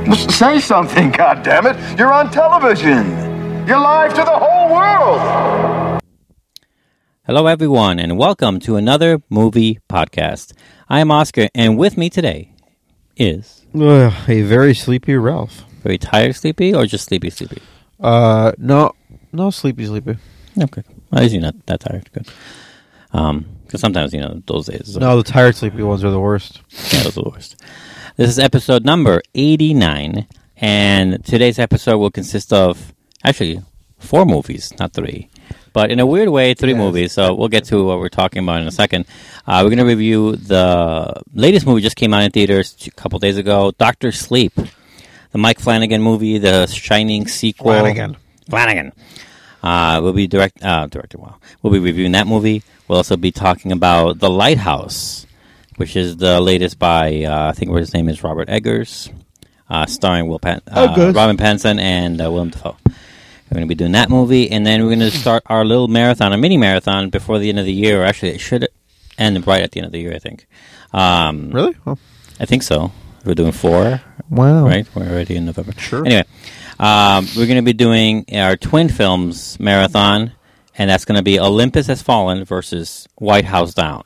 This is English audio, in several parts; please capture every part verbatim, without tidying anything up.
Say something, goddammit. You're on television. You're live to the whole world. Hello, everyone, and welcome to another movie podcast. I am Oscar, and with me today is... Uh, a very sleepy Ralph. Very tired, sleepy, or just sleepy, sleepy? Uh, no, no, sleepy, sleepy. Okay. Well, you're not that tired. Good. Um, because sometimes, you know, those days... No, the tired, sleepy ones are the worst. Yeah, those are the worst. This is episode number eighty-nine, and today's episode will consist of, actually, four movies, not three. But in a weird way, three yes. movies, so we'll get to what we're talking about in a second. Uh, we're going to review the latest movie just came out in theaters a couple days ago, Doctor Sleep, the Mike Flanagan movie, the Shining sequel. Flanagan. Flanagan. Uh, we'll be direct, uh, directed. Well, we'll be reviewing that movie. We'll also be talking about The Lighthouse, which is the latest by, uh, I think what his name is, Robert Eggers, uh, starring Will Pan- uh, oh, Robin Pattinson and uh, Willem Dafoe. We're going to be doing that movie, and then we're going to start our little marathon, a mini marathon, before the end of the year. Or actually, it should end right at the end of the year, I think. Um, really? Oh. I think so. We're doing four. Wow. Right? We're already in November. Sure. Anyway, um, we're going to be doing our twin films marathon, and that's going to be Olympus Has Fallen versus White House Down.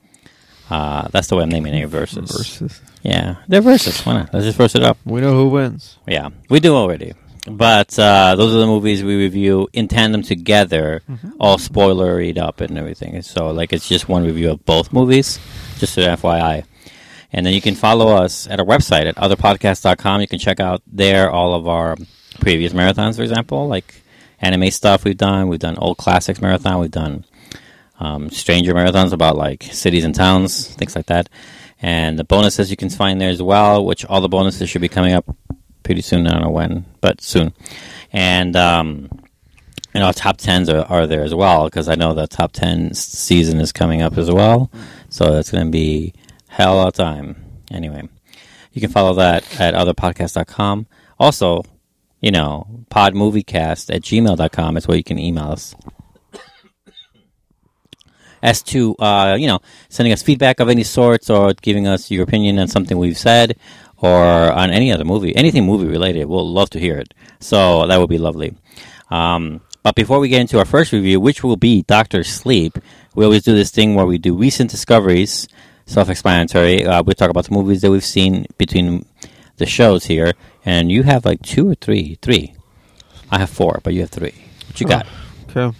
Uh, that's the way I'm naming it, versus. Versus. Yeah, they're versus. Why not? Let's just verse it up. We know who wins. Yeah, we do already. But uh, those are the movies we review in tandem together, mm-hmm. all spoileried up and everything. So, like, it's just one review of both movies, just so F Y I. And then you can follow us at our website at other podcasts dot com. You can check out there all of our previous marathons, for example, like anime stuff we've done. We've done old classics marathon. We've done um, stranger marathons about, like, cities and towns, things like that. And the bonuses you can find there as well, which all the bonuses should be coming up pretty soon. I don't know when, but soon. And, um, you know, top tens are, are there as well, because I know the top ten season is coming up as well. So it's going to be hell of a time. Anyway, you can follow that at other podcasts dot com. Also, you know, podmoviecast at gmail dot com is where you can email us. As to, uh, you know, sending us feedback of any sorts or giving us your opinion on something we've said, or on any other movie, anything movie related, we'll love to hear it. So that would be lovely. Um, but before we get into our first review, which will be Doctor Sleep, we always do this thing where we do recent discoveries, self-explanatory. Uh, we talk about the movies that we've seen between the shows here. And you have like two or three? Three. I have four, but you have three. What you got? Oh,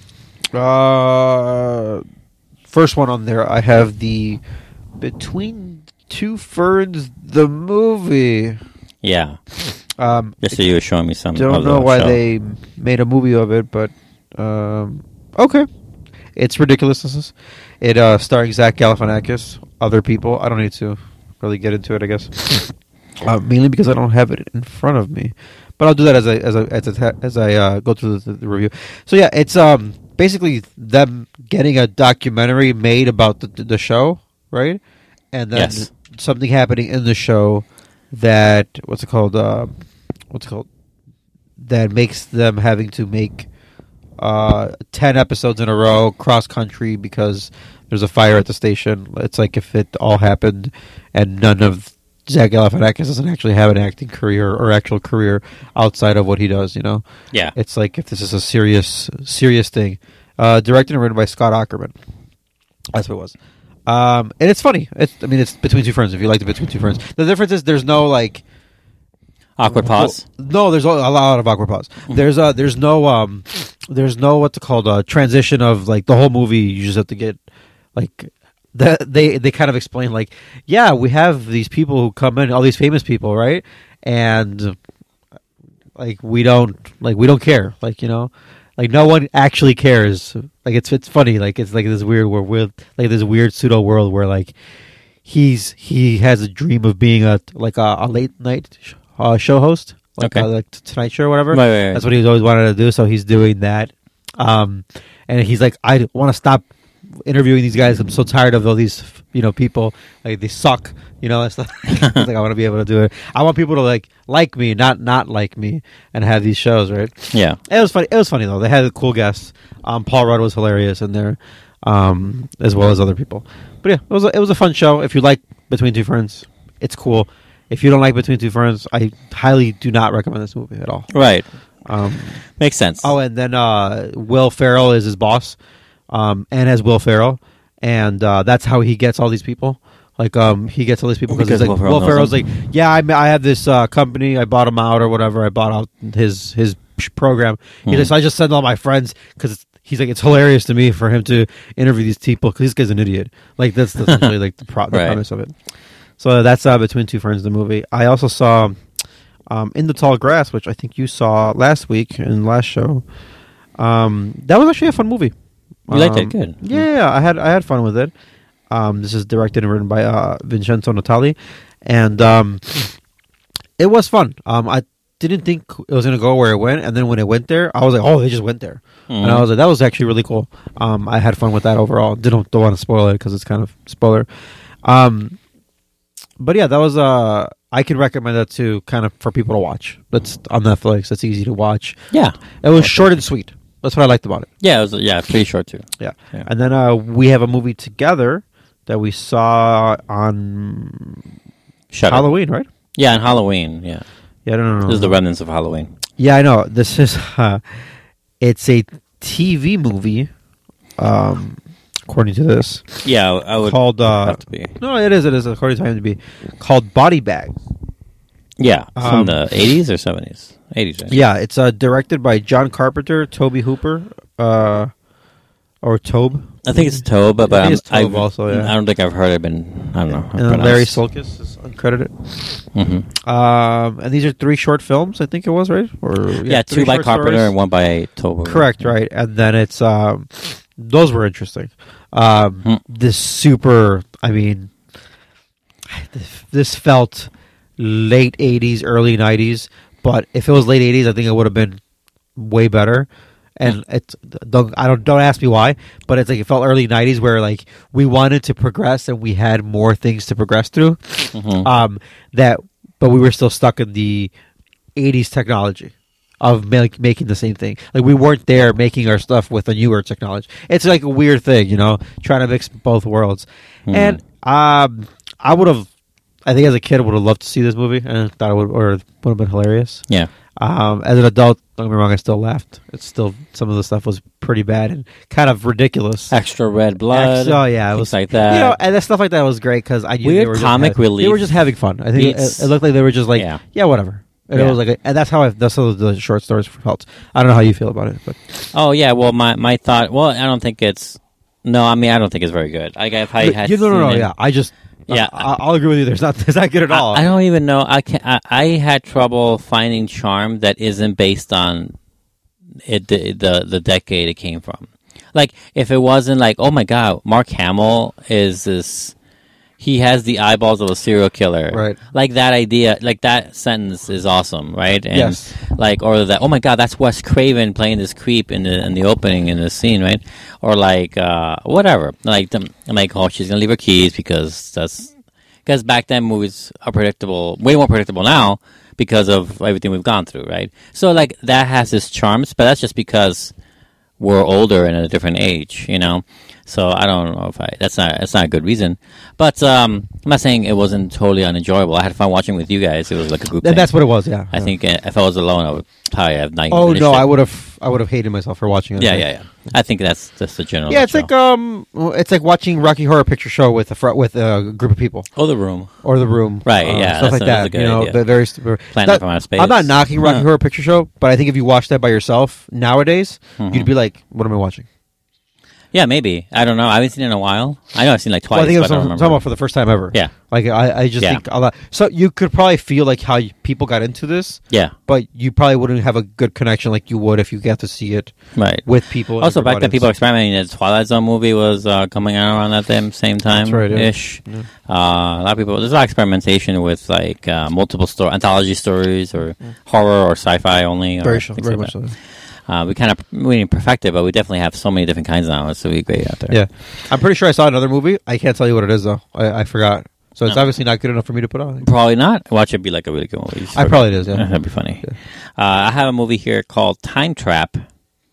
okay. Uh, first one on there, I have the Between Two Ferns, the movie. Yeah. Um, Just so you were showing me some. Don't know why show. They made a movie of it, but um, okay. It's ridiculousness. It uh, starring Zach Galifianakis, other people. I don't need to really get into it, I guess. uh, mainly because I don't have it in front of me, but I'll do that as I as I as I, as I uh, go through the, the review. So yeah, it's um basically them getting a documentary made about the the show, right? And then yes. something happening in the show that what's it called? Uh, what's it called? That makes them having to make uh, ten episodes in a row cross country because there's a fire at the station. It's like if it all happened and none of Zach Galifianakis doesn't actually have an acting career or actual career outside of what he does. You know? Yeah. It's like if this is a serious serious thing. Uh, directed and written by Scott Aukerman. That's what it was. Um, and it's funny. It's, I mean, it's Between Two Ferns. If you like the Between Two Ferns, the difference is there's no like awkward pause. Well, no, there's a lot of awkward pause. Mm-hmm. There's uh, there's no um, there's no what's it called uh, transition of like the whole movie. You just have to get like that. They they kind of explain like, yeah, we have these people who come in, all these famous people, right? And like we don't like we don't care, like you know. Like no one actually cares. Like it's it's funny. Like it's like this weird where weird like this weird pseudo world where like he's he has a dream of being a like a, a late night sh- uh, show host, like okay. uh, like Tonight Show or whatever. Right, right, right. That's what he's always wanted to do. So he's doing that. Um, and he's like, I want to stop interviewing these guys. I'm so tired of all these you know people. Like they suck. You know, it's like, it's like I want to be able to do it. I want people to like like me, not not like me, and have these shows, right? Yeah, it was funny. It was funny though. They had cool guests. Um, Paul Rudd was hilarious in there, um, as well as other people. But yeah, it was a, it was a fun show. If you like Between Two Ferns, it's cool. if you don't like Between Two Ferns, I highly do not recommend this movie at all. Right. Um, Makes sense. oh, and then uh, Will Ferrell is his boss, um, and as Will Ferrell, and uh, that's how he gets all these people. Like, um, he gets all these people Because because like, Will Ferrell Will knows Ferrell's him. like, yeah, I, I have this uh, company, I bought him out or whatever. I bought out his his program. He's Mhm. like, so I just send all my friends because he's like, it's hilarious to me for him to interview these people because this guy's an idiot. Like that's essentially like the, pro- the Right. premise of it. So that's uh, Between Two Ferns, the movie. I also saw um, In the Tall Grass, which I think you saw last week in last show. Um, that was actually a fun movie. You liked it? Um, Good. Yeah, yeah, I had I had fun with it. Um, this is directed and written by uh, Vincenzo Natali, and um, it was fun. Um, I didn't think it was going to go where it went, and then when it went there, I was like, "Oh, they just went there," Mhm. and I was like, "That was actually really cool." Um, I had fun with that overall. Didn't don't want to spoil it because it's kind of spoiler. Um, but yeah, that was uh, I can recommend that to kind of for people to watch. That's on Netflix. It's easy to watch. Yeah. It was short and sweet. That's what I liked about it. Yeah, it was, yeah, pretty short too. Yeah. Yeah. And then uh, we have a movie together that we saw on Shut up. Halloween, right? Yeah, on Halloween. Yeah. Yeah, no, no, no. This is the remnants of Halloween. Yeah, I know. This is uh, it's a T V movie, um, according to this, Yeah, I would called. Uh, have to be. no, it is. It is according to IMDb, called Body Bags. Yeah, Um, from the eighties or seventies? eighties, right? Yeah, it's uh, directed by John Carpenter, Toby Hooper, uh, or Tobe. I think it's Tobe, but I think I'm- it's Tobe I've- also, yeah. I don't think I've heard it been. I don't know. And uh, Larry Sulkis is uncredited. Mm-hmm. Um, and these are three short films, I think it was, right? Or Yeah, three two by short Carpenter stories. and one by Tobe. Correct, right? And then it's um, those were interesting. Um, Hmm. This super, I mean, this, this felt late eighties, early nineties. But if it was late eighties, I think it would have been way better. And it's don't I don't don't ask me why, but it's like it felt early nineties where like we wanted to progress and we had more things to progress through. Mhm. Um, that but we were still stuck in the eighties technology of make, making the same thing. Like we weren't there making our stuff with a newer technology. It's like a weird thing, you know, trying to mix both worlds. Mhm. And um, I would have, I think as a kid, I would have loved to see this movie and thought it would or it would have been hilarious. Yeah. Um, as an adult, don't get me wrong, I still laughed. It's still some of the stuff was pretty bad and kind of ridiculous. Extra red blood. Oh yeah, it things was like that. You know, and that stuff like that was great because I knew Weird they were just comic ha- relief They were just having fun. I think it, beats. it looked like they were just like, Yeah. yeah, whatever. And Yeah. it was like, a, and that's how I, that's how the short stories felt. I don't know how you feel about it, but Oh yeah. Well, my my thought. Well, I don't think it's. No, I mean I don't think it's very good. Like if I had you, no, no, no, seen it- yeah. I just, Yeah. yeah, I, I'll agree with you. There's not, it's not good at all. I, I don't even know. I can. I, I had trouble finding charm that isn't based on it. The, the the decade it came from. Like if it wasn't like, oh my god, Mark Hamill is this. He has the eyeballs of a serial killer. Right. Like that idea. Like that sentence is awesome, right? And Yes. Like or that. Oh my god, that's Wes Craven playing this creep in the in the opening in the scene, right? Or like uh, whatever. Like the, like oh she's gonna leave her keys because that's. Because back then movies are predictable, way more predictable now because of everything we've gone through, right? So like that has its charms, but that's just because we're older and at a different age, you know. So I don't know if I that's not that's not a good reason, but um, I'm not saying it wasn't totally unenjoyable. I had fun watching with you guys. It was like a group. Th- thing. that's what it was. Yeah. I yeah. think uh, if I was alone, I would probably have not. even Oh finished no, it. I would have, I would have hated myself for watching it. Yeah, yeah, yeah. I think that's that's the general. Yeah, it's show. like um, it's like watching Rocky Horror Picture Show with a fr- with a group of people. oh, The Room. Or The Room, Right, uh, yeah, stuff that's like a- that's a that. good You know, idea. the very st- Planet that- from Outer Space. I'm not knocking Rocky Huh. Horror Picture Show, but I think if you watch that by yourself nowadays, Mhm. you'd be like, "What am I watching?" Yeah, maybe. I don't know. I haven't seen it in a while. I know I've seen like twice. Well, I think it was but I don't talking remember. about for the first time ever. Yeah. like I, I just Yeah. think a lot. So you could probably feel like how you, people got into this, Yeah, but you probably wouldn't have a good connection like you would if you got to see it right. with people. in Also, your back then, audience. people were experimenting. The Twilight Zone movie was uh, coming out around that same, same time right, yeah. ish. Yeah. Uh, a lot of people. There's a lot of experimentation with like uh, multiple story anthology stories or horror or sci-fi only. Or very, sure, things very like much that. so. Uh, we kind of we didn't perfect it, but we definitely have so many different kinds now. It's really great out there. Yeah, I'm pretty sure I saw another movie. I can't tell you what it is though. I, I forgot. So it's No. obviously not good enough for me to put on. Probably not. Watch it be like a really good movie. I probably it is. Yeah. That'd be funny. Yeah. Uh, I have a movie here called Time Trap.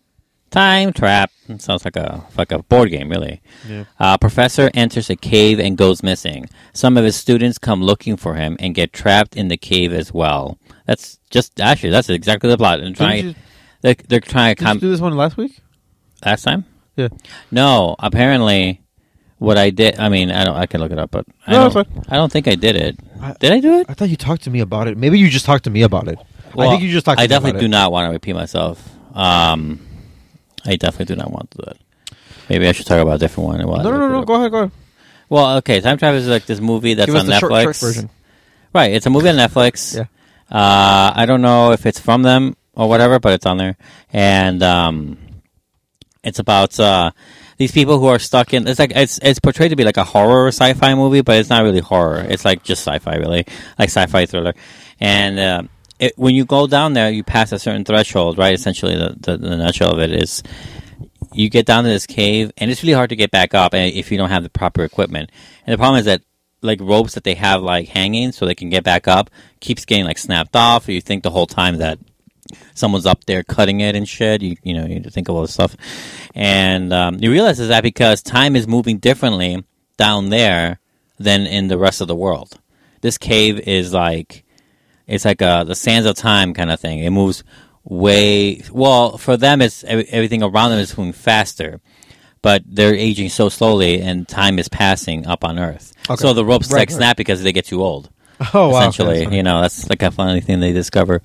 Time Trap. It sounds like a like a board game, really. Yeah. Uh, professor enters a cave and goes missing. Some of his students come looking for him and get trapped in the cave as well. That's just actually that's exactly the plot. And trying, you- they're, they're trying to Did you come do this one last week? last time. Yeah. No, apparently, what I did. I mean, I don't. I can look it up, but I No, don't. it's fine. I don't think I did it. I- Did I do it? I thought you talked to me about it. Maybe you just talked to me about it. I think you just talked to I me definitely about do it. not want to repeat myself. Um, I definitely do not want to do that. Maybe I should talk about a different one. while I No, no, look no, it no. up. Go ahead, go ahead. Well, okay. Time Trap is like this movie that's Give us on the Netflix. short, short version. Right. It's a movie on Netflix. Yeah. Uh, I don't know if it's from them or whatever, but it's on there. And um, it's about uh, these people who are stuck in. It's like it's it's portrayed to be like a horror sci-fi movie, but it's not really horror. It's like just sci-fi, really, like sci-fi thriller. And uh, it, when you go down there, you pass a certain threshold, right? Essentially, the, the the nutshell of it is you get down to this cave, and it's really hard to get back up and if you don't have the proper equipment. And the problem is that like ropes that they have like hanging so they can get back up keeps getting like snapped off. Or you think the whole time that someone's up there cutting it and shit. You you know you think of all this stuff, and um, you realize is that because time is moving differently down there than in the rest of the world. This cave is like it's like a the sands of time kind of thing. It moves way well for them. It's everything around them is moving faster, but they're aging so slowly, and time is passing up on Earth. Okay. So the ropes Right, like right. snap because they get too old. Oh, wow. Essentially, Okay, that's you know, that's like a funny thing they discover.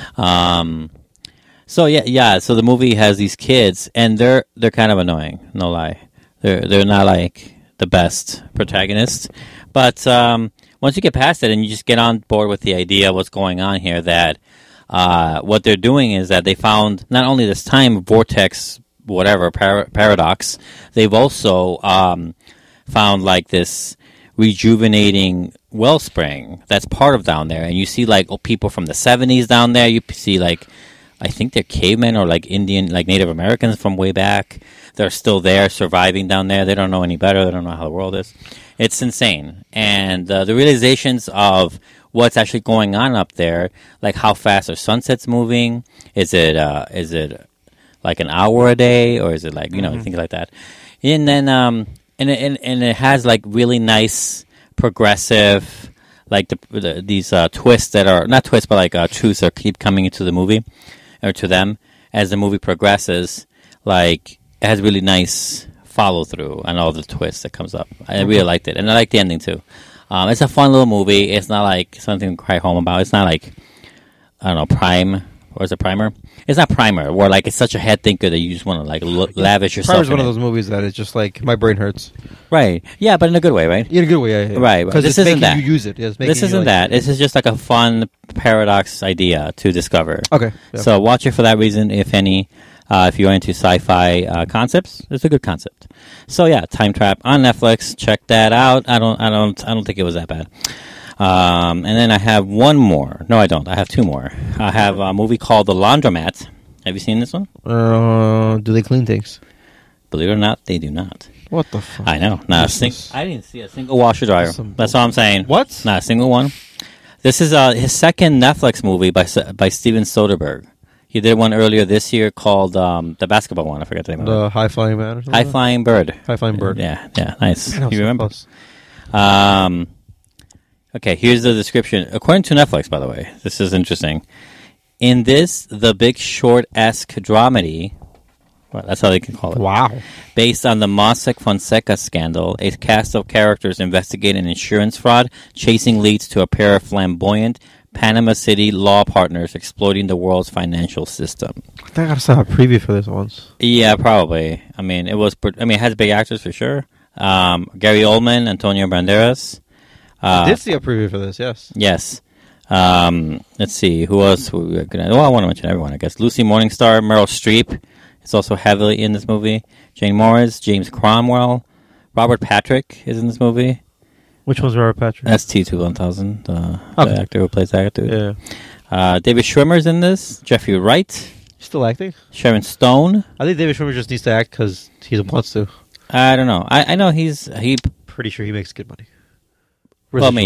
Um, so yeah, yeah. So the movie has these kids, and they're they're kind of annoying. No lie, they're they're not like the best protagonists. But um, once you get past it, and you just get on board with the idea of what's going on here, that uh, what they're doing is that they found not only this time vortex, whatever par- paradox, they've also um, found like this rejuvenating wellspring that's part of down there, and you see like oh, people from the seventies down there. You see like I think they're cavemen or like Indian, like Native Americans from way back. They're still there, surviving down there. They don't know any better. They don't know how the world is. It's insane, and uh, the realizations of what's actually going on up there, like how fast are sunsets moving? Is it uh, is it like an hour a day, or is it like you know Mm-hmm. things like that? And then um, and it, and and it has like really nice progressive, like the, the these uh, twists that are not twists, but like uh, truths that keep coming into the movie or to them as the movie progresses. Like it has really nice follow through on all the twists that comes up. I really liked it, and I like the ending too. Um, it's a fun little movie. It's not like something to cry home about. It's not like I don't know Prime or is it Primer? It's not Primer, where like it's such a head thinker that you just want to like lo- lavish yourself. Primer's in one of it. those movies that it's just like my brain hurts. Right? Yeah, but in a good way, right? In a good way, yeah, yeah. Right, Because this it's isn't making that. you use it. Yeah, it's making This you, isn't like- that. This is just like a fun paradox idea to discover. Okay. Yeah. So watch it for that reason, if any. Uh, if you're into sci-fi uh, concepts, it's a good concept. So yeah, Time Trap on Netflix. Check that out. I don't, I don't, I don't think it was that bad. Um, and then I have one more. No, I don't. I have two more. I have a movie called The Laundromat. Have you seen this one? Uh, do they clean things? Believe it or not, they do not. What the fuck? I know. Not a sing- Useless. I didn't see a single washer dryer. Some That's all I'm saying. What? Not a single one. This is uh, his second Netflix movie by S- by Steven Soderbergh. He did one earlier this year called um, the basketball one. I forgot the name of it. The high flying man or something? High Flying Bird. High flying bird. Yeah, yeah, nice. I know, You so remember? close. Um, okay, here's the description. According to Netflix, by the way, this is interesting. In this, The Big Short-esque dramedy, well, that's how they can call it, Wow. based on the Mossack Fonseca scandal, a cast of characters investigate an insurance fraud, chasing leads to a pair of flamboyant Panama City law partners exploiting the world's financial system. I think I gotta set a preview for this once. Yeah, probably. I mean, it was. I mean, it has big actors for sure. Um, Gary Oldman, Antonio Banderas. Uh, I did see a preview for this, yes. Yes. Um, let's see who else. We were gonna, well, I want to mention everyone. I guess Lucy Morningstar, Meryl Streep is also heavily in this movie. Jane Morris, James Cromwell, Robert Patrick is in this movie. Which one's Robert Patrick? That's T two one thousand, the, Okay. the actor who plays that dude. Yeah. Uh, David Schwimmer's in this. Jeffrey Wright, Still acting? Sharon Stone. I think David Schwimmer just needs to act because he wants to. I don't know. I, I know he's he. Pretty sure he makes good money. Well, I mean, Residuals.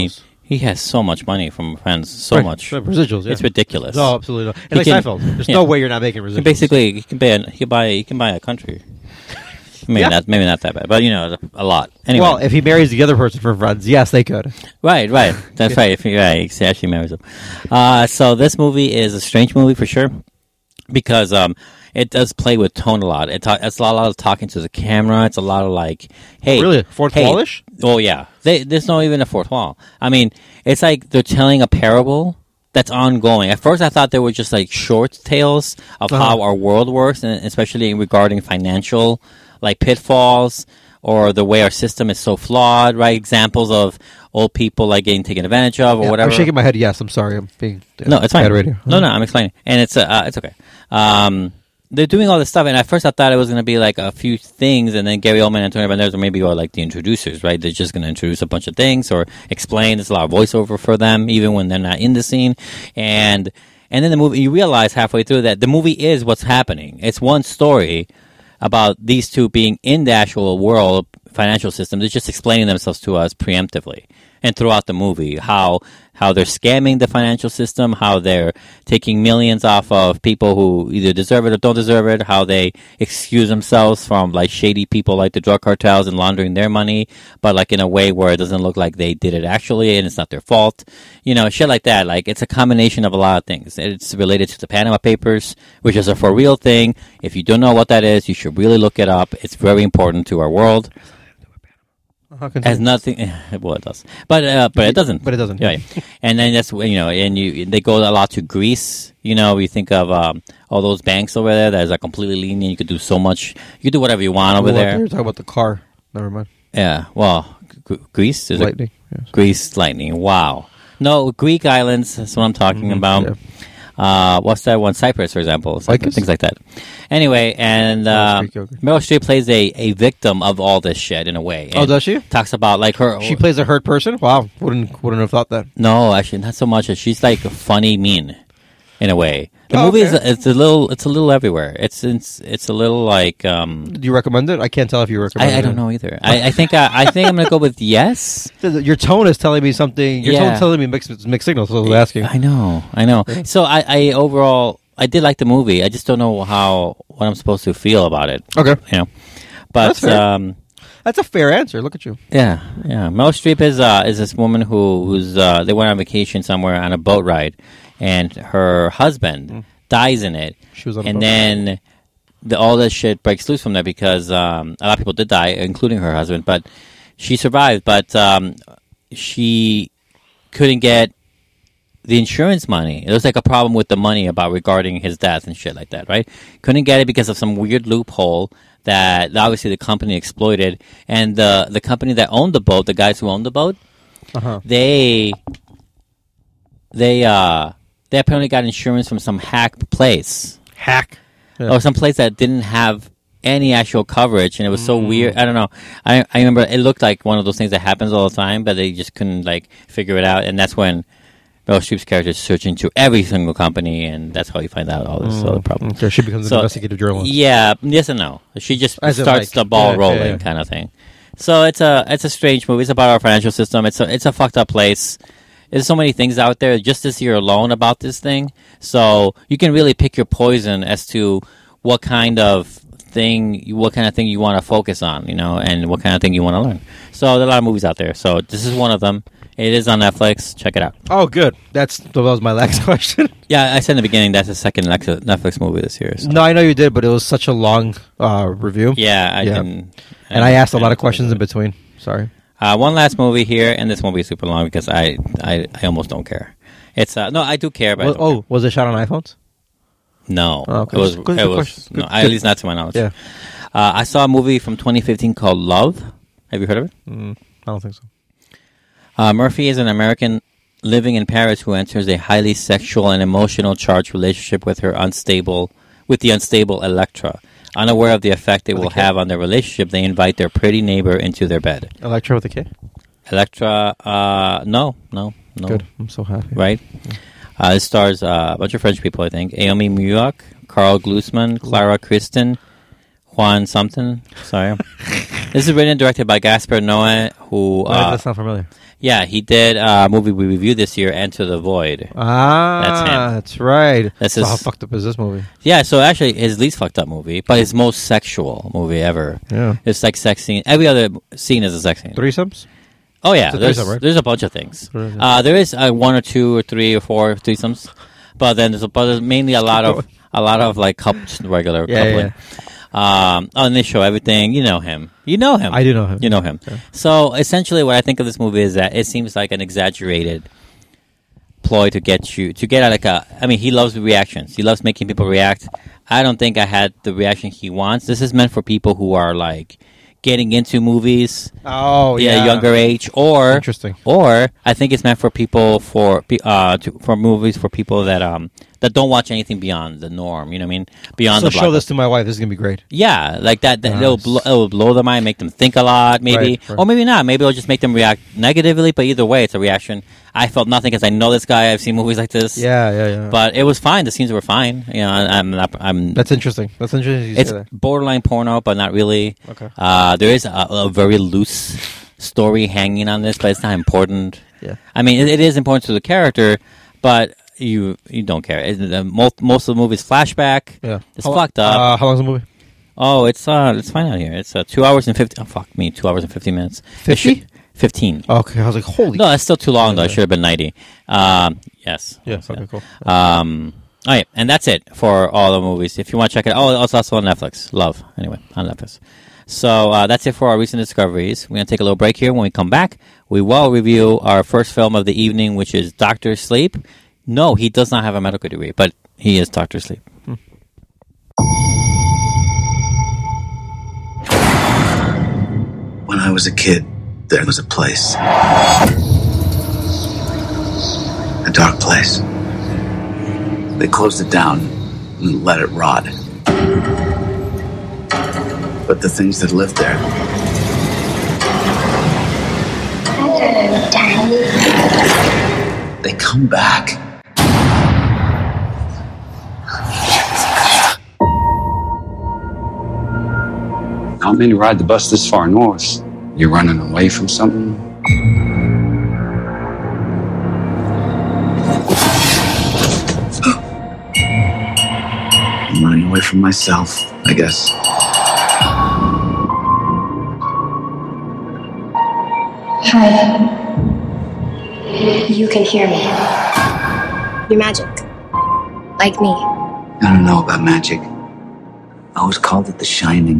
He has so much money from Friends. So Right, much. right, residuals. Yeah. It's ridiculous. No, absolutely not. And He like can- Seinfeld, there's yeah. no way you're not making And residuals. basically, you can buy a, you can buy you can buy a country. Maybe Yeah. not maybe not that bad, but you know a lot. Anyway, well, if he marries the other person from Friends, yes, they could. right, right, that's right. If he, right, he actually marries him. Uh, so this movie is a strange movie for sure because um, it does play with tone a lot. It ta- it's a lot, a lot of talking to the camera. It's a lot of like, hey, Really? Fourth hey, wall-ish? Oh yeah, they, there's no even a fourth wall. I mean, it's like they're telling a parable that's ongoing. At first, I thought they were just like short tales of Uh-huh. how our world works, and especially regarding financial like pitfalls or the way our system is so flawed. Right? Examples of old people like getting taken advantage of or Yeah, whatever. I'm shaking my head. Yes, I'm sorry. I'm being No, it's fine. bad radio. No, no, I'm explaining, and it's uh, uh, it's okay. Um, they're doing all this stuff, and at first I thought it was going to be like a few things, and then Gary Oldman and Antonio Banderas or maybe are like the introducers, right? They're just going to introduce a bunch of things or explain. There's a lot of voiceover for them, even when they're not in the scene, and and then the movie you realize halfway through that the movie is what's happening. It's one story about these two being in the actual world financial system. They're just explaining themselves to us preemptively and throughout the movie how how they're scamming the financial system, how they're taking millions off of people who either deserve it or don't deserve it, how they excuse themselves from like shady people like the drug cartels and laundering their money, but like in a way where it doesn't look like they did it actually and it's not their fault. You know, shit like that. Like it's a combination of a lot of things. It's related to the Panama Papers, which is a for real thing. If you don't know what that is, you should really look it up. It's very important to our world. Uh-huh, Has nothing. Well, it does, but uh, but it doesn't. But it doesn't. Yeah, yeah. And then that's you know, and you they go a lot to Greece. You know, you think of um, all those banks over there that is like completely lenient. You could do so much. You could do whatever you want over Well, there. You're talking about the car. Never mind. Yeah. Well, G- Greece is Lightning. Yes. Greece lightning. Wow. No, Greek islands. That's what I'm talking Mhm, about. yeah. Uh, what's that one? Cyprus, for example. Cyprus, Lycus? things like that. Anyway, and Oh, uh, Greek yogurt. Meryl Streep plays a, a victim of all this shit in a way. Oh, And does she? Talks about like her. She plays a hurt person. Wow, wouldn't wouldn't have thought that. No, actually, not so much. She's like funny, mean, in a way. The Oh, movie is okay. it's a little it's a little everywhere. It's it's it's a little like um. Do you recommend it? I can't tell if you recommend it. I, I don't know either. I, I think I, I think I'm gonna go with yes. Your tone is telling me something. Your Yeah. tone is telling me mixed mixed signals. So I was asking. I know, I know. So I, I overall I did like the movie. I just don't know how what I'm supposed to feel about it. Okay, You know, but That's fair. um. that's a fair answer. Look at you. Yeah, yeah. Meryl Streep is uh, is this woman who who's uh, they went on vacation somewhere on a boat ride, and her husband dies in it, She was on a and boat. then the, all this shit breaks loose from there because um, a lot of people did die, including her husband, but she survived. But um, she couldn't get the insurance money. There was like a problem with the money about regarding his death and shit like that, right? Couldn't get it because of some weird loophole that obviously the company exploited, and the the company that owned the boat, the guys who owned the boat, Uh-huh. they they uh they apparently got insurance from some hack place Hack. Yeah. or some place that didn't have any actual coverage, and it was so weird. I don't know. I I remember it looked like one of those things that happens all the time, but they just couldn't like figure it out, and that's when Meryl Streep's character is searching to every single company, and that's how you find out all this other problem. Okay, she becomes So, an investigative journalist. Yeah, yes and no. She just As in, starts like, the ball yeah, rolling, yeah, yeah. kind of thing. So it's a it's a strange movie. It's about our financial system. It's a it's a fucked up place. There's so many things out there just this year alone about this thing. So you can really pick your poison as to what kind of thing, what kind of thing you want to focus on, you know, and what kind of thing you want to learn. So there are a lot of movies out there. So this is one of them. It is on Netflix. Check it out. Oh, good. That's that was my last question. Yeah, I said in the beginning that's the second Lex- Netflix movie this year. So. No, I know you did, but it was such a long uh, review. Yeah, I Yeah. can. And I asked a lot of questions in between. Sorry. Uh, one last movie here, and this won't be super long because I, I, I almost don't care. It's uh, no, I do care, but I Well, don't care. oh, was it shot on iPhones? No, Oh, okay. it was. Good- good it was question. no, Good- at good. least not to my knowledge. Yeah. Uh, I saw a movie from twenty fifteen called Love. Have you heard of it? Mm, I don't think so. Uh, Murphy is an American living in Paris who enters a highly sexual and emotional charged relationship with her unstable, with the unstable Electra. Unaware of the effect it With a will K? have on their relationship, they invite their pretty neighbor into their bed. Electra with a K? Electra, uh, no, no, no. Good. I'm so happy. Right? Uh, it stars uh, a bunch of French people, I think. Aomi Muyok, Carl Glusman, Clara Kristen, Juan something. Sorry. This is written and directed by Gaspar Noé, who... Why Uh, does that sound familiar? Yeah, he did a movie we reviewed this year, Enter the Void. Ah, That's him. That's right. That's so his- how fucked up is this movie? Yeah, so actually his least fucked up movie, but his most sexual movie ever. Yeah. It's like sex scene. Every other scene is a sex scene. Threesomes? Oh yeah, It's a there's, threesome, right? there's a bunch of things. Threesome. Uh, there is uh, one or two or three or four threesomes, but then there's, a, but there's mainly a lot of a lot of like couple, regular Yeah, coupling. Um, oh, and they show everything. You know him. You know him. I do know him. You know him. Yeah. So essentially, what I think of this movie is that it seems like an exaggerated ploy to get you to get at like a. I mean, he loves the reactions. He loves making people react. I don't think I had the reaction he wants. This is meant for people who are like getting into movies. Oh, Yeah, yeah. younger age, or Interesting. or I think it's meant for people for pe- uh to, for movies for people that um that don't watch anything beyond the norm. You know what I mean? Beyond So the show this blockbuster. to my wife. This is going to be great. Yeah, like that. that it'll, Nice. blow, it'll blow their mind, make them think a lot, maybe, Right, right. or maybe not. Maybe it'll just make them react negatively. But either way, it's a reaction. I felt nothing because I know this guy. I've seen movies like this. Yeah, yeah, yeah. But it was fine. The scenes were fine. You know, I, I'm not. I'm. That's interesting. That's interesting. You It's say that. borderline porno, but not really. Okay. Uh, there is a, a very loose story hanging on this, but it's not important. Yeah. I mean, it, it is important to the character, but you you don't care. It, the, most most of the movie is flashback. Yeah. It's How- fucked up. Uh, how long's the movie? oh, it's uh, let's find out here. It's uh, two hours and fifty. Oh, fuck me, two hours and fifty minutes. It fifty? should- Fifteen. Okay, I was like, holy. No, that's still too long though. It Yeah. should have been ninety. Um, yes. Yeah, Yes, okay, cool. Um, all right, and that's it for all the movies. If you want to check it out, oh, it's also on Netflix. Love, anyway, on Netflix. So uh, that's it for our recent discoveries. We're going to take a little break here. When we come back, we will review our first film of the evening, which is Doctor Sleep. No, he does not have a medical degree, but he is Doctor Sleep. When I was a kid, there was a place. A dark place. They closed it down and let it rot. But the things that lived there, they come back. I don't mean to ride the bus this far north. You're running away from something? I'm running away from myself, I guess. Hi. You can hear me. You're magic. Like me. I don't know about magic. I always called it The Shining.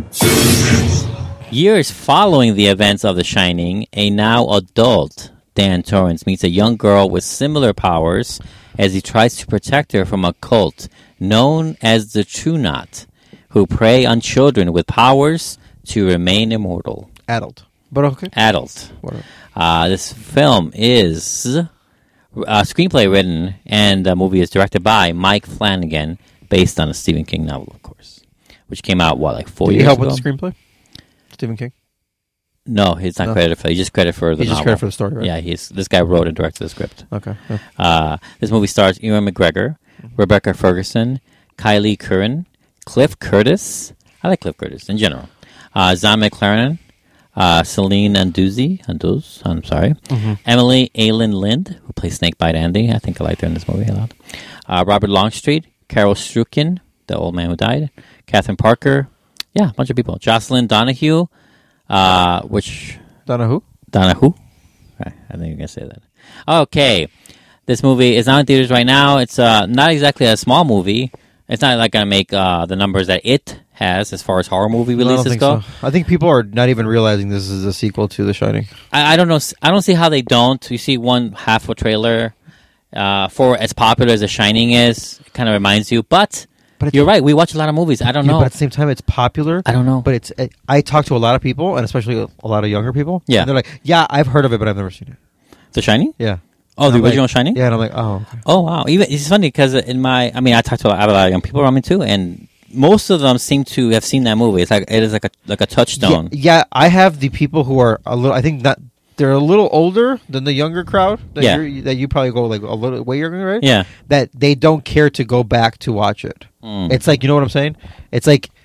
Years following the events of The Shining, a now adult Dan Torrance meets a young girl with similar powers as he tries to protect her from a cult known as the True Knot, who prey on children with powers to remain immortal. Adult. But okay. Adult. Whatever. Uh, this film is a screenplay written, and the movie is directed by Mike Flanagan, based on a Stephen King novel, of course, which came out, what, like four Did years you help ago? with the screenplay? Stephen King? No, he's not No. credited for. He's just credited for the He's just novel. credited for the story, right? Yeah, he's this guy wrote and directed the script. Okay. Yeah. Uh, this movie stars Ewan McGregor, Rebecca Ferguson, Kylie Curran, Cliff Curtis. I like Cliff Curtis in general. Uh, Zahn McLaren, uh, Celine Anduzzi, Anduz, I'm sorry, Emily Aylin Lind, who plays Snakebite Andy. I think I liked her in this movie a lot. Uh, Robert Longstreet, Carol Strukin, the old man who died, Catherine Parker. Yeah, a bunch of people. Jocelyn Donahue, uh, which Donna who? Donahue? Right, I think you're going to say that. Okay. This movie is not in theaters right now. It's uh, not exactly a small movie. It's not like going to make uh, the numbers that it has as far as horror movie I don't releases think go. so. I think people are not even realizing this is a sequel to The Shining. I, I don't know. I don't see how they don't. You see one half a trailer uh, for as popular as The Shining is. It kind of reminds you. But, But it's- you're right. We watch a lot of movies. I don't Yeah, know. but at the same time, it's popular. I don't know. But it's. I- I talk to a lot of people, and especially a lot of younger people. Yeah. And they're like, "Yeah, I've heard of it, but I've never seen it." The Shining? Yeah. Oh, And the I'm like- original Shining? Yeah, and I'm like, "Oh, okay." Oh wow! Even it's funny because in my, I mean, I talked to a lot, I have a lot of young people around me too, and most of them seem to have seen that movie. It's like it is like a like a touchstone. Yeah, yeah, I have the people who are a little. I think that they're a little older than the younger crowd. That Yeah. you're, that you probably go like a little way younger, right? Yeah. That they don't care to go back to watch it. Mm. It's like, you know what I'm saying? It's like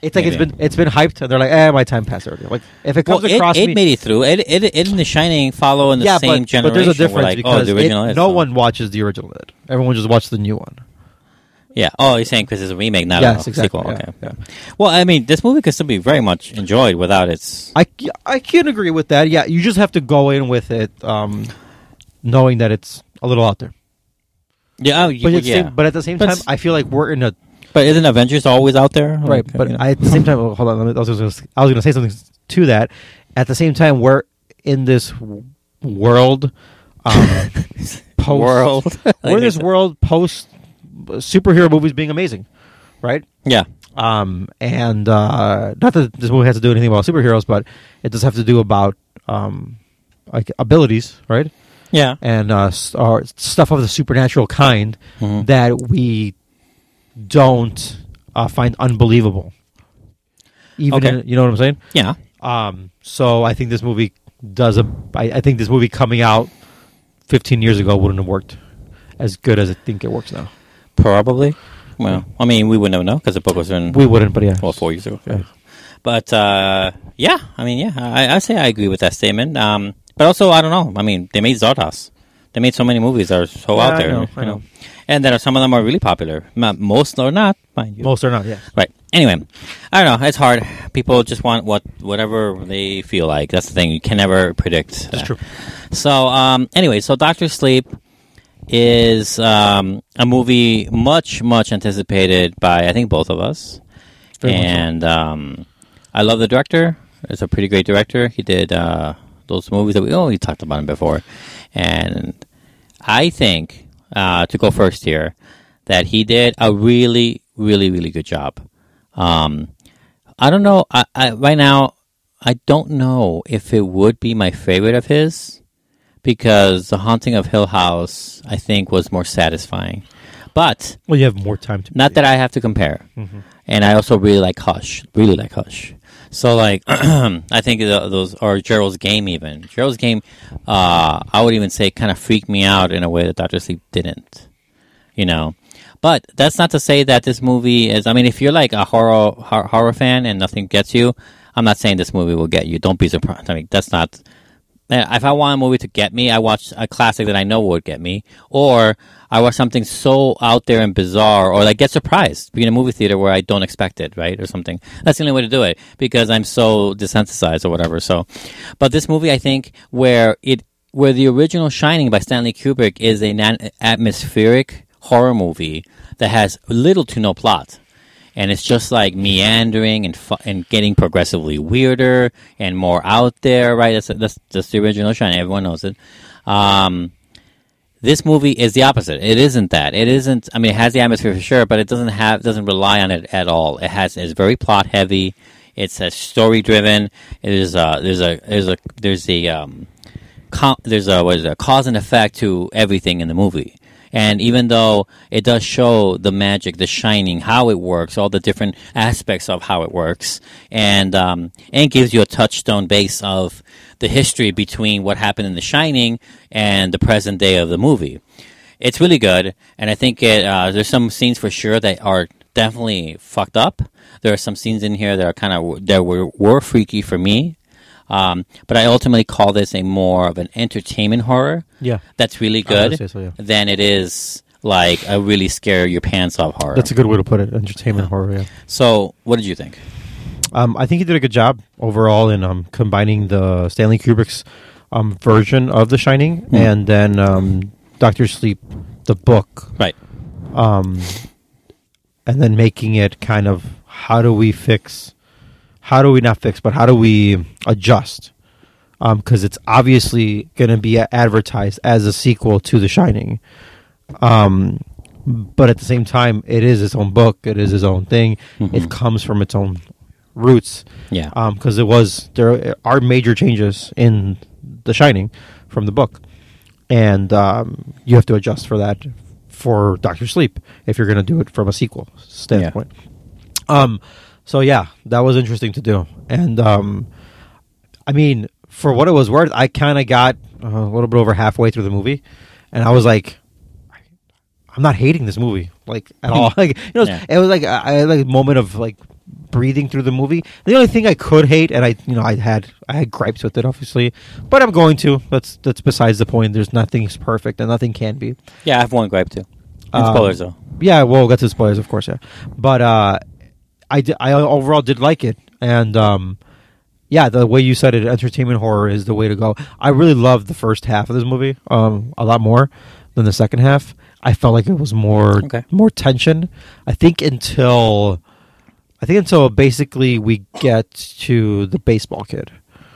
It's like Maybe. it's been it's been hyped, and they're like, "Eh, my time passed already." Like if it comes Well, it, across it me, made it through. It, it, it in The Shining follow in the yeah, same but, generation. but there's a difference We're like, because oh, the original it, is, no so- one watches the original. It. Everyone just watches the new one. Yeah. Oh, you're saying because it's a remake, not Yes, a exactly, sequel. yeah, Okay. yeah. Well, I mean, this movie could still be very much enjoyed without its. I, I can agree with that. Yeah, you just have to go in with it, um, knowing that it's a little out there. Yeah. Oh, But, yeah. at the same, but at the same But time, s- I feel like we're in a But isn't Avengers always out there? right. Like, But you know? I, at the same time, oh, hold on. Let me, I was going to I was going to say something to that. At the same time, we're in this w- world, um, post World. we're in this world post superhero movies being amazing, right? Yeah. Um, and uh, not that this movie has to do anything about superheroes, but it does have to do about um, like abilities, right? Yeah. And uh, s- or stuff of the supernatural kind Mhm. that we don't uh, find unbelievable. Even Okay. in, you know what I'm saying? Yeah. Um, so I think this movie does a. I, I think this movie coming out fifteen years ago wouldn't have worked as good as I think it works now. Probably. Well, I mean, we would never know because the book was written. We wouldn't, but yeah. well, four years ago. Yeah. But uh, yeah, I mean, yeah, I, I say I agree with that statement. Um, but also, I don't know. I mean, they made Zardos. They made so many movies that are so Yeah, out I there, know, you I know. and that are some of them are really popular. Not most are not, mind you. Most are not. Yeah. Right. Anyway, I don't know. It's hard. People just want what whatever they feel like. That's the thing. You can never predict. That's true. So, um, anyway, so Doctor Sleep is um, a movie much, much anticipated by I think both of us, Very much so. and um, I love the director. It's a pretty great director. He did uh, those movies that we oh we talked about him before, and I think uh, to go first here that he did a really, really, really good job. Um, I don't know. I, I right now I don't know if it would be my favorite of his. Because The Haunting of Hill House, I think, was more satisfying. But Well, you have more time to. not that I have to compare. Mm-hmm. And I also really like Hush. Really like Hush. So, like, I think the, those, or Gerald's Game even. Gerald's Game, uh, I would even say kind of freaked me out in a way that Doctor Sleep didn't. You know? But that's not to say that this movie is, I mean, if you're like a horror, horror, horror fan and nothing gets you, I'm not saying this movie will get you. Don't be surprised. I mean, that's not... If I want a movie to get me, I watch a classic that I know would get me, or I watch something so out there and bizarre, or like get surprised being in a movie theater where I don't expect it, right, or something. That's the only way to do it because I'm so desensitized or whatever. So, but this movie, I think, where it where the original Shining by Stanley Kubrick is an an atmospheric horror movie that has little to no plot. And it's just like meandering and fu- and getting progressively weirder and more out there, right? That's that's, that's the original Shining. Everyone knows it. Um, this movie is the opposite. It isn't that. It isn't. I mean, it has the atmosphere for sure, but it doesn't have doesn't rely on it at all. It has it's very plot heavy. It's a story driven. It is a, there's a there's a there's a um, co- there's a what is it, a cause and effect to everything in the movie. And even though it does show the magic, the Shining, how it works, all the different aspects of how it works, and um, and gives you a touchstone base of the history between what happened in The Shining and the present day of the movie. It's really good, and I think it, uh, there's some scenes for sure that are definitely fucked up. There are some scenes in here that are kind of that were were freaky for me. Um, but I ultimately call this a more of an entertainment horror. Yeah. That's really I would good say so, yeah. than it is like a really scare your pants off horror. That's a good way to put it. Entertainment horror. Yeah. So, what did you think? Um, I think he did a good job overall in um, combining the Stanley Kubrick's um, version of The Shining Hmm. and then um, Doctor Sleep, the book, Right. um, and then making it kind of how do we fix, how do we not fix, but how do we adjust? Because it's obviously going to be advertised as a sequel to The Shining. Um, but at the same time, it is its own book. It is its own thing. Mhm. It comes from its own roots. Yeah. Because it was there are major changes in The Shining from the book, and um, you have to adjust for that for Doctor Sleep if you're going to do it from a sequel standpoint. Um, so yeah, that was interesting to do, and um, I mean, for what it was worth, I kind of got uh, a little bit over halfway through the movie, and I was like, I'm not hating this movie like at all. Like you know, Yeah. it was like I I had like a moment of like breathing through the movie. The only thing I could hate, and I, you know, I had I had gripes with it, obviously, but I'm going to. That's that's besides the point. There's nothing's perfect, and nothing can be. Yeah, I have one gripe too. And Um, spoilers though. Yeah, we'll get to the spoilers, of course. Yeah, but uh, I di- I overall did like it, and um, yeah, the way you said it, entertainment horror is the way to go. I really loved the first half of this movie um, a lot more than the second half. I felt like it was more Okay. more tension. I think until I think until basically we get to the baseball kid.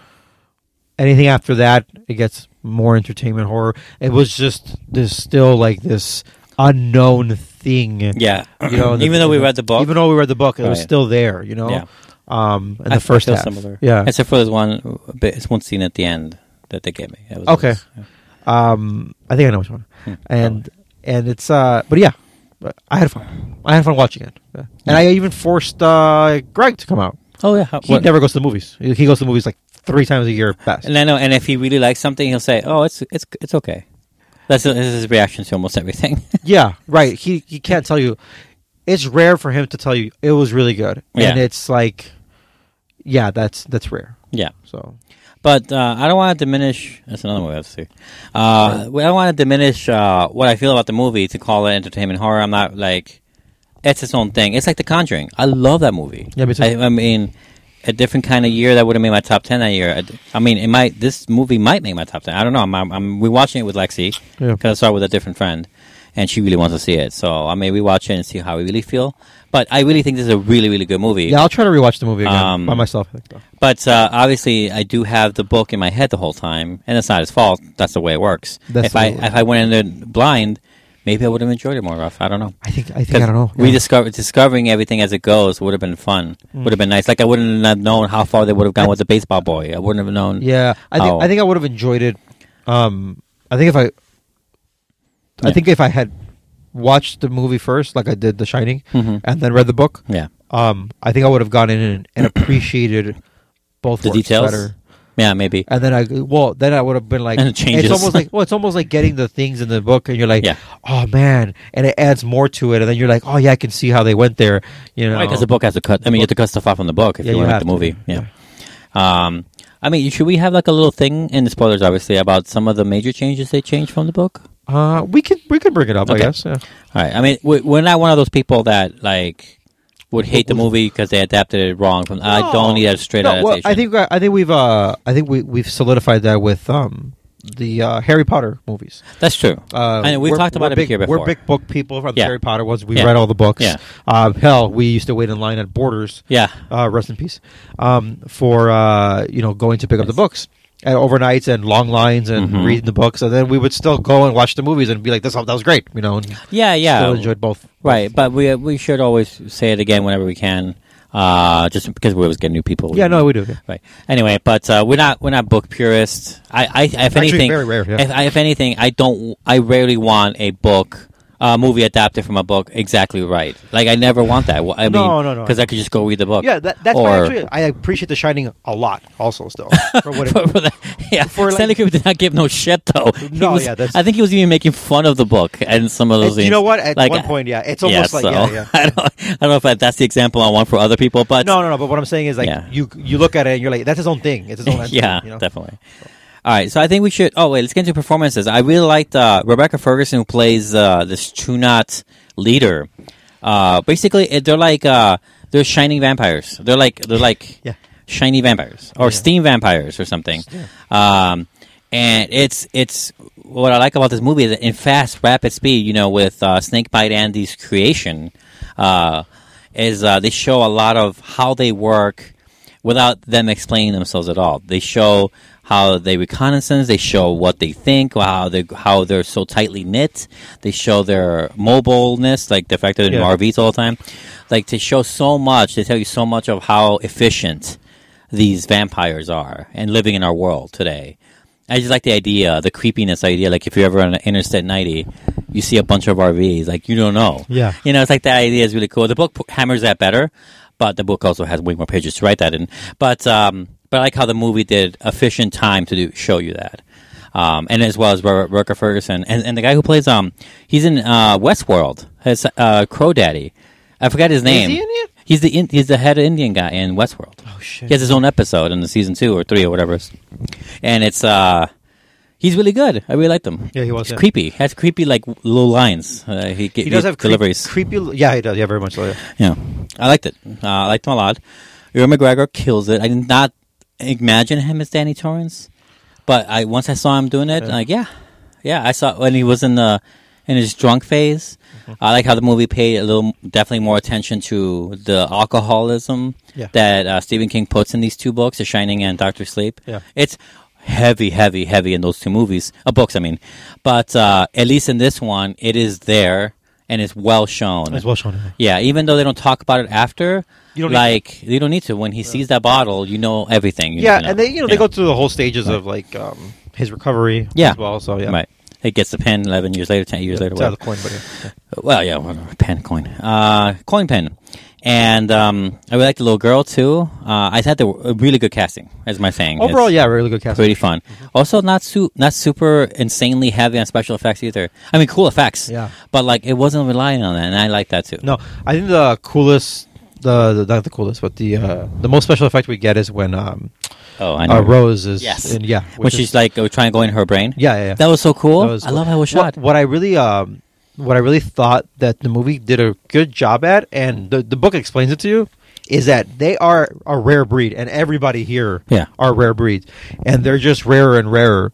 Anything after that, it gets more entertainment horror. It was just there's still like this unknown thing. Yeah, You know, in the- even though we in the- read the book, Even though we read the book, it was Right. still there. You know, Yeah. um, in I the first feel half. similar. Yeah. except for this one, bit, it's one scene at the end that they gave me. That was Okay. yeah. Um, I think I know which one. Hmm, And and it's uh, but yeah, but I had fun. I had fun watching it, yeah. and I even forced uh, Greg to come out. Oh yeah, How- He what- never goes to the movies. He he goes to the movies like three times a year best. And I know, and if he really likes something, he'll say, "Oh, it's it's it's okay." That's his- his reaction to almost everything. Yeah, right. He he can't tell you. It's rare for him to tell you it was really good, and Yeah. it's like, yeah, that's that's rare. yeah, So but uh, I don't want to diminish. That's another movie I have to see. Uh, I don't want to diminish uh, what I feel about the movie to call it entertainment horror. I'm not like it's its own thing. It's like The Conjuring. I love that movie. Yeah, me too. I, I mean, a different kind of year that would have made my top ten that year. I, I mean, it might. This movie might make my top ten. I don't know. I'm I'm, I'm rewatching it with Lexi Yeah. because I saw it with a different friend, and she really wants to see it. So I may rewatch it and see how we really feel. But I really think this is a really really good movie. yeah, I'll try to rewatch the movie again Um, by myself. I think, though. But uh, obviously, I do have the book in my head the whole time, and it's not his fault. That's the way it works. That's if the I way it works. if I went in there blind, maybe I would have enjoyed it more. Rough. I don't know. I think I think I don't know. Yeah. Rediscover discovering everything as it goes would have been fun. Mm. Would have been nice. Like I wouldn't have known how far they would have gone with the baseball boy. I wouldn't have known. Yeah, I think Oh. I think I would have enjoyed it. Um, I think if I, I Yeah. think if I had watched the movie first, like I did The Shining, Mhm. and then read the book, Yeah. um, I think I would have gone in and, and appreciated both The works details? better. Yeah. Maybe. And then I, well, then I would have been like, And it changes. it's almost like, well, it's almost like getting the things in the book, and you're like, Yeah. oh man, and it adds more to it, and then you're like, oh yeah, I can see how they went there, you know, Because the book has to cut. I mean, you have to cut stuff off from the book if Yeah, you you want to have make the to, movie. Yeah. Um. I mean, should we have like a little thing in the spoilers, obviously, about some of the major changes they changed from the book? Uh, we could we could bring it up, I Okay. guess. Yeah. All right. I mean, we- we're not one of those people that like would hate the movie because they adapted it wrong. From I don't need a straight No, well, adaptation. I think I think we've uh, I think we we've solidified that with um, the uh, Harry Potter movies. that's true. Uh, I know, we've we're- talked about we're it big, here before. We're big book people from the Yeah. Harry Potter ones. We Yeah. read all the books. Yeah. Uh, hell, we used to wait in line at Borders. Yeah. Uh, rest in peace. Um, for uh, you know, going to pick up the books. And overnights and long lines and Mhm. reading the books, and then we would still go and watch the movies and be like, "This that was great," you know. And Yeah, yeah. still enjoyed both. Right, but we we should always say it again whenever we can, uh, just because we always get new people. Yeah, no, we do. Yeah. Right. Anyway, but uh, we're not we're not book purists. I, I if Actually, anything, very rare, yeah. if, I, if anything, I don't. I rarely want a book. Uh, movie adapted from a book exactly right. Like I never want that. Well, I mean, No, no, no. because I could just go read the book. Yeah, that, that's or, why actually I appreciate The Shining a lot. Also, still for what it, for, for the, yeah, For, like- Stanley Kubrick did not give no shit though. He No, was- yeah, that's- I think he was even making fun of the book and some of those. And you things. know what? At Like, one point, yeah, it's almost like so, yeah, yeah. I don't, I don't know if that, that's the example I want for other people, but No, no, no. But what I'm saying is, like, Yeah. you you look at it and you're like, that's his own thing. It's his own. entity, yeah, you know? definitely. All right, so I think we should. Oh wait, let's get into performances. I really liked uh, Rebecca Ferguson, who plays uh, this Chunat leader. Uh, basically, it, they're like uh, they're shining vampires. They're like they're like Yeah. shiny vampires or Yeah. steam vampires or something. Um, and it's it's what I like about this movie is that in fast, rapid speed. You know, with uh, Snakebite Andy's creation, uh, is uh, they show a lot of how they work without them explaining themselves at all. They show how they reconnaissance. They show what they think. How they how they're so tightly knit. They show their mobileness, like the fact that they're in Yeah. R Vs all the time. Like to show so much. They tell you so much of how efficient these vampires are and living in our world today. I just like the idea, the creepiness idea. Like if you're ever on Interstate ninety, you see a bunch of R Vs. Like you don't know. Yeah. You know, it's like that idea is really cool. The book p- hammers that better, but the book also has way more pages to write that in. But um, but I like how the movie did efficient time to do, show you that. Um, and as well as Ro- Rebecca Ferguson and, and the guy who plays um he's in uh, Westworld, his uh, Crow Daddy. I forgot his name. he in it? He's the in, he's the head Indian guy in Westworld. Oh shit! He has his own episode in the season two or three or whatever, it is. And it's uh, he's really good. I really liked him. Yeah, he was, He's yeah. creepy. He has creepy like little lines. Uh, he, He does have creep- deliveries. creepy. Yeah, he does. Yeah, very much so. Yeah. Yeah, I liked it. Uh, I liked him a lot. Ewan McGregor kills it. I did not imagine him as Danny Torrance, but I once I saw him doing it, Yeah. like yeah, yeah. I saw when he was in the in his drunk phase. Mm-hmm. I like how the movie paid a little, definitely more attention to the alcoholism Yeah. that uh, Stephen King puts in these two books, The Shining and Doctor Sleep. Yeah. It's heavy, heavy, heavy in those two movies, uh, books. I mean, but uh, at least in this one, it is there and it's well shown. As well shown. Yeah. Yeah, even though they don't talk about it after, You don't need like you don't need to. When he sees that bottle, you know everything. You Yeah, need to know. and they you know they go through the whole stages of like um, his recovery. Yeah. As well. So yeah. Right. He gets the pen eleven years later, ten years later. It's out of Whatever. the coin, but yeah. Well, yeah, whatever. Pen, coin, uh, coin, pen, and um, I really like the little girl too. Uh, I had the a really good casting, as my saying. Overall, It's yeah, really good casting. pretty fun. Also, not su- not super insanely heavy on special effects either. I mean, cool effects. Yeah. but like it wasn't relying on that, and I like that too. No, I think the coolest, the, the not the coolest, but the uh, the most special effect we get is when um, Oh, I know. uh, Rose is Yes. in, yeah, when which she's is- like uh, trying to go in her brain. yeah, yeah, yeah. That was so cool. That was I cool. love how it was What, shot. what I really um, what I really thought that the movie did a good job at, and the the book explains it to you, is that they are a rare breed, and everybody here Yeah. are rare breeds, and they're just rarer and rarer.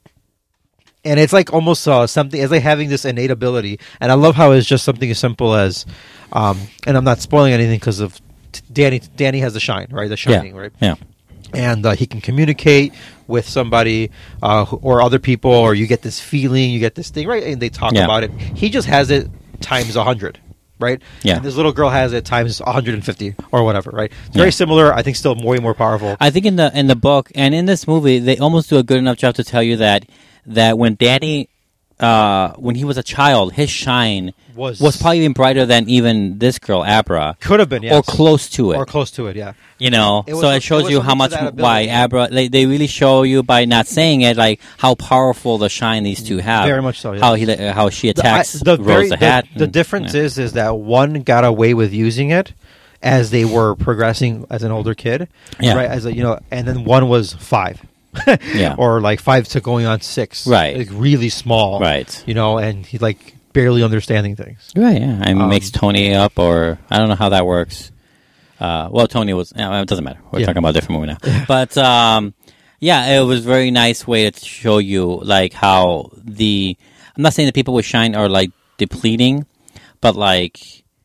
And it's like almost uh, something, it's like having this innate ability. And I love how it's just something as simple as, um, and I'm not spoiling anything because of t- Danny. Danny has the shine, right? The shining, yeah. right? Yeah. And uh, he can communicate with somebody uh, who- or other people, or you get this feeling, you get this thing, right? And they talk Yeah. about it. He just has it times a hundred, right? Yeah. And this little girl has it times one hundred fifty or whatever, right? It's Yeah. very similar. I think still way more powerful. I think in the in the book and in this movie, they almost do a good enough job to tell you that that when Danny, uh, when he was a child, his shine Was- was probably even brighter than even this girl Abra, Could have been, yes. or close to it. Or close to it, yeah. You know, It was so a- it shows it was you how something much to that why ability. Abra. They, they really show you by not saying it, like how powerful the shine these two have. Very much so, yeah. How he uh, how she attacks the, I- the Rose very- the the- Hat. The, and- difference yeah. is is that one got away with using it as they were progressing as an older kid, Yeah. right? As a, you know, and then one was five, Yeah. or like five to going on six, Right. Like really small, Right. You know, and he's like barely understanding things. Right, yeah. I mean, Um, makes Tony up, or I don't know how that works. Uh, well, Tony was. Uh, it doesn't matter. We're Yeah. talking about a different movie now. But um, yeah, it was a very nice way to show you like how the. I'm not saying that people with shine are like depleting, but like,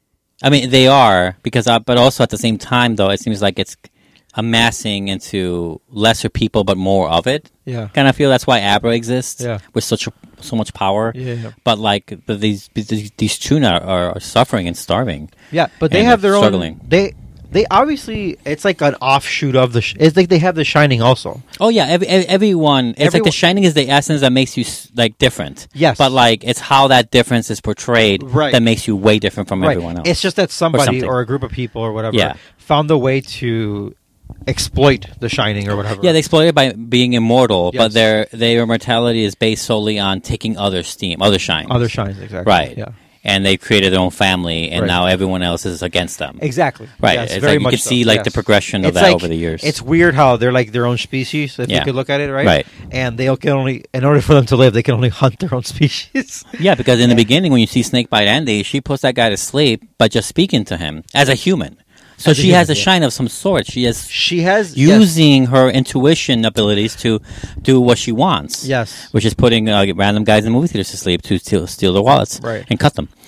I mean, they are because. Uh, but also at the same time, though, it seems like it's amassing into lesser people, but more of it. Yeah. Kind of feel that's why Abra exists. Yeah. With such a, so much power. Yeah, yeah. But But like the, these these these two are, are, are suffering and starving. Yeah, but they And have their struggling. own. They they obviously it's like an offshoot of the. Sh- it's like they have the Shining also. Oh yeah, every, every, everyone. It's like Everyone- the Shining is the essence that makes you s- like different. Yes. but like it's how that difference is portrayed Right. that makes you way different from everyone else. It's just that somebody something. or, a group of people or whatever Yeah. found a way to exploit the Shining or whatever. Yeah, they exploit it by being immortal, Yes. but their their mortality is based solely on taking other steam, other shine. other Shines exactly. right? Yeah. And they created their own family, and Right. now everyone else is against them. Exactly. Right. Yes, It's very like you much can so, see like yes. the progression of It's that like- over the years. It's weird how they're like their own species, if Yeah. you could look at it, right? Right. And they can only, in order for them to live, they can only hunt their own species. Yeah, because in the beginning, when you see Snakebite Andy, she puts that guy to sleep by just speaking to him as a human. So As a she human, has a yeah. shine of some sort. She is She has yes. using her intuition abilities to do what she wants. Yes. Which is putting uh, random guys in movie theaters to sleep to steal, steal their wallets Right. and cut them.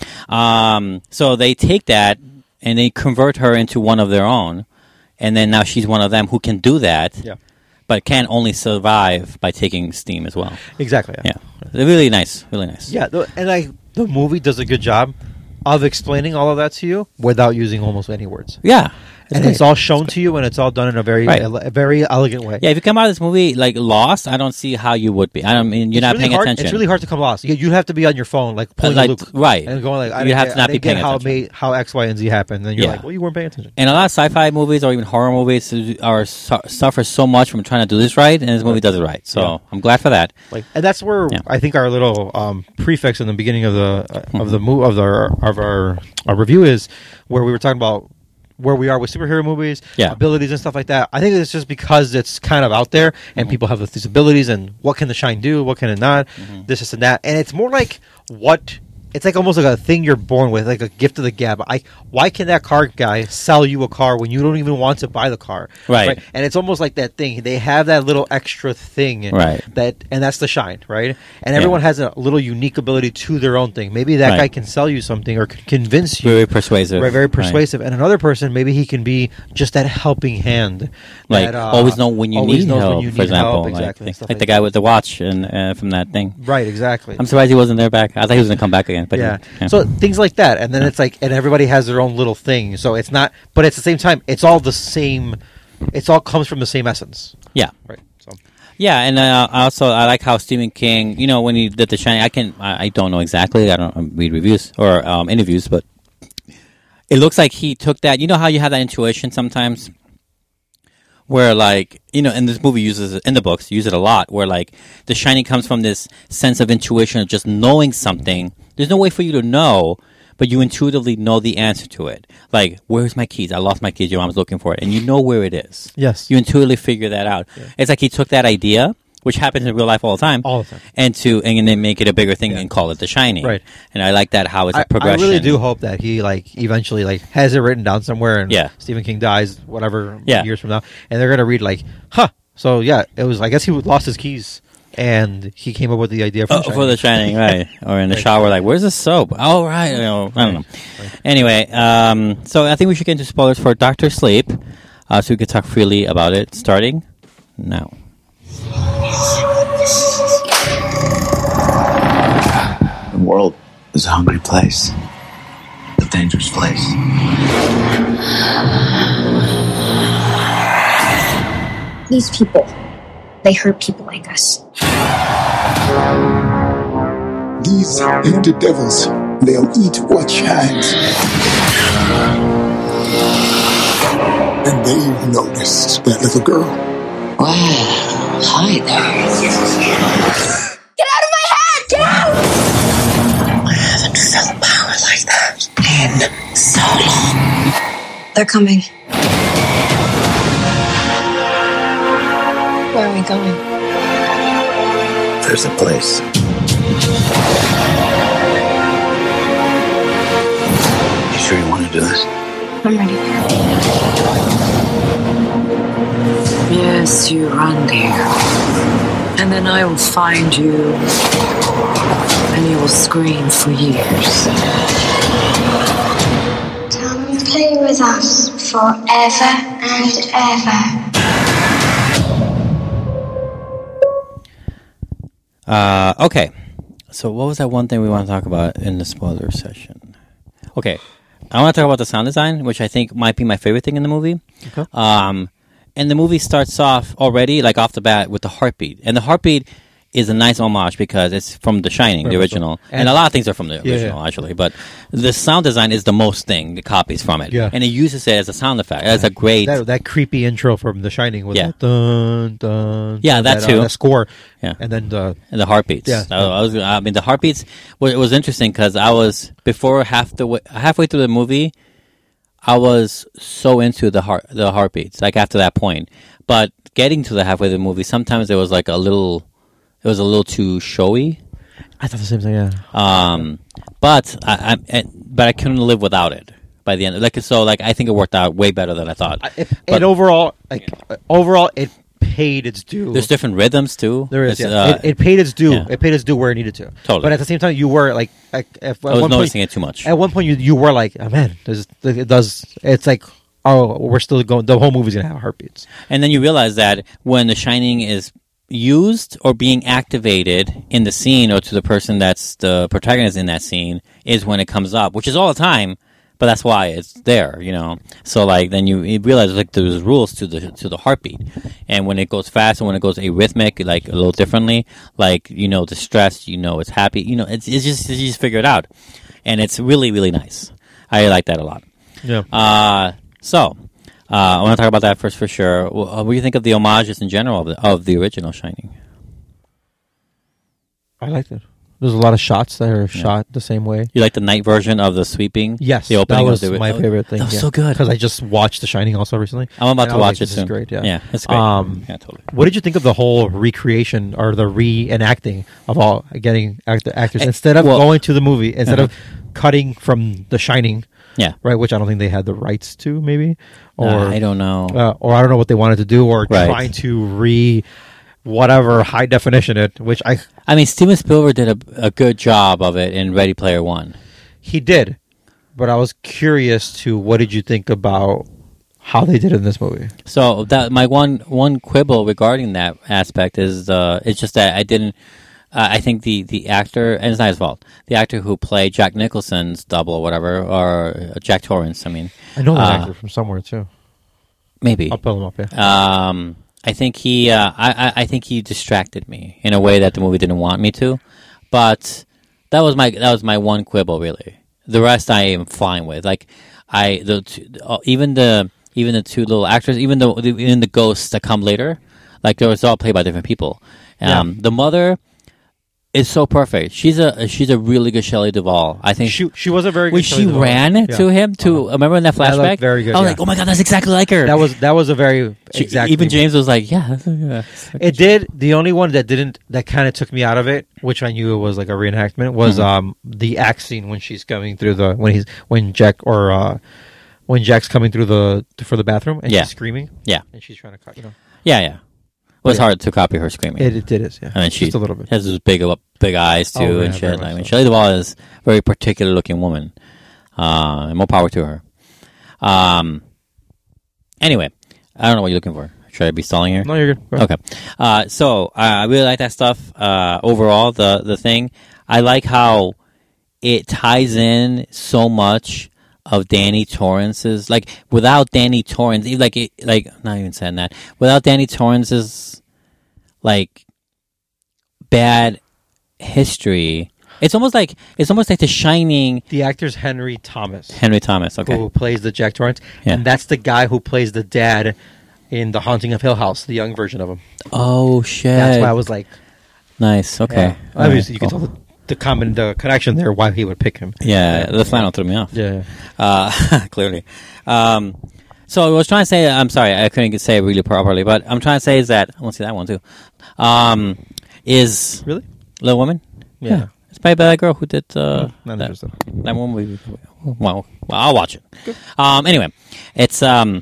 Um, so they take that and they convert her into one of their own. And then now she's one of them who can do that, Yeah. but can only survive by taking steam as well. Exactly. Yeah. They're really nice. Really nice. Yeah, the, and I the movie does a good job of explaining all of that to you without using almost any words. Yeah. and great. it's all shown to you, and it's all done in a very, Right. ele- a very elegant way. Yeah, if you come out of this movie like lost, I don't see how you would be. I don't mean you're It's not really paying hard, attention. It's really hard to come lost. You, you have to be on your phone, like pulling like, a loop, right. and going like, I You didn't have get, to not I be didn't get paying how it attention. made how X, Y, and Z happened. And you're Yeah. like, well, you weren't paying attention. And a lot of sci-fi movies or even horror movies are su- suffer so much from trying to do this right, and this movie does it right. So Yeah. I'm glad for that. Like, and that's where Yeah. I think our little um, prefix in the beginning of the uh, of the mo- of the of our, our review is where we were talking about where we are with superhero movies, Yeah. abilities and stuff like that. I think it's just because it's kind of out there and Mm-hmm. people have these abilities and what can the Shine do, what can it not, Mm-hmm. this, this, and that. And it's more like what. It's like almost like a thing you're born with, like a gift of the gab. I why can that car guy sell you a car when you don't even want to buy the car? Right. And it's almost like that thing. They have that little extra thing, Right. That and that's the Shine, right? And everyone has a little unique ability to their own thing. Maybe that Right. guy can sell you something or can convince you. Very persuasive. Right, very Right. persuasive. And another person, maybe he can be just that helping hand. Like that, uh, always know when you always need knows help, when you for need example, help, like, exactly, and like, stuff the like guy that. with the watch and uh, from that thing. Right, exactly. I'm surprised he wasn't there back. I thought he was gonna come back again, but yeah. yeah. So things like that, and then it's like, and everybody has their own little thing. So it's not, but at the same time, it's all the same. It's all comes from the same essence. yeah. Right. So Yeah, and uh, I also I like how Stephen King, you know, when he did The Shining, I can I, I don't know exactly, I don't read reviews or um, interviews, but it looks like he took that. You know how you have that intuition sometimes, where like you know, and this movie uses it in the books, use it a lot, where like The Shining comes from this sense of intuition of just knowing something. There's no way for you to know, but you intuitively know the answer to it. Like, where's my keys? I lost my keys. Your mom's looking for it, and you know where it is. Yes. You intuitively figure that out. It's like he took that idea, which happens in real life all the time, All the time. and to and then make it a bigger thing Yeah. and call it The Shining. Right. And I like that how it's I, a progression. I really do hope that he like eventually like has it written down somewhere, and Yeah. Stephen King dies whatever Yeah. years from now, and they're gonna read like, huh. So yeah, it was. I guess he lost his keys, and he came up with the idea for, Oh, the for The Shining, right? Or in the shower, like, where's the soap? Oh, right. You know, I don't know. Anyway, um, so I think we should get into spoilers for Doctor Sleep, uh, so we could talk freely about it. Starting now. The world is a hungry place. A dangerous place. These people, they hurt people like us. These are the devils. They'll eat what shines. And they've noticed that little girl. Wow, hi there. Get out of my head! Get out! I haven't felt power like that in so long. They're coming. Where are we going? There's a place. You sure you want to do this? I'm ready. Yes, you run there. And then I will find you. And you will scream for years. Come and play with us forever and ever. Uh, okay. So what was that one thing we want to talk about in the spoiler session? Okay. I want to talk about the sound design, which I think might be my favorite thing in the movie. Okay. Um, and the movie starts off already, like off the bat, with the heartbeat. And the heartbeat is a nice homage because it's from The Shining, the Right, original. and- And, a lot of things are from the Yeah, original, yeah. actually. But the sound design is the most thing, the copies from it. Yeah. And it uses it as a sound effect. It's a great... that that creepy intro from The Shining with Yeah. that dun dun. Yeah, that uh, too. that score. Yeah. And then the And the heartbeats. Yeah. I, I was. I mean, the heartbeats. Well, it was interesting because I was before half the way, halfway through the movie, I was so into the heart, the heartbeats. Like after that point, but getting to the halfway of the movie, sometimes it was like a little. It was a little too showy. I thought the same thing. Yeah. Um, but I, I, and- but I couldn't live without it by the end. Like so, like I think it worked out way better than I thought. I- It, But- and overall, like uh, overall, it paid its due. There's different rhythms too. There is. It's, Yeah. uh, it, it paid its due. yeah. It paid its due where it needed to. Totally. But at the same time, you were like, like at, I at was one noticing point, it too much. At one point, you you were like, oh man, this, it does. It's like, oh, we're still going. The whole movie's gonna have heartbeats. And then you realize that when The Shining is used or being activated in the scene or to the person that's the protagonist in that scene is when it comes up, which is all the time, but that's why it's there, you know. So like then you, you realize like there's rules to the to the heartbeat. And when it goes fast and when it goes arrhythmic, like a little differently, like you know, distressed, you know it's happy, you know, it's it's just you just figure it out. And it's really, really nice. I like that a lot. Yeah. Uh so Uh, I want to talk about that first for sure. Well, uh, what do you think of the homages in general of the, of the original Shining? I liked it. There's a lot of shots that are shot the same way. You like the night version of the sweeping? Yes, the opening that was of the, my oh, favorite thing. That was yeah. so good because I just watched The Shining also recently. I'm about and to I was watch like, it this soon. Is great, yeah, yeah, it's great. Um, yeah, totally. What did you think of the whole recreation or the reenacting of all getting act- actors instead of well- going to the movie instead Uh-huh. of cutting from The Shining? Yeah, Right, which I don't think they had the rights to, maybe, or Uh, I don't know. uh, or I don't know what they wanted to do, or Right. trying to re whatever high definition it, which I I mean, Steven Spielberg did a, a good job of it in Ready Player One. he did, but I was curious to what did you think about how they did it in this movie? So that my one one quibble regarding that aspect is uh, it's just that I didn't. Uh, I think the, the actor, and it's not his fault. The actor who played Jack Nicholson's double or whatever, or uh, Jack Torrance. I mean, I know that uh, actor from somewhere too. maybe. I'll pull him up. Yeah. Um, I think he, uh, I, I, I think he distracted me in a way that the movie didn't want me to. But that was my that was my one quibble, really. The rest I am fine with. Like I, the two, uh, even the even the two little actors, even the even the ghosts that come later, like they was all played by different people. Um, Yeah. The mother is so perfect. She's a she's a really good Shelley Duvall. I think She she was a very when good she Shelley Duvall. ran Yeah. to him to Uh-huh. remember in that That looked flashback. very good, I was yeah. like, oh my god, that's exactly like her. That was that was a very She- exact. Even James was like, yeah. That's, yeah. It did. The only one that didn't that kind of took me out of it, which I knew it was like a reenactment, was Mhm. um the axe scene when she's coming through the when he's when Jack or uh when Jack's coming through the for the bathroom and Yeah. she's screaming. Yeah. and she's trying to cut. You know, Yeah, yeah. It was Yeah. hard to copy her screaming. it, it did it. Yeah, I mean, she just a little bit. has those big, big eyes too, Oh, yeah, and very shit. much I mean, so. Shelley Duvall is a very particular looking woman, uh, and more power to her. Um. Anyway, I don't know what you're looking for. Should I be stalling here? No, you're good. Go ahead. Okay. Uh, so uh, I really like that stuff. Uh, overall, the the thing I like how it ties in so much of Danny Torrance's, like without Danny Torrance, even like it, like not even saying that without Danny Torrance's like bad history. It's almost like it's almost like The Shining. The actor's Henry Thomas, Henry Thomas. Okay. who plays the Jack Torrance, Yeah. and that's the guy who plays the dad in The Haunting of Hill House, the young version of him. Oh shit. That's why I was like, nice. Okay. yeah. All Obviously, right, you cool. can tell the, the common the connection there why he would pick him. Yeah, the flannel threw me off. Yeah. Uh, clearly. Um, so I was trying to say, I'm sorry, I couldn't say it really properly, but I'm trying to say is that, I want to see that one too, um, is Really? Little Women? Yeah. It's played by that girl who did uh, Not that, interested. that one movie. Well, well, I'll watch it. Um, anyway, it's, um,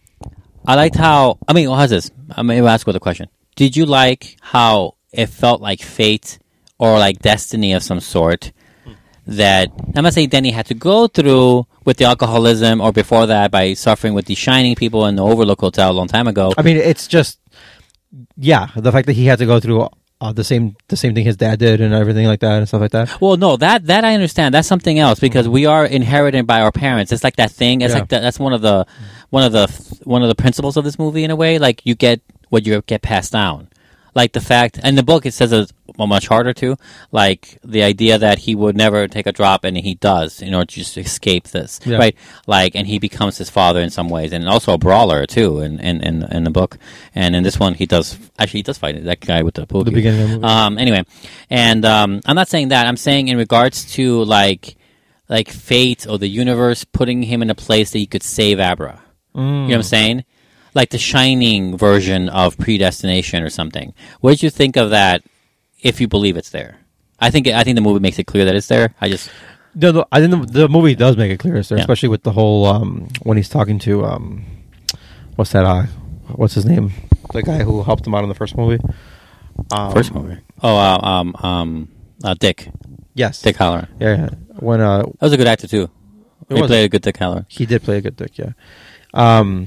I liked how, I mean, how's this? I mean, I'll ask you a question. Did you like how it felt like fate or like destiny of some sort that I'm not saying Danny had to go through with the alcoholism or before that by suffering with the Shining people in the Overlook Hotel a long time ago. I mean, it's just, yeah, the fact that he had to go through uh, the same the same thing his dad did and everything like that and stuff like that. Well, no, that that I understand. That's something else because we are inherited by our parents. It's like that thing. It's Yeah. like that, that's one of the one of the one of the principles of this movie in a way. Like you get what you get passed down. Like the fact, in the book it says it's much harder too. Like the idea that he would never take a drop and he does in order to just escape this, Yeah. right? Like, and he becomes his father in some ways, and also a brawler too. In in, in, in the book, and in this one he does actually he does fight that guy with the pool The cue. beginning of the movie. Um. Anyway, and um, I'm not saying that. I'm saying in regards to like like fate or the universe putting him in a place that he could save Abra. You know what I'm saying? Like the Shining version of predestination or something. What did you think of that? If you believe it's there, I think I think the movie makes it clear that it's there. I just No, no, I think the, the movie does make it clear, sir, Yeah. especially with the whole um, when he's talking to um, what's that? Uh, what's his name? The guy who helped him out in the first movie. Um, first movie. Oh, uh, um, um, uh, Dick, Yes, Dick Halloran. Yeah, yeah. When uh, That was a good actor too. It He was. played a good Dick Halloran. he did play a good dick. Yeah. Um,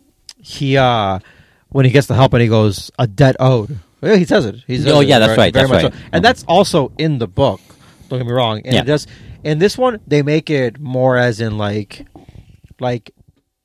he uh, when he gets the help and he goes a debt owed. Yeah, he says it. He says Oh, it yeah, that's very- right, very that's much right. so. And that's also in the book. Don't get me wrong. And Yeah. it does. In this one, they make it more as in like, like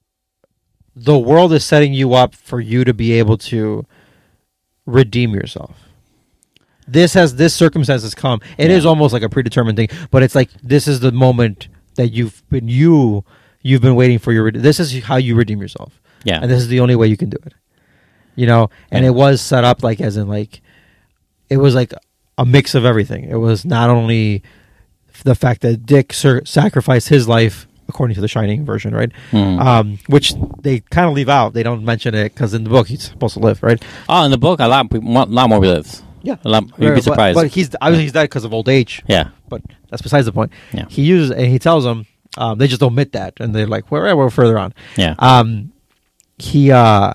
the world is setting you up for you to be able to redeem yourself. This has this circumstance has come. It Yeah. is almost like a predetermined thing, but it's like this is the moment that you've been you you've been waiting for your. rede- This is how you redeem yourself. Yeah. And this is the only way you can do it. You know, and Yeah. it was set up like as in like it was like a mix of everything. It was not only the fact that Dick sur- sacrificed his life according to the Shining version, right? Mm. Um, which they kind of leave out. They don't mention it because in the book he's supposed to live, right? Oh, in the book, a lot, a lot more lives. Yeah, a lot. You'd Right, be surprised. But, but he's obviously he's dead because of old age. yeah, But that's besides the point. Yeah. He uses and he tells them um, they just omit that and they're like, "We're we're further on." yeah, Um, he uh,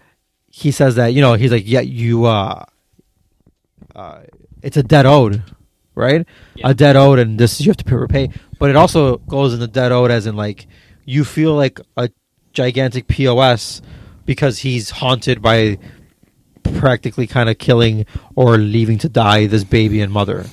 he says that you know he's like, "Yeah, you uh, uh, it's a debt owed, right? A debt owed, and this you have to pay, repay." But it also goes in the debt owed as in like you feel like a gigantic P O S because he's haunted by practically kind of killing or leaving to die this baby and mother,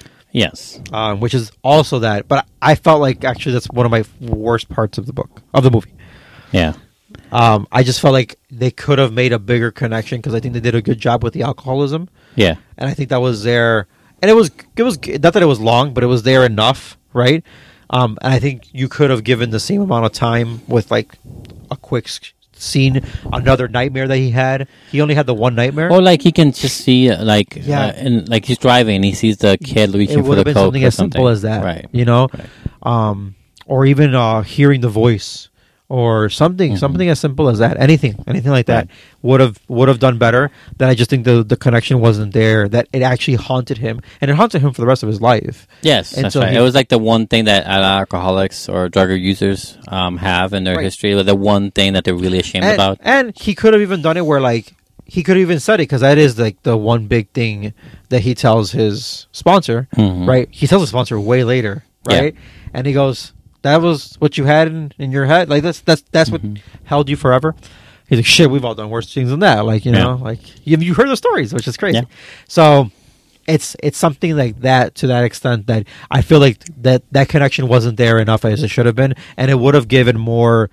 yes. um, which is also that. But I felt like actually that's one of my worst parts of the book of the movie. Yeah. Um, I just felt like they could have made a bigger connection because I think they did a good job with the alcoholism, Yeah. and I think that was there. And it was it was not that it was long, but it was there enough, right? Um, and I think you could have given the same amount of time with like a quick s- scene, another nightmare that he had. He only had the one nightmare. Or like he can just see, uh, like, Yeah. uh, and like he's driving and he sees the kid it reaching for would the have been coke something or as something. simple as that, right? You know, Right. um, or even uh, hearing the voice or something, Mm-hmm. something as simple as that. Anything, anything like that would have would have done better. Then I just think the the connection wasn't there. That it actually haunted him, and it haunted him for the rest of his life. Yes, And that's so right. he- It was like the one thing that alcoholics or drug users um, have in their Right. history. The one thing that they're really ashamed and, about. and he could have even done it where like he could have even said it because that is like the one big thing that he tells his sponsor, Mhm. right? He tells the sponsor way later, Yeah. right? And he goes, "That was what you had in, in your head, like that's that's that's what Mm-hmm. held held you forever." He's like, "Shit, we've all done worse things than that." Like you Yeah. know, like you you heard the stories, which is crazy. Yeah. So. It's it's something like that to that extent that I feel like that that connection wasn't there enough as it should have been, and it would have given more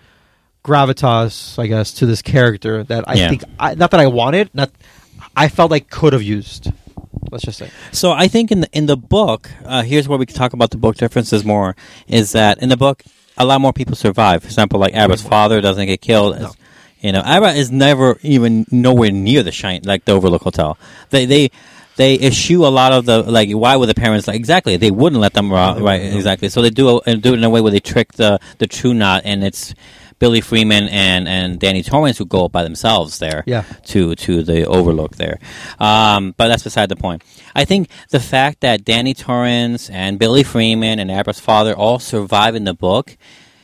gravitas, I guess, to this character that I Yeah. think I, not that I wanted, not I felt like could have used. Let's just say, So I think in the in the book, uh, here's where we can talk about the book differences more. Is that in the book, a lot more people survive. For example, like Abba's father doesn't get killed. No. You know, Abba is never even nowhere near the shine like the Overlook Hotel. They they. They eschew a lot of the like. Why would the parents like exactly? They wouldn't let them uh, right exactly. So they do a, do it in a way where they trick the the True Knot, and it's Billy Freeman and, and Danny Torrance who go by themselves there. Yeah. To to the Overlook there, um, but that's beside the point. I think the fact that Danny Torrance and Billy Freeman and Abba's father all survive in the book,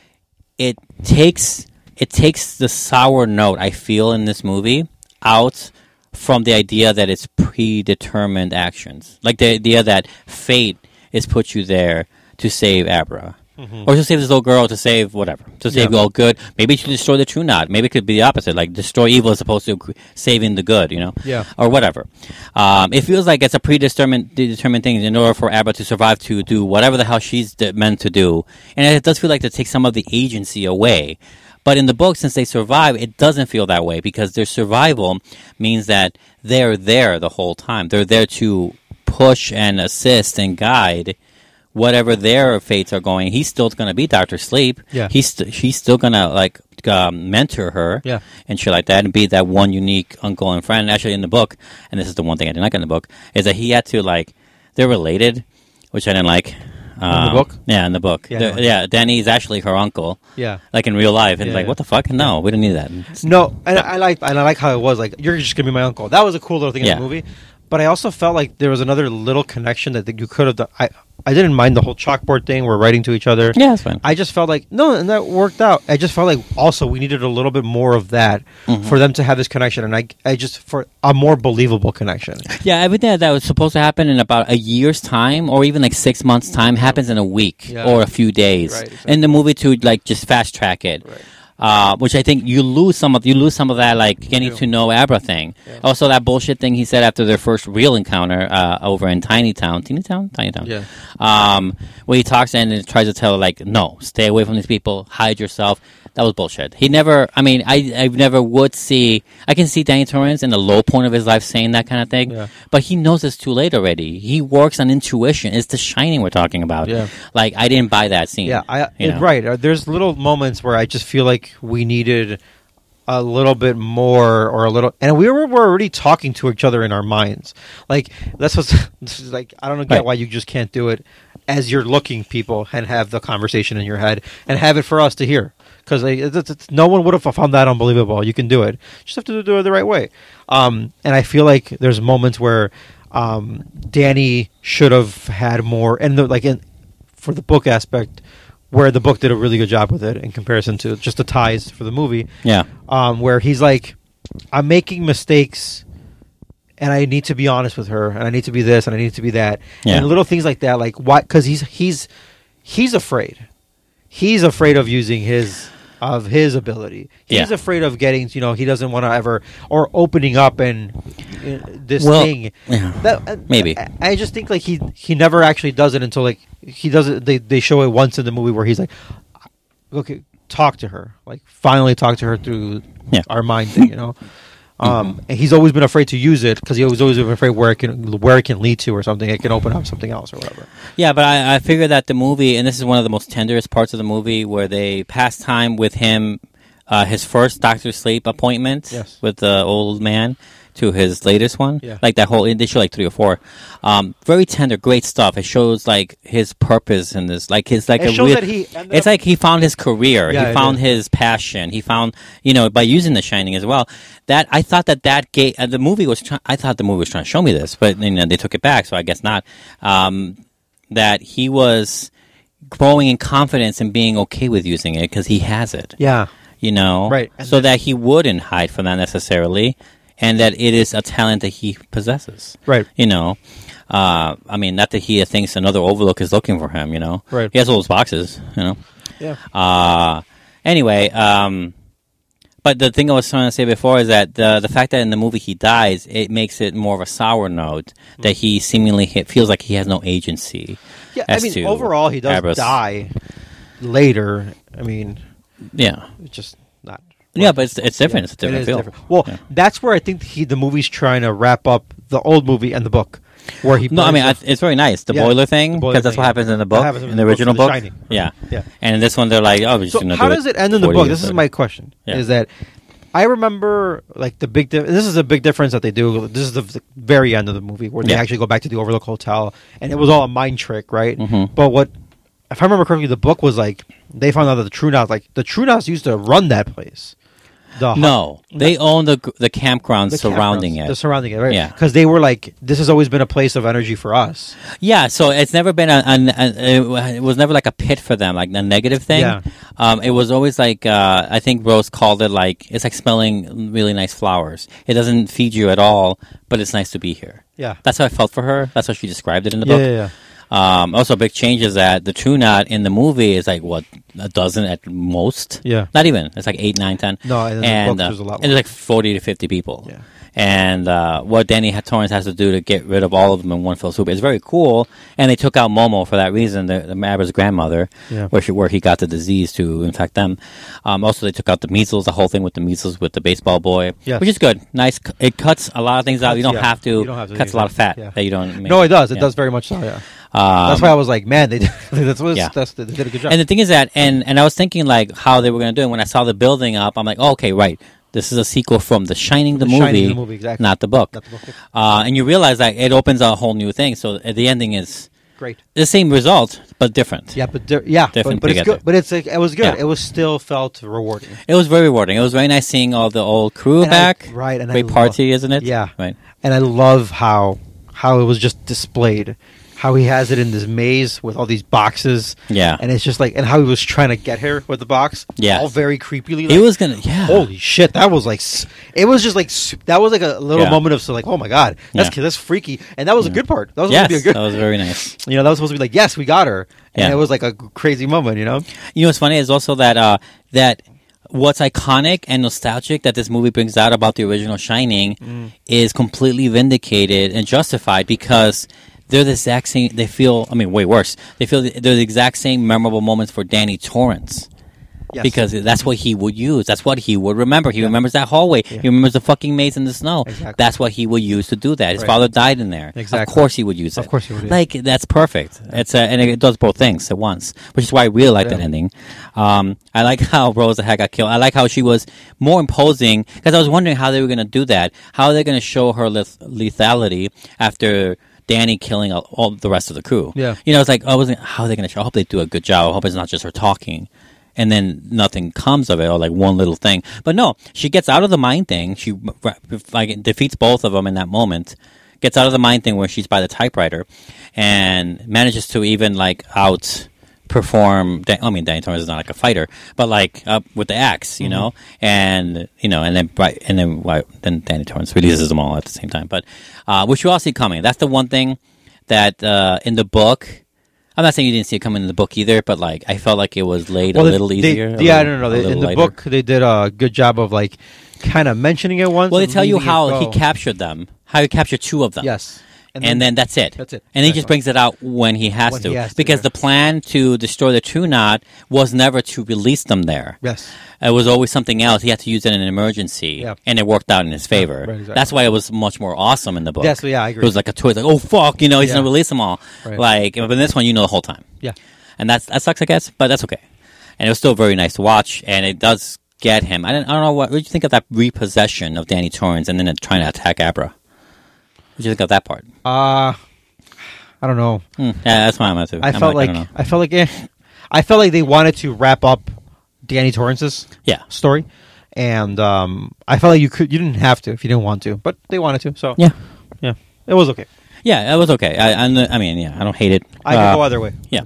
it takes it takes the sour note I feel in this movie out from the idea that it's predetermined actions. Like the idea that fate is put you there to save Abra. Mm-hmm. Or to save this little girl, to save whatever. To save Yeah. all good. Maybe to destroy the True Knot. Maybe it could be the opposite. Like destroy evil as opposed to saving the good, you know? Yeah. Or whatever. Um, it feels like it's a predetermined determined thing in order for Abra to survive to do whatever the hell she's de- meant to do. And it does feel like to take some of the agency away. But in the book, since they survive, it doesn't feel that way because their survival means that they're there the whole time. They're there to push and assist and guide whatever their fates are going. He's still going to be Doctor Sleep. Yeah. He's st- she's still going to like um, mentor her. Yeah. And shit like that, and be that one unique uncle and friend. Actually, in the book, and this is the one thing I didn't like in the book, is that he had to like they're related, which I didn't like. Um, the book? Yeah, in the book. Yeah, The- no. yeah, Danny's actually her uncle. yeah. Like in real life, and Yeah, like, yeah. what the fuck? No, we don't need that. No, and I like and I like how it was like you're just gonna be my uncle. That was a cool little thing Yeah. in the movie. But I also felt like there was another little connection that you could have done. I I didn't mind the whole chalkboard thing. We're writing to each other. Yeah, that's fine. I just felt like no, and that worked out. I just felt like also we needed a little bit more of that Mm-hmm. for them to have this connection, and I I just for a more believable connection. Yeah, everything that was supposed to happen in about a year's time, or even like six months' time, happens in a week Yeah. or a few days. Right, exactly. In the movie, to like just fast track it. Right. Uh, which I think you lose some of you lose some of that like getting to know Abra thing. Also, that bullshit thing he said after their first real encounter uh, over in Tiny Town, Teeny Town, Tiny Town. Yeah. Um, where he talks and it tries to tell her like, no, stay away from these people, hide yourself. That was bullshit. He never. I mean, I I never would see. I can see Danny Torrance in the low point of his life saying that kind of thing. Yeah. But he knows it's too late already. He works on intuition. It's The Shining we're talking about. Yeah. Like I didn't buy that scene. Yeah, I you it- know? right. Uh, There's little moments where I just feel like we needed a little bit more or a little, and we were, were already talking to each other in our minds. Like that's what's this is like. I don't get Right. why you just can't do it as you're looking people and have the conversation in your head and have it for us to hear. Because like, it's, it's, it's- no one would have found that unbelievable. You can do it. You just have to do it the right way. Um, and I feel like there's moments where um, Danny should have had more, and the, like in, for the book aspect, where the book did a really good job with it in comparison to just the ties for the movie. Yeah. Um, where he's like, I'm making mistakes, and I need to be honest with her, and I need to be this, and I need to be that, Yeah. and little things like that. Like why? Because he's he's he's afraid. He's afraid of using his of his ability. He's Yeah. afraid of getting. You know, he doesn't want to ever or opening up and uh, this Well, thing. yeah, That, uh, maybe. I, I just think like he he never actually does it until like he does it. They they show it once in the movie where he's like, okay, talk to her, like finally talk to her through Yeah. our mind thing, you know. Um, and he's always been afraid to use it because he was always been afraid where it can where it can lead to or something. It can open up something else or whatever. Yeah, but I, I figure that the movie, and this is one of the most tenderest parts of the movie, where they pass time with him, uh, his first Doctor Sleep appointment Yes. with the old man, to his latest one. Yeah. Like that whole, they show like three or four. Um, very tender, great stuff. It shows like his purpose in this, like his like It a shows real. that he ended It's up- like he found his career. Yeah, he it found is. his passion. He found, you know, by using The Shining as well. That I thought that that gave uh, the movie was. Try- I thought the movie was trying to show me this, but you know they took it back, so I guess not. Um, that he was growing in confidence and being okay with using it because he has it. Yeah, You know, Right. And So that he wouldn't hide from that necessarily, and that it is a talent that he possesses. Right. You know, uh, I mean, not that he thinks another Overlook is looking for him. You know, Right. He has all those boxes. You know. yeah, Uh, anyway, um, but the thing I was trying to say before is that the the fact that in the movie he dies, it makes it more of a sour note that he seemingly he- feels like he has no agency. yeah. I as mean, to overall, he does Erebus. die later. I mean, Yeah, it's just not. yeah, but it's it's different. It's a It different is feel. different. Well, Yeah. that's where I think he the movie's trying to wrap up the old movie and the book, where he. No, I burns mean I, the- it's very nice the Yeah, boiler the thing boiler because that's thing, what yeah. happens in the That book happens in the book original for The book. Shining. Yeah, Yeah. And in this one, they're like, oh, we're just So gonna how do does it end in the forty book? years This is later. my question. Yeah. Is that I remember like the big. Di- this is a big difference that they do. This is the v- very end of the movie where they Yeah. actually go back to the Overlook Hotel, and it was all a mind trick, right? Mhm. But what, if I remember correctly, the book was like they found out that the True Knots, like the True Knots, used to run that place. The hu- No, they own the the campgrounds the surrounding campgrounds, it. the surrounding it, right? Yeah. because they were like, this has always been a place of energy for us. Yeah, so it's never been a, a, a it was never like a pit for them, like a negative thing. Yeah. Um, it was always like uh, I think Rose called it like it's like smelling really nice flowers. It doesn't feed you at all, but it's nice to be here. Yeah. That's how I felt for her. That's how she described it in the Yeah, book. yeah, yeah. Um, also, a big change is that the True Knot in the movie is like what a dozen at most. Yeah. not even. It's like eight, nine, ten. No, and in the and books uh, there's a lot and more. there's like forty to fifty people. Yeah. And uh, what Danny Torrance has to do to get rid of all of them in one fell swoop is very cool. And they took out Momo for that reason, the, the Mabra's grandmother, Yeah. where she, where he got the disease to infect them. Um, also, they took out the measles, the whole thing with the measles with the baseball boy, Yes. which is good. Nice. cu- It cuts a lot of things out. You don't yeah. have to. You don't have to cuts do a lot of fat yeah. that you don't. Make. No, it does. It Yeah. does very much so. Yeah. Um, That's why I was like, man, they did, that's what Yeah. that's, they did a good job. And the thing is that, and, and I was thinking like how they were going to do it. When I saw the building up, I'm like, oh, okay, right. This is a sequel from The Shining, the, The movie, Shining, the movie, exactly. not the book. Not the book, yeah. Uh, and you realize that it opens a whole new thing. So uh, the ending is Great. the same result, but different. Yeah, but there, yeah, but, Different but it's together. good. But it's like, it was good. Yeah. It was still felt rewarding. It was very rewarding. It was very nice seeing all the old crew And I- back. right, and I Great love- party, isn't it? Yeah, Right. And I love how how it was just displayed. How he has it in this maze with all these boxes. Yeah. and it's just like, and how he was trying to get her with the box. Yes. all very creepily. It like, was going to, yeah. Holy shit! That was like, s- it was just like s- that was like a little Yeah. moment of so like, oh my god, that's Yeah. that's freaky, and that was a good part. That was Yes, supposed to be a good. that was very nice. You know, that was supposed to be like, yes, we got her, and Yeah. it was like a crazy moment. You know, You know what's funny is also that uh, that what's iconic and nostalgic that this movie brings out about the original Shining Mm. is completely vindicated and justified because they're the exact same. They feel, I mean, way worse. They feel they're the exact same memorable moments for Danny Torrance Yes. Because that's what he would use. That's what he would remember. He Yeah. remembers that hallway. Yeah. He remembers the fucking maze in the snow. Exactly. That's what he would use to do that. His Right. father died in there. Exactly. Of course he would use it. Of course he would, yeah. Like, that's perfect. It's a, and it does both things at once, which is why I really like that Yeah. ending. Um, I like how Rosa had got killed. I like how she was more imposing, because I was wondering how they were going to do that. How are they going to show her leth- lethality after Danny killing all, all the rest of the crew? Yeah. You know, it's like, I wasn't, how are they going to show? I hope they do a good job. I hope it's not just her talking and then nothing comes of it, or like one little thing. But no, she gets out of the mind thing. She like defeats both of them in that moment. Gets out of the mind thing where she's by the typewriter, and manages to even like out perform. I mean, Danny Torrance is not like a fighter, but like uh, with the axe, you know, and you know, and then right, and then right, then Danny Torrance releases them all at the same time. But uh, which you all see coming. That's the one thing that uh, in the book. I'm not saying you didn't see it coming in the book either, but like I felt like it was laid Well, a they- little they- easier. a yeah, little- no, no, a no. little In the lighter. book, they did a good job of like kind of mentioning it once. Well, they and tell you leaving it how he go. captured them, how he captured two of them. Yes, And, then, that's it. That's it. And he That's just all. brings it out when he has When to. he has to, because yeah. the plan to destroy the True Knot was never to release them there. Yes. It was always something else. He had to use it in an emergency. Yeah. And it worked out in his favor. right, exactly. That's why it was much more awesome in the book. Yes, yeah, I agree. It was like a twist. Like, oh, fuck, you know, he's Yeah. going to release them all. Right. Like, but in this one, you know the whole time. Yeah. And that's, that sucks, I guess, but that's okay. And it was still very nice to watch, and it does get him. I don't, I don't know, what, what did you think of that repossession of Danny Torrance and then trying to attack Abra? What did you think of that part? Uh I don't know. Hmm. Yeah, that's why I'm at too. I I'm felt like I, don't know. I, felt like eh. I felt like they wanted to wrap up Danny Torrance's Yeah. story, and um, I felt like you could you didn't have to if you didn't want to, but they wanted to. So Yeah. yeah, it was okay. Yeah, it was okay. I, I, I mean, yeah, I don't hate it. I could Uh, go either way. Yeah.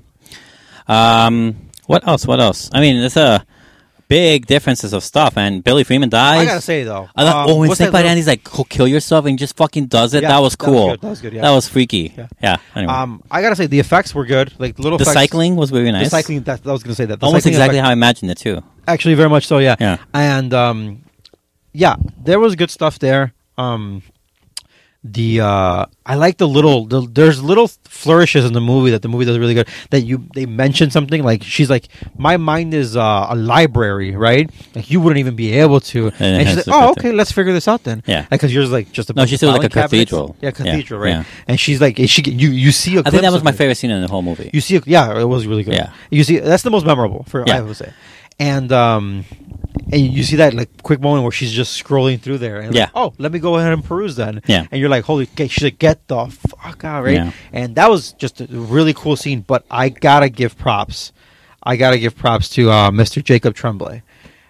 Um, what else? What else? I mean, it's a big differences of stuff, and Billy Freeman dies. I gotta say though, I thought, um, oh, when what's Snake that Bite little- Andy's like, "Go kill yourself," and he just fucking does it. Yeah, that was that was cool. good, that was good, yeah. That was freaky. Yeah. Yeah. Anyway. Um, I gotta say the effects were good. Like the little the effects, cycling was very the nice. cycling. That, I was gonna say that. The Almost cycling exactly effect- how I imagined it too. Actually, very much so. Yeah. Yeah. And um, yeah, there was good stuff there. Um, the uh, I like the little. The, there's little flourishes in the movie that the movie does really good. That you they mention something like she's like, my mind is uh, a library, right? Like you wouldn't even be able to. it And, has she's to like, oh, fit there. okay, let's figure this out then. Yeah. Because yours is like just a No, she said it was like a filing cabinets. cathedral. Yeah, cathedral, right? Yeah. And she's like, she you you see a. I think glimpse that was of my it. favorite scene in the whole movie. You see, a, yeah, it was really good. Yeah. You see, that's the most memorable for Yeah. I would say, and um, and you see that like quick moment where she's just scrolling through there, and Yeah. like, oh, let me go ahead and peruse then. Yeah. And you're like, holy, okay, she's like, get the fuck out, right? Yeah. And that was just a really cool scene. But I gotta give props, I gotta give props to uh, Mister Jacob Tremblay.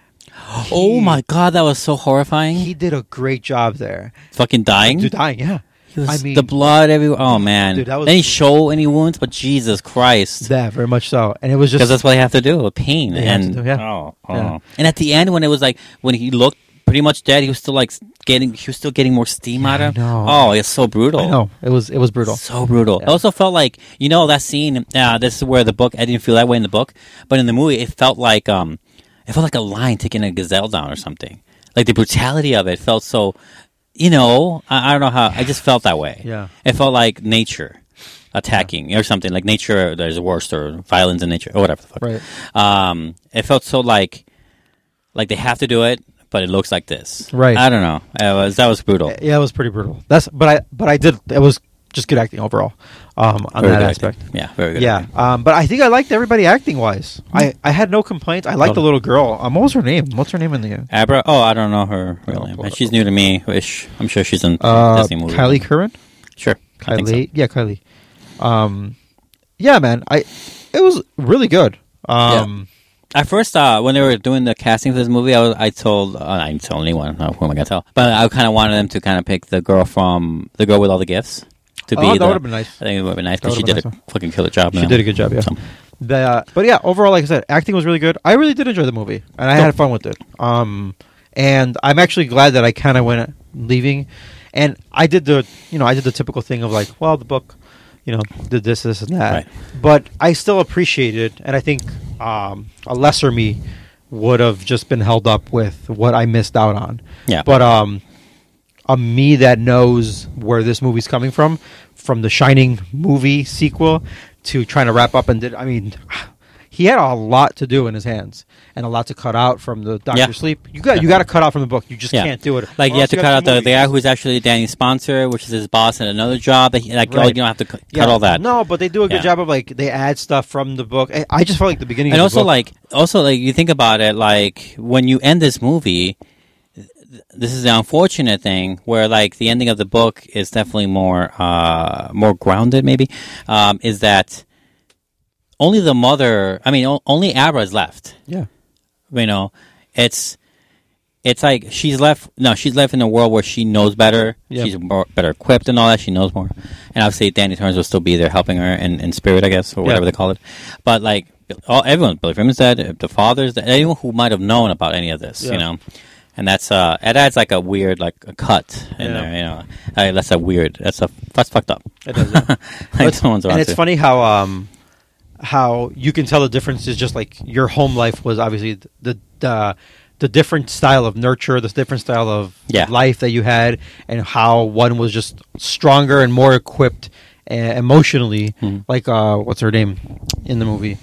oh my god, that was so horrifying. He did a great job there. fucking dying. Dude, dying, yeah. He was- I mean, the blood everywhere. Oh man. Dude, that was- Any show any wounds, but Jesus Christ. Yeah, very much so. And it was just Because that's what they have to do with pain. They have and to do, yeah. oh, oh. Yeah. And at the end, when it was like when he looked pretty much dead, he was still like getting he was still getting more steam out of him. I know. Oh, it's so brutal. I know it was it was brutal. So brutal. Yeah. It also felt like you know that scene. Uh, this is where the book. I didn't feel that way in the book, but in the movie, it felt like um, it felt like a lion taking a gazelle down or something. Like the brutality of it felt so. You know, I, I don't know how. I just felt that way. Yeah. It felt like nature attacking or something. Like nature, there's worse or violence in nature or whatever the fuck. Right. Um, it felt so like, like they have to do it, but it looks like this. Right. I don't know. It was that was brutal. Yeah, it was pretty brutal. That's but I but I did it was just good acting overall um, on Very that good aspect. acting. Yeah, very good. Yeah, acting. um, but I think I liked everybody acting wise. I, I had no complaints. I liked Oh. the little girl. Um, what was her name? What's her name in the Abra. Oh, I don't know her real Oh, name. pull it She's up. new to me. Ish. I'm sure she's in uh, Disney movie. Kylie Curran? Sure. I think so. Kylie, yeah, Kylie. Um, yeah, man, I it was really good. Um, At first, uh, when they were doing the casting for this movie, I was, I told, uh, I didn't tell anyone, uh, who am I going to tell? But I kind of wanted them to kind of pick the girl from, the girl with all the gifts. To Oh, be that the- would've been nice. I think it would have been nice That because she would've did been a fucking killer job. She man. did a good job, yeah. So, The, uh, but yeah, overall, like I said, acting was really good. I really did enjoy the movie, and I had fun with it. Um, and I'm actually glad that I kind of went leaving, and I did the, you know, I did the typical thing of like, well, the book, you know, did this, this, and that. Right. But I still appreciate it, and I think um, a lesser me would have just been held up with what I missed out on. Yeah. But um, a me that knows where this movie's coming from, from the Shining movie sequel to trying to wrap up and did. I mean, he had a lot to do in his hands and a lot to cut out from the Doctor Yeah. Sleep. You got you got to cut out from the book. You just Yeah. can't do it. Like Or you have else to got cut two out the, the movies. guy who's actually Danny's sponsor, which is his boss in another job. That he, like, oh, Right. you don't have to cu- Yeah. cut all that. No, but they do a good Yeah. job of like they add stuff from the book. I- I just felt like the beginning And of also, the book, like, also like you think about it, like when you end this movie, th- this is the unfortunate thing where like the ending of the book is definitely more, uh, more grounded. Maybe um, is that only the mother. I mean, o- only Abra is left. yeah. You know, it's it's like she's left. No, she's left in a world where she knows better. Yep. She's more better equipped and all that. She knows more, and obviously Danny Torrance will still be there helping her in, in spirit, I guess, or whatever Yeah. they call it. But like all everyone, Billy Freeman's dead. The father's dead. Anyone who might have known about any of this, Yeah. you know. And that's uh, it adds like a weird like a cut in Yeah. there, you know. Uh, that's a weird. That's a that's fucked up. It does. Yeah. Like someone's and on it's to. funny how um how you can tell the difference is just like your home life was obviously the the the different style of nurture, the different style of Yeah. life that you had, and how one was just stronger and more equipped uh, emotionally. Mhm. Like uh, what's her name in the movie?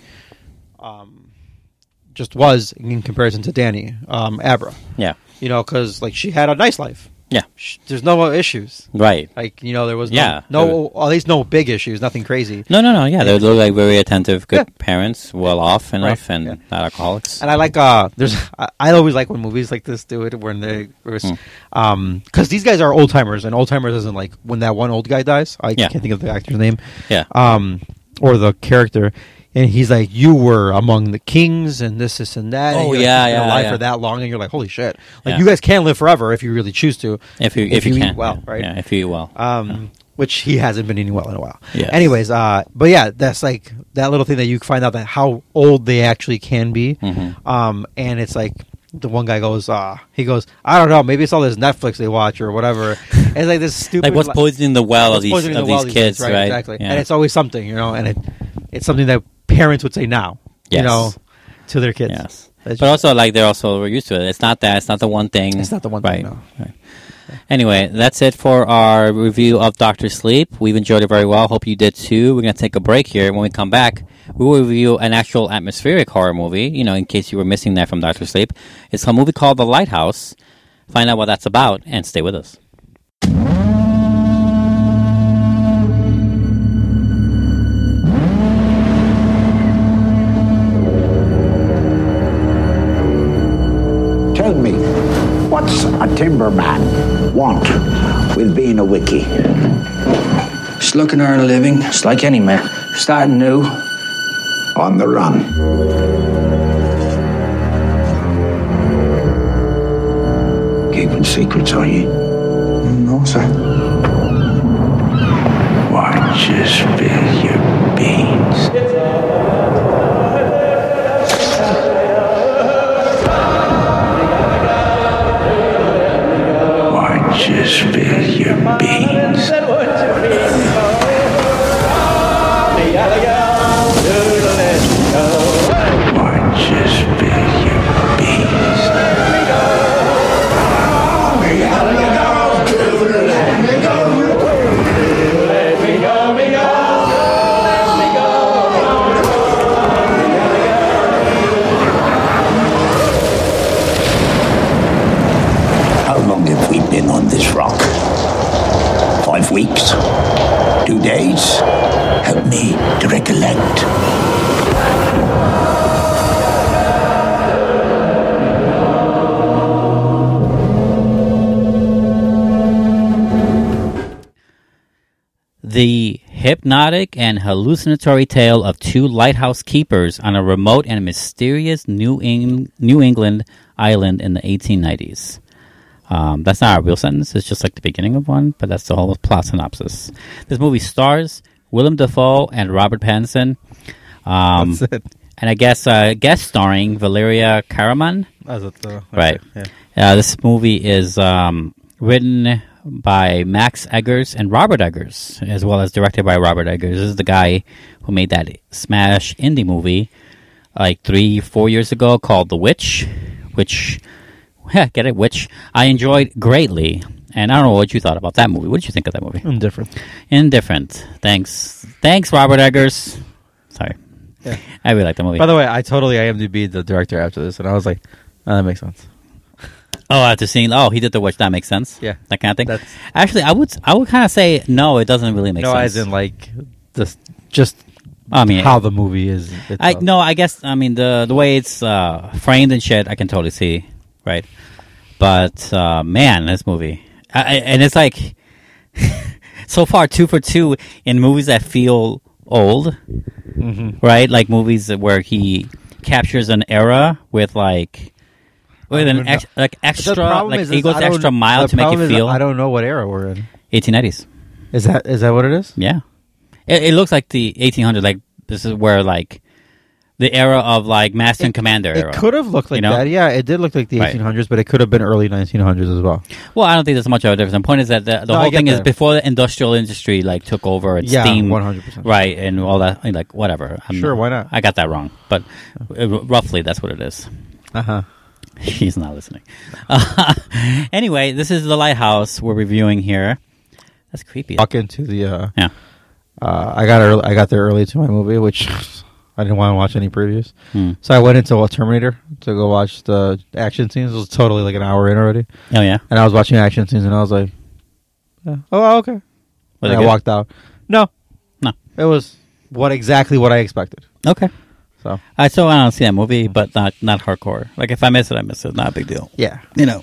Um, just was in comparison to Danny, um, Abra. Yeah, You know, because like she had a nice life. yeah, Sh there's no issues. right. Like you know, there was no, Yeah. no, at least no big issues, nothing crazy. No, no, no. Yeah, they look like very attentive, good Yeah. parents, well off enough, Right, and yeah. not alcoholics. And I like uh, there's I, I always like when movies like this do it when they Hmm. um because these guys are old timers and old timers isn't like when that one old guy dies. I Yeah. can't think of the actor's name. Yeah. Um, or the character. And he's like, you were among the kings, and this, this, and that. and Oh, you're, like, yeah, you've been yeah, alive yeah. for that long, and you're like, holy shit! Like Yeah. you guys can live forever if you really choose to. If you if, if you, you eat can, well, yeah. right? Yeah, if you eat well. Um, which he hasn't been eating well in a while. Yes. Anyways, uh, but yeah, that's like that little thing that you find out that how old they actually can be. Mhm. Um, and it's like the one guy goes, uh, he goes, I don't know, maybe it's all this Netflix they watch or whatever. And it's like this stupid, Like what's poisoning the well of what's these poisoning of the well these kids, right? right? Exactly. Yeah. And it's always something, you know, and it it's something that parents would say now, you Yes. know, to their kids. Yes. That's But just- also, like, they're also we're used to it. It's not that. It's not the one thing. It's not the one right. thing, no. Right. Anyway, that's it for our review of Doctor Sleep. We've enjoyed it very well. Hope you did too. We're going to take a break here. When we come back, we will review an actual atmospheric horror movie, you know, in case you were missing that from Doctor Sleep. It's a movie called The Lighthouse. Find out what that's about and stay with us. Tell me, what's a timberman want with being a wiki? Just looking to earn a living, just like any man. Starting new. On the run. Keeping secrets, are you? No, sir. Why, just spill your beans. Why, just spill your beans. Why, just spill your beans. How long have we been on this rock? Five weeks? Two days? Help me to recollect. The hypnotic and hallucinatory tale of two lighthouse keepers on a remote and mysterious New, Eng- New England island in the eighteen nineties. Um, that's not a real sentence. It's just like the beginning of one, but that's the whole plot synopsis. This movie stars Willem Dafoe and Robert Pattinson. Um, That's it. And I guess uh, guest starring Valeria Karaman. That's it, uh, Right. okay, Uh, this movie is um, written by Max Eggers and Robert Eggers, as well as directed by Robert Eggers. This is the guy who made that smash indie movie like three, four years ago called The Witch, which, yeah, get it, Witch, I enjoyed greatly. And I don't know what you thought about that movie. What did you think of that movie? Indifferent. Indifferent. Thanks. Thanks, Robert Eggers. Sorry. Yeah. I really like the movie. By the way, I totally IMDb'd the director after this, and I was like, oh, that makes sense. Oh, after seeing, oh, he did The Witch. That makes sense. Yeah, that kind of thing. That's, Actually, I would, I would kind of say no. It doesn't really make no, sense. as in like this, just. I mean, how the movie is. I no, I guess I mean the the way it's uh, framed and shit. I can totally see, right? But uh, man, this movie, I, I, and it's like so far two for two in movies that feel old, mm-hmm. right? Like movies where he captures an era with like. With an ex, like extra, like he goes extra mile to make it feel. I don't know what era we're in. eighteen nineties. Is that is that what it is? Yeah, it, it looks like the eighteen hundreds. Like this is where like the era of like Master and Commander. It era, could have looked like you know? that. Yeah, it did look like the Right. eighteen hundreds, but it could have been early nineteen hundreds as well. Well, I don't think there's much of a difference. The point is that the, the No, I whole get thing is that. before the industrial industry like took over and Yeah, steam, one hundred percent. right, and all that. Like whatever. I'm, Sure, why not? I got that wrong, but uh, roughly that's what it is. Uh huh. He's not listening. Uh, anyway, this is The Lighthouse we're reviewing here. That's creepy. Walk into the. Uh, yeah. Uh, I got early, I got there early to my movie, which I didn't want to watch any previews. Hmm. So I went into uh, Terminator to go watch the action scenes. It was totally like an hour in already. Oh yeah. And I was watching action scenes, and I was like, yeah. "Oh, okay." Was and it I good? walked out. No, No. it was what exactly what I expected. Okay. So I still want to see that movie, but not not hardcore. Like if I miss it, I miss it. Not a big deal. yeah, You know.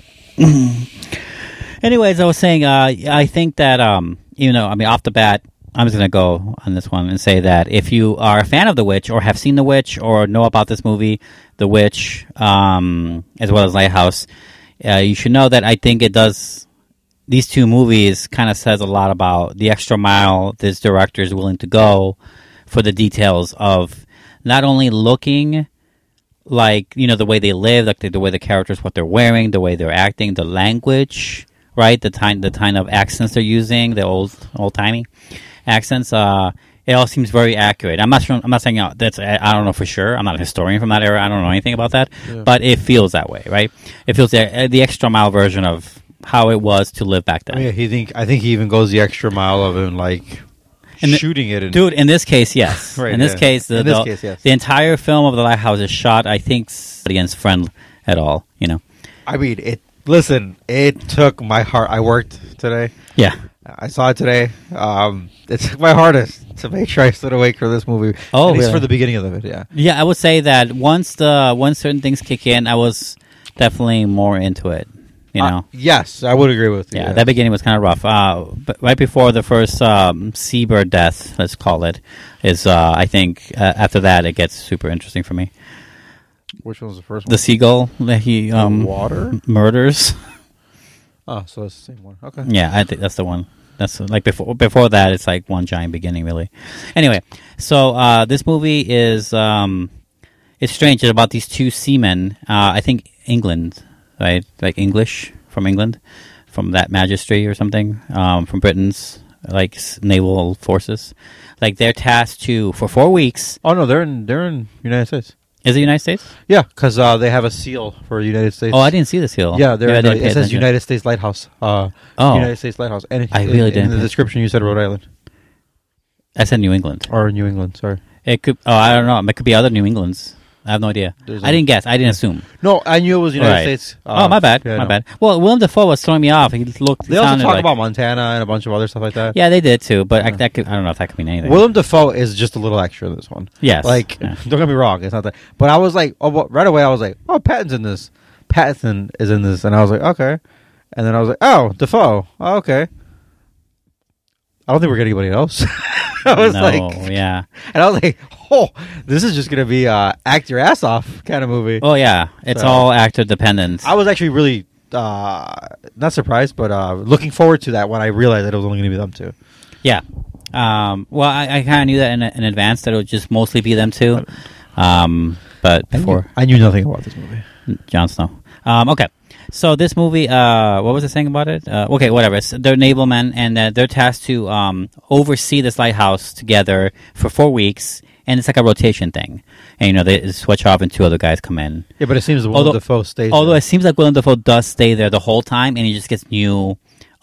Anyways, I was saying, uh, I think that um, you know, I mean, off the bat, I'm just gonna go on this one and say that if you are a fan of The Witch or have seen The Witch or know about this movie, The Witch, um, as well as Lighthouse, uh, you should know that I think it does. These two movies kind of says a lot about the extra mile this director is willing to go for the details of not only looking like, you know, the way they live, like the, the way the characters, what they're wearing, the way they're acting, the language, right? The kind, the kind of accents they're using, the old, old timey accents. Uh, it all seems very accurate. I'm not sure. I'm not saying uh, that's. I, I don't know for sure. I'm not a historian from that era. I don't know anything about that, Yeah. but it feels that way, right? It feels the, the extra mile version of how it was to live back then. I mean, he think I think he even goes the extra mile of him like And the- shooting it. And, Dude, in this case, yes. Right, in this yeah. case, the, In this the, case, yes. the entire film of The Lighthouse is shot, I think, s- against friend at all. You know. I mean, it. Listen, it took my heart. I worked today. Yeah. I saw it today. Um, it took my hardest to make sure I stood awake for this movie. Oh, at least really? for the beginning of it. Yeah. Yeah, I would say that once the once certain things kick in, I was definitely more into it. You know. Uh, yes, I would agree with you. Yeah, that beginning was kind of rough. Uh, but right before the first um, seabird death, let's call it, is uh, I think uh, after that it gets super interesting for me. Which one was the first one? The seagull that he um, water murders. Oh, so it's the same one. Okay. Yeah, I think that's the one. That's like before. Before that, it's like one giant beginning, really. Anyway, so uh, this movie is um, it's strange. It's about these two seamen. Uh, I think England, right? Like English from England, from that magistracy or something, um, from Britain's like s- naval forces. Like they're tasked to for four weeks. Oh no, they're in they're in United States. Is it United States? Yeah, because uh, they have a seal for United States. Oh, I didn't see the seal. Yeah, they're Maybe I in the- didn't pay it says attention. United States Lighthouse. Uh, Oh. United States Lighthouse. And it- I in- really in, didn't the pay- description you said Rhode Island I said New England. or New England. Sorry. It could. Oh, I don't know. It could be other New Englands. I have no idea. There's I a- didn't guess. I didn't assume. No, I knew it was United Right. States. oh, my bad. yeah, my no. bad. Well, Willem Dafoe was throwing me off. He looked. They also sounded talk like, about Montana and a bunch of other stuff like that. Yeah, they did too. But I, that could, I don't know if that could mean anything. Willem Dafoe is just a little extra in this one. Yes. Like, Yeah. don't get me wrong, it's not that. But I was like, oh, well, right away, I was like, oh, Patton's in this. Pattinson is in this, and I was like, okay. And then I was like, oh, Dafoe. Oh, okay. I don't think we're getting anybody else. I was no, like, yeah. and I was like, oh, this is just gonna be uh, act your ass off kind of movie. Oh yeah. It's So- all actor dependent. I was actually really uh, not surprised, but uh, looking forward to that when I realized that it was only gonna be them two. Yeah. Um, well, I, I kind of knew that in, in advance that it would just mostly be them two. Um, but I knew, before I knew nothing about this movie. Jon Snow. Um, okay. So this movie, uh, what was I saying about it? Uh, okay, whatever. It's, they're navalmen, and uh, they're tasked to um, oversee this lighthouse together for four weeks, and it's like a rotation thing. And, you know, they switch off and two other guys come in. Yeah, but it seems Willem Although- Dafoe stays. Although there. it seems like Willem Dafoe does stay there the whole time, and he just gets new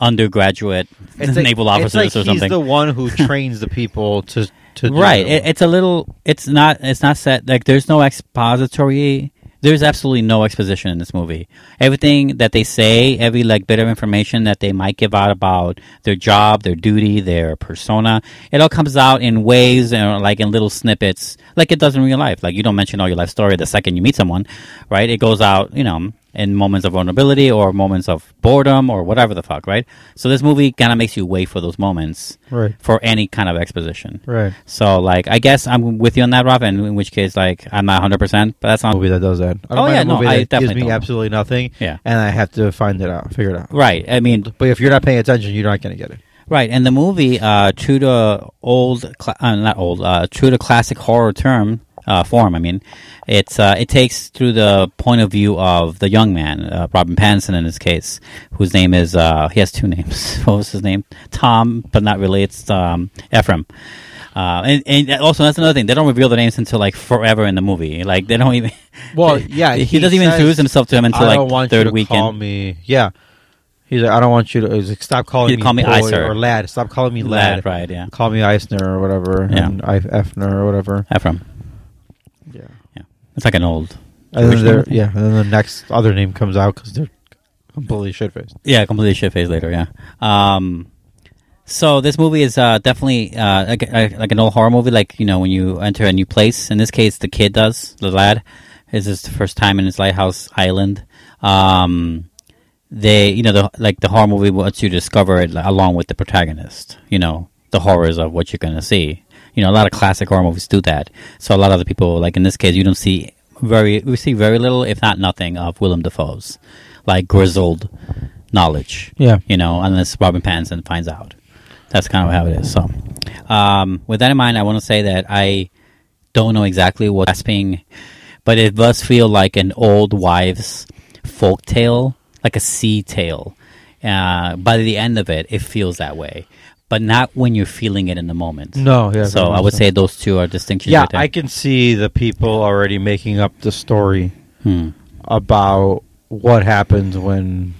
undergraduate It's like, naval officers it's like or something. He's the one who trains the people to to do right. it. It, it's a little. It's not. It's not set. Like there's no expository. There's absolutely no exposition in this movie. Everything that they say, every like bit of information that they might give out about their job, their duty, their persona, it all comes out in waves and like in little snippets, like it does in real life. Like you don't mention all your life story the second you meet someone, right? It goes out, you know, in moments of vulnerability or moments of boredom or whatever the fuck, right? So this movie kind of makes you wait for those moments, Right. for any kind of exposition, Right. So like, I guess I'm with you on that, Rob. And in which case, like, I'm not one hundred percent, but that's not movie that does that. I don't Oh, mind yeah, a no, movie I that definitely gives me don't. absolutely nothing. Yeah. and I have to find it out, figure it out. Right. I mean, But if you're not paying attention, you're not going to get it. right. And the movie, uh, true to old, cla- uh, not old, uh, true to classic horror term, uh, form. I mean, it's uh, it takes through the point of view of the young man, uh, Robin Pattinson in this case, whose name is uh, he has two names. What was his name? Tom, but not really. It's um, Ephraim. Uh, and, and also that's another thing. They don't reveal the names until like forever in the movie. Like they don't even. Well, yeah, he, he doesn't even says, introduce himself to him until I don't like want third you to weekend. Call me, yeah. He's like, I don't want you to he's like, stop calling You me call me boy Icer. or lad. Stop calling me Lad, lad. right, yeah. Call me Eisner or whatever. Yeah. And I Efner or whatever. Ephraim. Yeah. Yeah. It's like an old. And then Jewish there- name, I think. yeah, and then the next other name comes out because they're completely shit faced. Yeah, completely shit faced later. Yeah. Um, so this movie is uh, definitely uh, like, like an old horror movie. Like you know, when you enter a new place. In this case, the kid does. The lad is his first time in his lighthouse island. Um, they, you know, the like the horror movie wants you to discover it like, along with the protagonist. You know, the horrors of what you're going to see. You know, a lot of classic horror movies do that. So a lot of the people, like in this case, you don't see very, we see very little, if not nothing, of Willem Dafoe's like grizzled knowledge. Yeah. You know, unless Robin Pattinson finds out. That's kind of how it is. So, um, with that in mind, I want to say that I don't know exactly what's grasping, but it does feel like an old wives' folk tale, like a sea tale. Uh, by the end of it, it feels that way, but not when you're feeling it in the moment. No, yeah, So very I much would so. say those two are distinctions. Yeah, right there. I can see the people already making up the story Hmm. about what happens when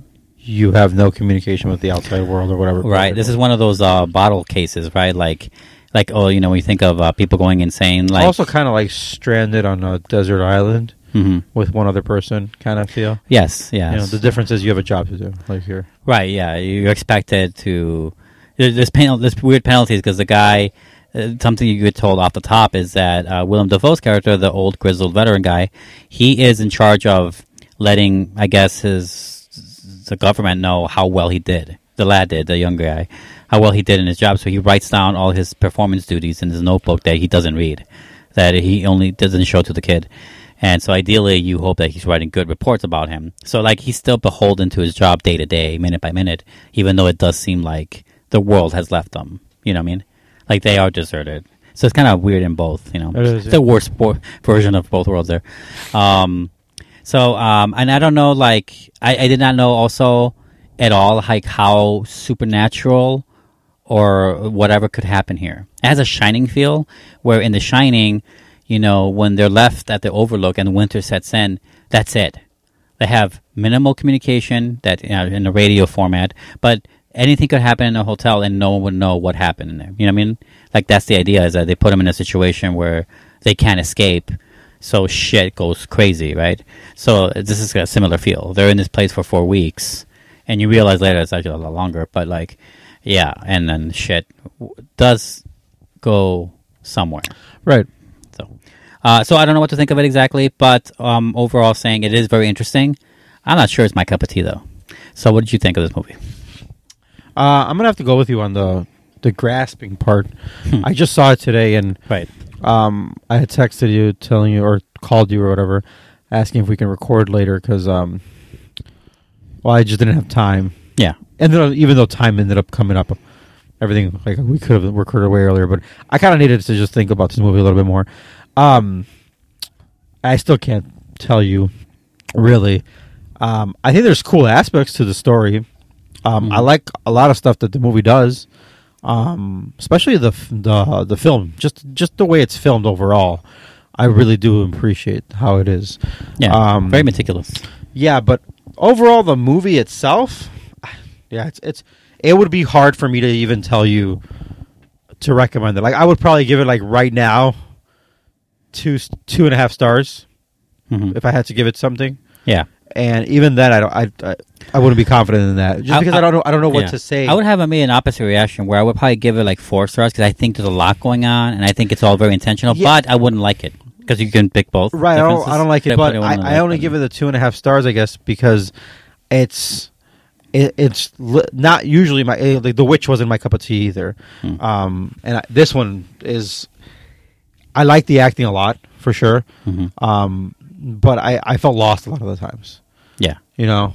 you have no communication with the outside world or whatever. Right. This is one of those uh, bottle cases, right? Like, like oh, you know, when you think of uh, people going insane, like also kind of like stranded on a desert island Mhm. with one other person kind of feel. Yes, yes. You know, the difference is you have a job to do, like here. Right, yeah. You're expected to. There's, there's, penal, there's weird penalties because the guy. Uh, something you get told off the top is that uh, Willem Dafoe's character, the old grizzled veteran guy, he is in charge of letting, I guess, his the government know how well he did. The lad did, the young guy, how well he did in his job. So he writes down all his performance duties in his notebook that he doesn't read, that he only doesn't show to the kid. And so ideally, you hope that he's writing good reports about him. So like he's still beholden to his job day to day, minute by minute, even though it does seem like the world has left them. You know what I mean? Like they are deserted. So it's kind of weird in both. You know, It is, yeah. the worst bo- version of both worlds there. Um, so um, and I don't know. Like I, I did not know also at all like how supernatural or whatever could happen here. It has a Shining feel, where in The Shining, you know, when they're left at the Overlook and winter sets in, that's it. They have minimal communication that you know, in the radio format, but anything could happen in a hotel and no one would know what happened in there. You know what I mean? Like that's the idea, is that they put them in a situation where they can't escape, so shit goes crazy, right? So this is a similar feel. They're in this place for four weeks, and you realize later it's actually a lot longer, but like, yeah, and then shit w- does go somewhere. Right. So, uh, so I don't know what to think of it exactly, but um, overall saying it is very interesting. I'm not sure it's my cup of tea, though. So what did you think of this movie? Uh, I'm gonna have to go with you on the the grasping part. I just saw it today, and right. Um, I had texted you, telling you, or called you, or whatever, asking if we can record later because, um, well, I just didn't have time. Yeah. And then, even though time ended up coming up, everything like we could have recorded way earlier, but I kind of needed to just think about this movie a little bit more. Um, I still can't tell you really. Um, I think there's cool aspects to the story. Um, Mm-hmm. I like a lot of stuff that the movie does, um, especially the f- the the film. Just just the way it's filmed overall, I really do appreciate how it is. Yeah, um, very meticulous. Yeah, but overall, the movie itself, Yeah, it's it's it would be hard for me to even tell you to recommend it. Like I would probably give it like right now two two and a half stars Mhm. if I had to give it something. Yeah. And even then, I don't. I, I, I wouldn't be confident in that just because I, don't know. I don't know what yeah. to say. I would have a me an opposite reaction where I would probably give it like four stars because I think there's a lot going on and I think it's all very intentional. Yeah. But I wouldn't like it because you can pick both. Right. I don't, I don't like it, but I, I only it. give it the two and a half stars, I guess, because it's it, it's li- not usually my eh, like The Witch wasn't my cup of tea either. Hmm. Um, and I, this one is. I like the acting a lot for sure, Mm-hmm. um, but I, I felt lost a lot of the times. Yeah. You know,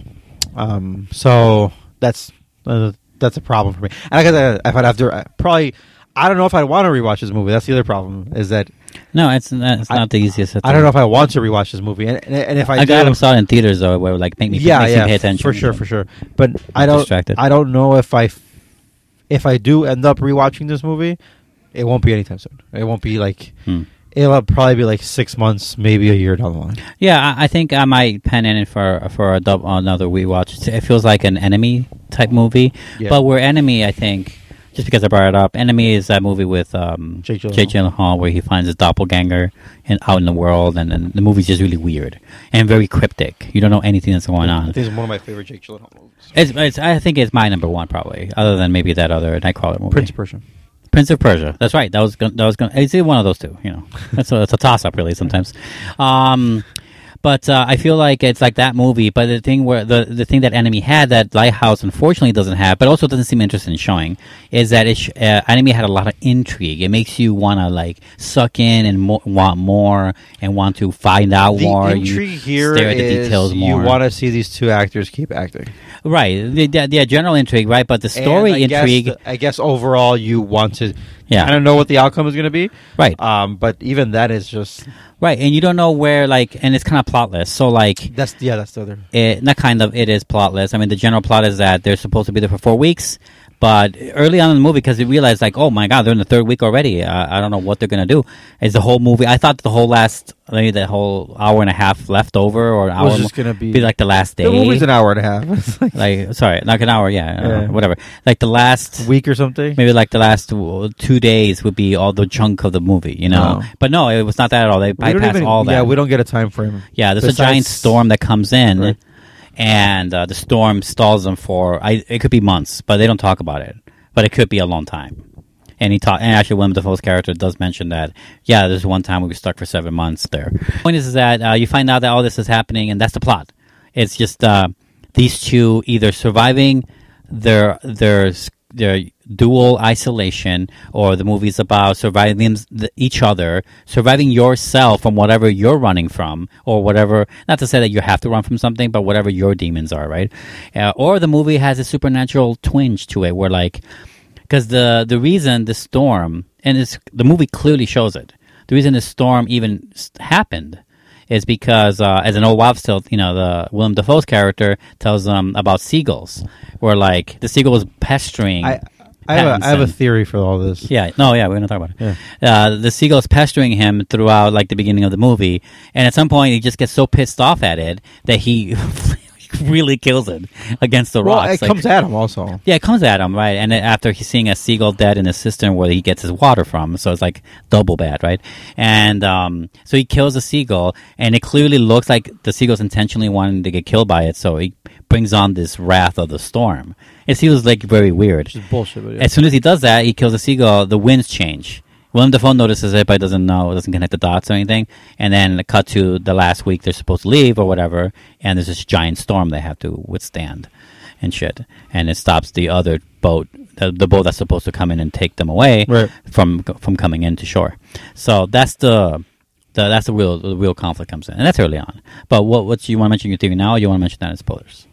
um, so that's uh, that's a problem for me. And like I said, if I'd have to, uh, probably, I don't know if I want to rewatch this movie. That's the other problem. Is that no, it's not, it's I, not the easiest. I don't know if I want to rewatch this movie, and, and, and if I, I do, got saw it in theaters though, where like make me yeah, makes yeah, me pay attention for sure, for sure. But I don't, distracted. I don't know if I, if I do end up rewatching this movie, it won't be anytime soon. It won't be like. Hmm. It'll probably be like six months, maybe a year down the line. Yeah, I, I think I might pen in it for for a dub, another rewatch. It feels like an Enemy type movie, Yeah. but where Enemy, I think, just because I brought it up, Enemy is that movie with um, Jake Gyllenhaal. Jake Gyllenhaal where he finds his doppelganger in, out in the world, and, and the movie's just really weird and very cryptic. You don't know anything that's going I on. think it's one of my favorite Jake Gyllenhaal movies. It's, it's, I think it's my number one probably, other than maybe that other Nightcrawler movie. Prince of Persia. Prince of Persia. That's right. That was gon- that was going. It's either one of those two. You know, that's a, it's a toss up really sometimes. Um, but uh, I feel like it's like that movie. But the thing where the the thing that Enemy had that Lighthouse unfortunately doesn't have, but also doesn't seem interested in showing, is that it sh- uh, Enemy had a lot of intrigue. It makes you want to like suck in and mo- want more and want to find out The more. intrigue you here stare at the is details you more. want to see these two actors keep acting. Right. The, the, the general intrigue, right? But the story And I intrigue. Guess the, I guess overall you want to. Yeah. I don't know what the outcome is going to be. Right. Um. But even that is just. Right, and you don't know where, like, and it's kind of plotless. So, like, That's yeah. That's the other. it, not kind of, it is plotless. I mean, the general plot is that they're supposed to be there for four weeks, but early on in the movie, because they realized, like, oh my god, they're in the third week already. Uh, I don't know what they're gonna do. Is the whole movie? I thought the whole last, maybe the whole hour and a half left over, or an hour Was just gonna be, be like the last day. The movie's an hour and a half. It's like, like, sorry, like an hour, yeah, uh, Yeah. whatever. Like the last week or something. maybe like the last uh, two days would be all the chunk of the movie, you know. No. But no, it was not that at all. They We don't bypassed even- all that. Yeah, we don't get a time frame. Yeah, there's a Besides- giant storm that comes in, Right. and uh, the storm stalls them for. I, it could be months, but they don't talk about it. But it could be a long time. And he talk, and actually, Willem Dafoe's character does mention that. Yeah, there's one time we were stuck for seven months there. The point is, is that uh, you find out that all this is happening, and that's the plot. It's just uh, these two either surviving their their their dual isolation, or the movie's about surviving them, the, each other, surviving yourself from whatever you're running from, or whatever. Not to say that you have to run from something, but whatever your demons are, right? Uh, or the movie has a supernatural twinge to it, where like, because the the reason the storm, and it's, the movie clearly shows it. The reason the storm even s- happened is because, uh, as an old wives' tale, you know, the Willem Dafoe's character tells them about seagulls, where like the seagull was pestering. I I have, a, I have a theory for all this. Yeah, no, yeah, we're gonna talk about it. Uh, the seagull's pestering him throughout, like the beginning of the movie, and at some point he just gets so pissed off at it that he really kills it against the Well, rocks. it Like- comes at him also. yeah, it comes at him, right? And then after he's seeing a seagull dead in his cistern where he gets his water from, so it's like double bad, right? And um, so he kills the seagull, and it clearly looks like the seagull's intentionally wanting to get killed by it, so he brings on this wrath of the storm. It feels like very weird. Which is bullshit. But yeah. As soon as he does that, he kills the seagull, the winds change. Willem Dafoe notices it, but doesn't know, doesn't connect the dots or anything. And then cut to the last week they're supposed to leave or whatever, and there's this giant storm they have to withstand and shit. And it stops the other boat, the, the boat that's supposed to come in and take them away Right. from from coming into shore. So that's the, the that's the real the real conflict comes in, and that's early on. But what what you want to mention your theory now, or you want to mention that in spoilers?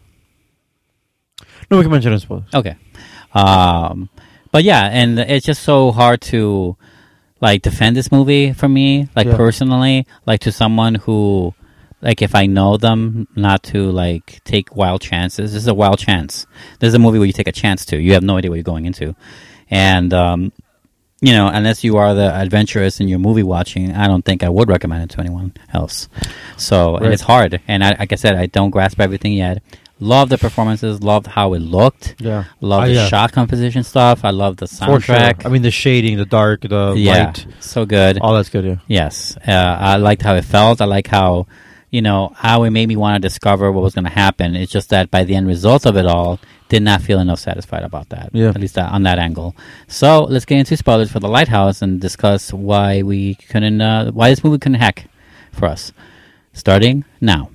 No, we can mention it. Spoilers. Okay. Um, but yeah, and it's just so hard to like defend this movie for me, like Yeah. personally, like to someone who, like if I know them, not to like take wild chances. This is a wild chance. This is a movie where you take a chance to. You have no idea what you're going into, and um, you know, unless you are the adventurous in your movie watching, I don't think I would recommend it to anyone else. So, and Right. it's hard. And I, like I said, I don't grasp everything yet. Loved the performances. Loved how it looked. Yeah. Loved Uh, the yeah. shot composition stuff. I love the For sure. soundtrack. I mean, the shading, the dark, the yeah, light. so good. All that's good, yeah. Yes, uh, I liked how it felt. I like how, you know, how it made me want to discover what was going to happen. It's just that by the end result of it all, did not feel enough satisfied about that. Yeah. At least that, on that angle. So let's get into spoilers for The Lighthouse and discuss why we couldn't, uh, why this movie couldn't hack for us. Starting now.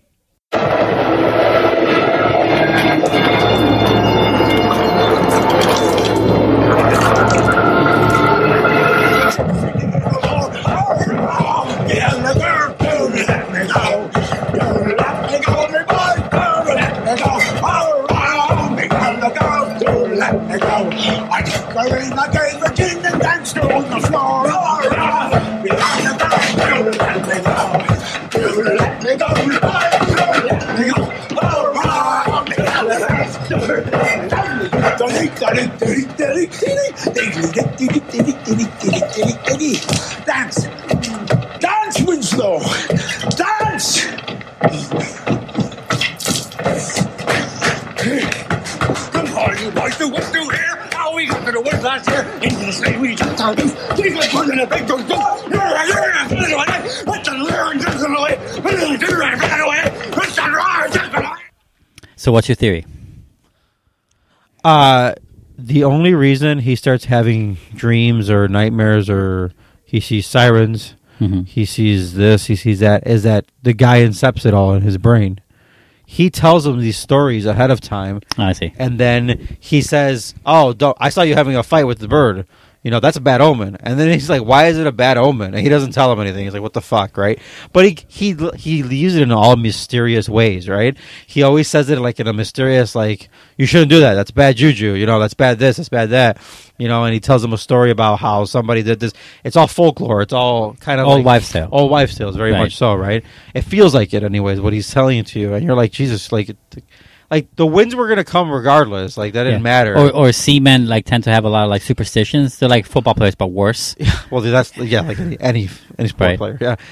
Dance! Dance, Winslow! Dance! Come on, you boys, do what do here? How we got to the woods last year? Into the slave we just started. Things like putting a big dog. What's the lyric just away? What's the lyric just away? What's the lyric just away? So what's your theory? Uh, the only reason he starts having dreams or nightmares or he sees sirens, mm-hmm. he sees this, he sees that, is that the guy incepts it all in his brain. He tells him these stories ahead of time. Oh, I see. And then he says, oh, don't, I saw you having a fight with the bird. You know, that's a bad omen. And then he's like, why is it a bad omen? And he doesn't tell him anything. He's like, what the fuck, right? But he he he uses it in all mysterious ways, right? He always says it like in a mysterious, like, you shouldn't do that. That's bad juju. You know, that's bad this, that's bad that. You know, and he tells him a story about how somebody did this. It's all folklore. It's all kind of Old like, wives' tale. Old wives' tales, very Right. much so, right? It feels like it anyways, what he's telling it to you. And you're like, Jesus, like... It, Like, the winds were going to come regardless. Like, that didn't Yeah. matter. Or, or seamen like tend to have a lot of like superstitions. They're like football players, but worse. Well, that's, yeah, like any any, any sport Right. player. Yeah.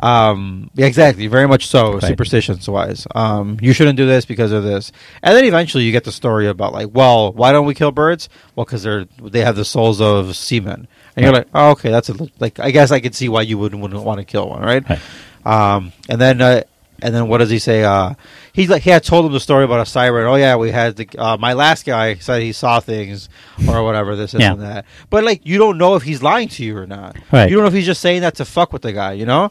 Um, yeah, exactly. Very much so, Right. superstitions-wise. Um, you shouldn't do this because of this. And then eventually you get the story about, like, well, why don't we kill birds? Well, because they're they have the souls of seamen. And you're like, oh, okay, that's a, like, I guess I could see why you wouldn't, wouldn't want to kill one, right? Right. Um, and then... Uh, And then what does he say? Uh, he's like he had told him the story about a siren. Oh yeah, we had the, uh, my last guy said he saw things or whatever. This Yeah. and that. But like you don't know if he's lying to you or not. Right. You don't know if he's just saying that to fuck with the guy. You know.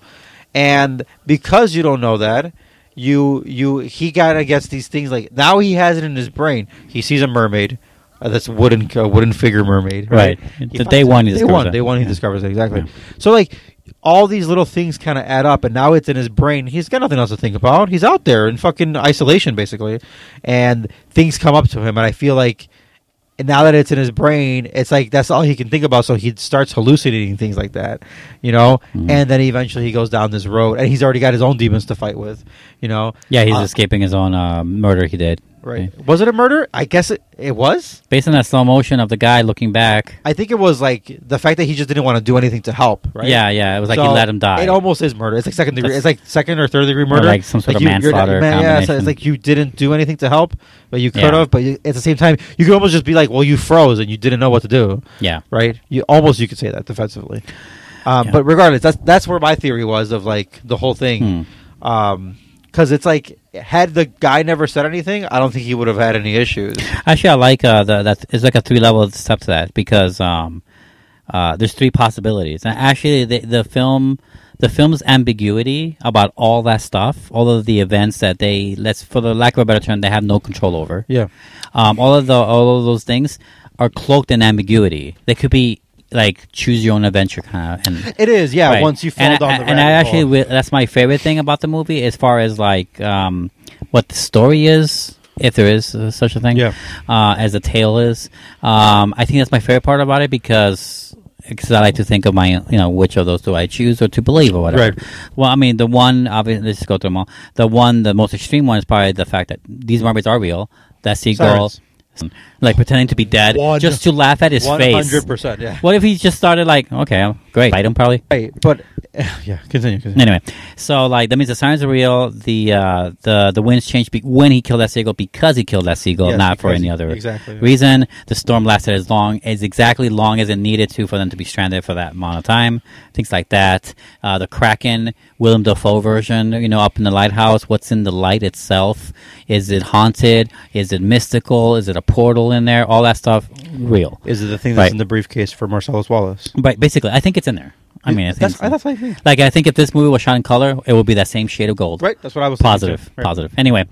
And because you don't know that, you you he kind of gets these things like now he has it in his brain. He sees a mermaid. Uh, that's a wooden uh, wooden figure mermaid. Right. Right. He The finds day it. one he Day discovers one. it. Day one he Yeah. discovers it exactly. Yeah. So like all these little things kind of add up, and now it's in his brain. He's got nothing else to think about. He's out there in fucking isolation, basically, and things come up to him. And I feel like now that it's in his brain, it's like that's all he can think about. So he starts hallucinating things like that, you know. Mhm. And then eventually he goes down this road, and he's already got his own demons to fight with, you know. Yeah, he's Uh, escaping his own uh, murder he did. Right. Was it a murder? I guess it, it was. Based on that slow motion of the guy looking back. I think it was like the fact that he just didn't want to do anything to help. Right. Yeah, yeah. It was like he So let him die. It almost is murder. It's like second degree. That's- It's like second or third degree murder. like some sort of you- you're not- manslaughter man, yeah, so it's combination. like you didn't do anything to help, but you could Yeah. have. But you, at the same time, you could almost just be like, "Well, you froze and you didn't know what to do." Yeah. Right. You almost you could say that defensively. Um, Yeah. But regardless, that's that's where my theory was of like the whole thing. Hmm. Um, because it's like had the guy never said anything, I don't think he would have had any issues. Actually, I like uh, the that it's like a three level step to that because um, uh, there's three possibilities. And actually, the the film the film's ambiguity about all that stuff, all of the events that they let's for the lack of a better term, they have no control over. Yeah. Um, all of the all of those things are cloaked in ambiguity. They could be like choose your own adventure kind of. And It is, yeah. Right. Once you fall and down I, the and I rabbit actually hole. wi- that's my favorite thing about the movie as far as like um, what the story is, if there is uh, such a thing, Yeah. uh, as the tale is. Um, I think that's my favorite part about it because because I like to think of my you know which of those do I choose or to believe or whatever. Right. Well, I mean the one obviously let's just go through them all. The one the most extreme one is probably the fact that these mermaids are real. That seagull. Sirens. Like pretending to be dead One- just to laugh at his face. one hundred percent, yeah. What if he just started like, okay, I'm great. Fight him probably. Right, but yeah, continue, continue. Anyway, so like that means the sirens are real. The uh, the the winds changed be- when he killed that seagull because he killed that seagull, Yes, not for because any he- other exactly. reason. The storm lasted as long as exactly long as it needed to for them to be stranded for that amount of time. Things like that. Uh, the Kraken, Willem Dafoe version, you know, up in the lighthouse. What's in the light itself? Is it haunted? Is it mystical? Is it a portal in there? All that stuff, real. Is it the thing that's Right. in the briefcase for Marcellus Wallace? Right, basically, I think it's in there. I mean, I think That's- it's in- that's what I think. Like, I think if this movie was shot in color, it would be that same shade of gold. Right, that's what I was thinking Positive, too. Right. positive. Anyway,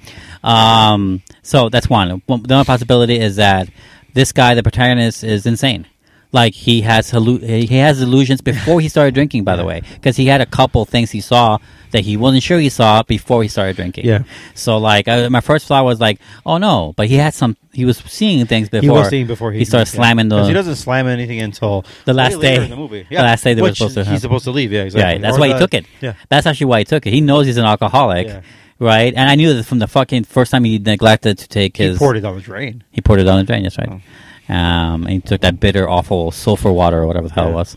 um, so that's one. One- The other possibility is that this guy, the protagonist, is insane. Like he has hallu- he has illusions before he started drinking. By the way, because he had a couple things he saw that he wasn't sure he saw before he started drinking. Yeah. So like, I, my first thought was like, oh no, but he had some. He was seeing things before. He was seeing before he, he started yeah. slamming the. 'Cause he doesn't slam anything until The last way later day. in the movie. The last day they were Which supposed to He's have. supposed to leave. Yeah, exactly. Yeah, that's Or why he the- took it. Yeah. That's actually why he took it. He knows he's an alcoholic, Yeah. right? And I knew that from the fucking first time he neglected to take He his. poured it down the drain. He poured it down the drain. That's right. Um, and he took that bitter, awful sulfur water or whatever the hell it Yeah. was.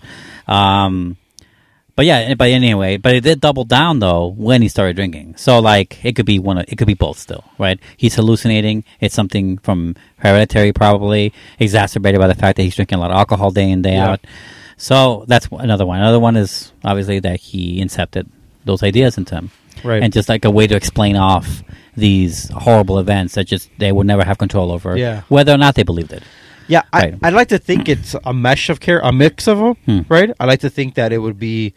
Um, but yeah, but anyway, but it did double down though when he started drinking. So like, it could be one. Of, it could be both still, right? He's hallucinating. It's something from hereditary, probably exacerbated by the fact that he's drinking a lot of alcohol day in day Yeah. out. So that's another one. Another one is obviously that he incepted those ideas into him, Right. And just like a way to explain off these horrible events that just they would never have control over, Yeah. whether or not they believed it. Yeah, I, Right. I'd like to think it's a mesh of care, a mix of them, Hmm. right? I like to think that it would be,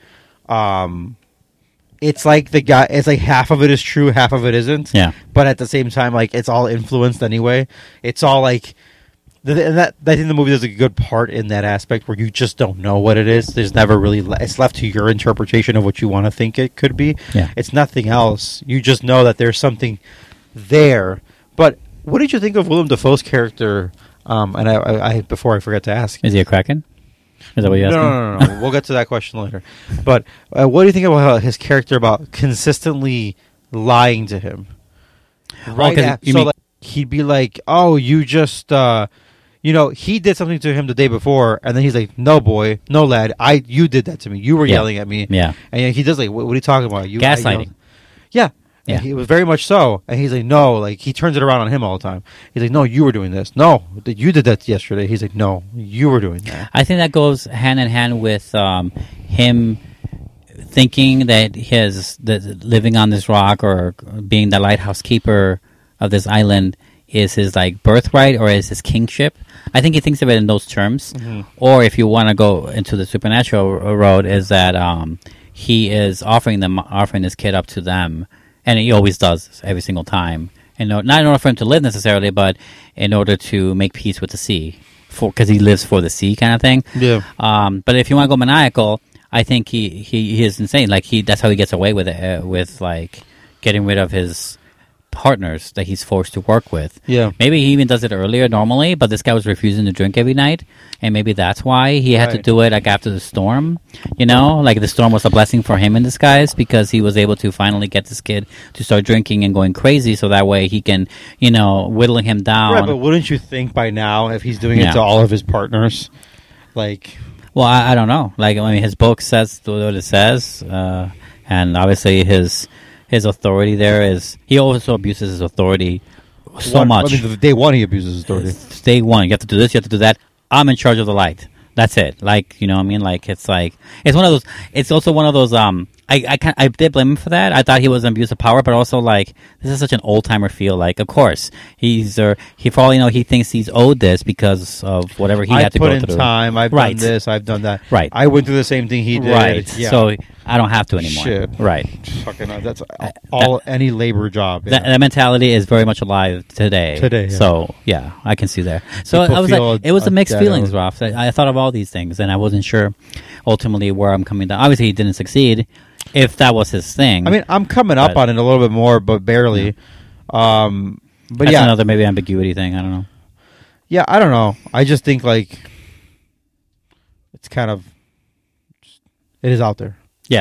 um, it's like the guy. It's like half of it is true, half of it isn't. Yeah. But at the same time, like it's all influenced anyway. It's all like, the, and that I think the movie does a good part in that aspect where you just don't know what it is. There's never really. le- It's left to your interpretation of what you want to think it could be. Yeah. It's nothing else. You just know that there's something there. But what did you think of Willem Dafoe's character? Um, and I, I, I before I forget to ask, Is he a Kraken? Is that what you're no, asking? no, no, no, no. We'll get to that question later. But uh, what do you think about his character about consistently lying to him? Right. 'cause at- you so mean- like, he'd be like, "Oh, you just, uh, you know, he did something to him the day before," and then he's like, "No, boy, no, lad, I, you did that to me. You were Yeah. yelling at me." Yeah. And he does like, "What, what are you talking about? You I Gaslighting. yelled-" Yeah. Yeah. And he was very much so. And he's like, no, like, he turns it around on him all the time. He's like, no, you were doing this. No, th- you did that yesterday. He's like, no, you were doing that. I think that goes hand in hand with um, him thinking that his that living on this rock or being the lighthouse keeper of this island is his like birthright or is his kingship. I think he thinks of it in those terms. Mhm. Or if you want to go into the supernatural r- road, is that um, he is offering them offering this kid up to them, and he always does every single time. And not in order for him to live necessarily, but in order to make peace with the sea, for because he lives for the sea, kind of thing. Yeah. Um, but if you want to go maniacal, I think he, he, he is insane. Like he, that's how he gets away with it, uh, with like getting rid of his partners that he's forced to work with. Yeah. Maybe he even does it earlier normally, but this guy was refusing to drink every night, and maybe that's why he had to Right. do it like after the storm. You know, like the storm was a blessing for him in disguise because he was able to finally get this kid to start drinking and going crazy, so that way he can, you know, whittling him down. Right, but wouldn't you think by now, if he's doing Yeah. it to all of his partners, like, Well, I, I don't know. Like, I mean, his book says what it says, uh, and obviously his his authority there is he also abuses his authority so one, much. I mean, the day one he abuses his authority. Day one, you have to do this, you have to do that. I'm in charge of the light. That's it. Like, you know what I mean? Like, it's like it's one of those. It's also one of those. Um, I I can I did blame him for that. I thought he was an abuse of power, but also like this is such an old timer feel. Like, of course he's uh, he for all you know he thinks he's owed this because of whatever he I had to put go in through. time. I've right. done this. I've done that. Right. I went through the same thing he did. Right. Yeah. So I don't have to anymore. Shit. Right. Fucking, uh, that's all any labor job. Yeah. That, that mentality is very much alive today. Today, yeah. So yeah, I can see there. So People I was feel like, it was a a mixed debt feelings, of- Ralph. I, I thought of all these things, and I wasn't sure ultimately where I'm coming down. Obviously, he didn't succeed. If that was his thing, I mean, I'm coming up But- on it a little bit more, but barely. Um, but that's yeah, another maybe ambiguity thing. I don't know. yeah, I don't know. I just think like it's kind of it is out there. Yeah,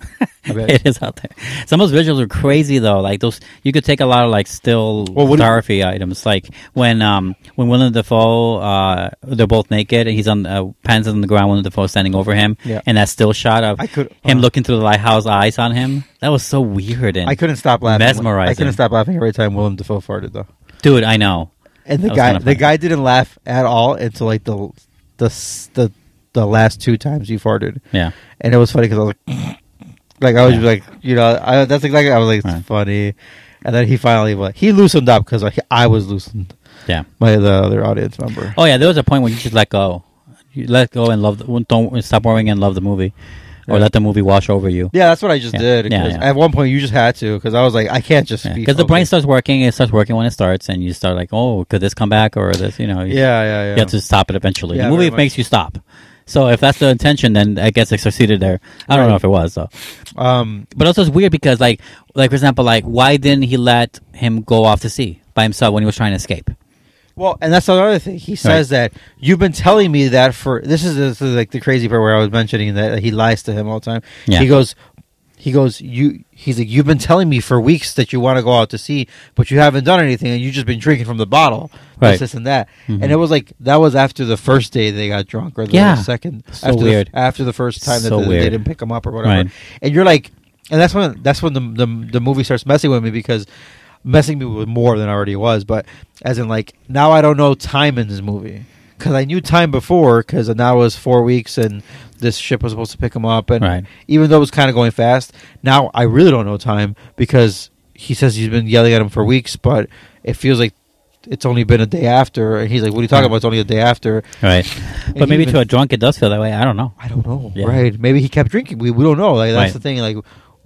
It is out there. Some of those visuals are crazy though. Like those, you could take a lot of like still Well, what do you- photography items. Like when um when Willem Dafoe, uh, they're both naked and he's on uh, Penn's on the ground, Willem Dafoe standing over him, Yeah. and that still shot of I could- him uh. looking through the lighthouse eyes on him. That was so weird and I couldn't stop laughing. mesmerizing. I couldn't stop laughing every time Willem Dafoe farted though. Dude, I know. And the That was guy, kinda the funny. guy didn't laugh at all until like the the s- the the last two times he farted. Yeah. And it was funny because I was like, like I was Yeah. like, you know, I, that's exactly. I was like, it's Right. funny. And then he finally like he loosened up because like, I was loosened. Yeah. By the other audience member. Oh yeah, there was a point where you just let go. You let go and love. The, don't stop worrying and love the movie, or Yeah. let the movie wash over you. Yeah, that's what I just Yeah. did. Yeah, 'cause yeah. At one point, you just had to because I was like, I can't just be Because the brain focused. starts working, it starts working when it starts, and you start like, oh, could this come back or this? You know, you, Yeah, yeah, yeah. You have to stop it eventually. Yeah, the movie very makes much. you stop. So if that's the intention, then I guess it succeeded there. I don't Right. know if it was though. Um, But also, it's weird because, like, like for example, like why didn't he let him go off to sea by himself when he was trying to escape? Well, and that's another thing. He says that you've been telling me that for this is, this is like the crazy part where I was mentioning that he lies to him all the time. Yeah. He goes, he goes, you. He's like, you've been telling me for weeks that you want to go out to sea, but you haven't done anything, and you've just been drinking from the bottle, Right. this, this, and that. Mhm. And it was like that was after the first day they got drunk, or the Yeah. second, So after weird. The, after the first time So that the, they weird. didn't pick him up or whatever. Right. And you're like, and that's when that's when the, the the movie starts messing with me because. Messing me with more than I already was, but as in like now I don't know time in this movie because I knew time before because now it was four weeks and this ship was supposed to pick him up, and Right. even though it was kind of going fast, now I really don't know time because he says he's been yelling at him for weeks, but it feels like it's only been a day after, and he's like, "What are you talking Right. about? It's only a day after." Right. And But he maybe even- to a drunk, it does feel that way. I don't know. I don't know. Yeah. Right? Maybe he kept drinking. We we don't know. Like that's Right. the thing. Like,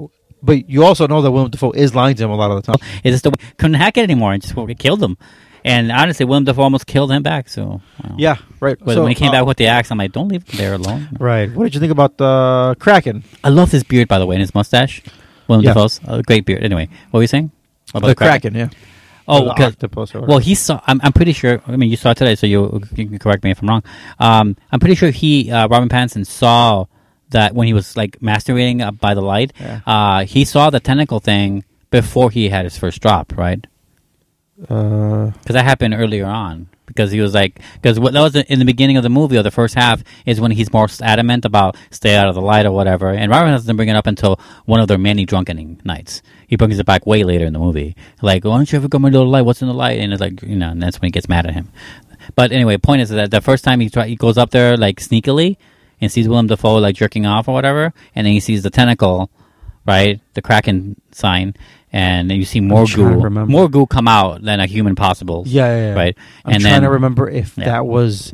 but you also know that Willem Dafoe is lying to him a lot of the time. It just couldn't hack it anymore and just it killed him. And honestly, Willem Dafoe almost killed him back. So wow. Yeah, right. But So, when he came uh, back with the axe, I'm like, don't leave him there alone. Right. What did you think about the Kraken? I love his beard, by the way, and his mustache. Willem Yeah. Dafoe's a great beard. Anyway, what were you saying? About The Kraken, yeah. Oh, Or the 'cause- octopus or well, whatever. he saw. I'm, I'm pretty sure. I mean, you saw it today, so you, you can correct me if I'm wrong. Um, I'm pretty sure he, uh, Robin Pattinson, saw that when he was like masturbating uh, by the light. Yeah. Uh, he saw the tentacle thing before he had his first drop, right? Uh, Because that happened earlier on. Because he was like, because what that was in the beginning of the movie or the first half is when he's most adamant about stay out of the light or whatever. And Robin doesn't bring it up until one of their many drunkening nights. He brings it back way later in the movie. Like, why don't you ever come into the light? What's in the light? And it's like, you know, and that's when he gets mad at him. But anyway, point is that the first time he try, he goes up there like sneakily and sees Willem Dafoe like jerking off or whatever, and then he sees the tentacle, right, the Kraken sign, and then you see more trying to goo, remember. more goo come out than a human possible. yeah, yeah, yeah. right. I'm and trying then, to remember if Yeah. that was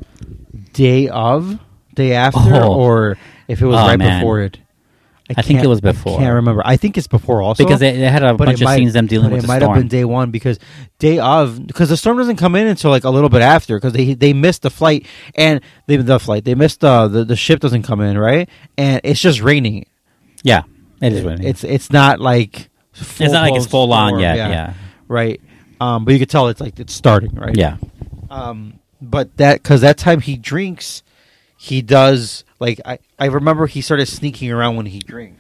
day of, day after, Oh. or if it was Oh, right man. before it. I think can't- it was before. I can't remember. I think it's before also because they, they had a but bunch it of might- scenes them dealing but with it the might storm. have been day one because day of because the storm doesn't come in until like a little bit after because they they missed the flight and they the flight they missed uh, the the ship doesn't come in right and it's just raining. Yeah, it is. Raining. It's it's not like full It's not like it's blown full on storm, yet, yeah. right. Um, but you could tell it's like it's starting right. yeah. Um, but that because that time he drinks, he does like I I remember he started sneaking around when he drinks.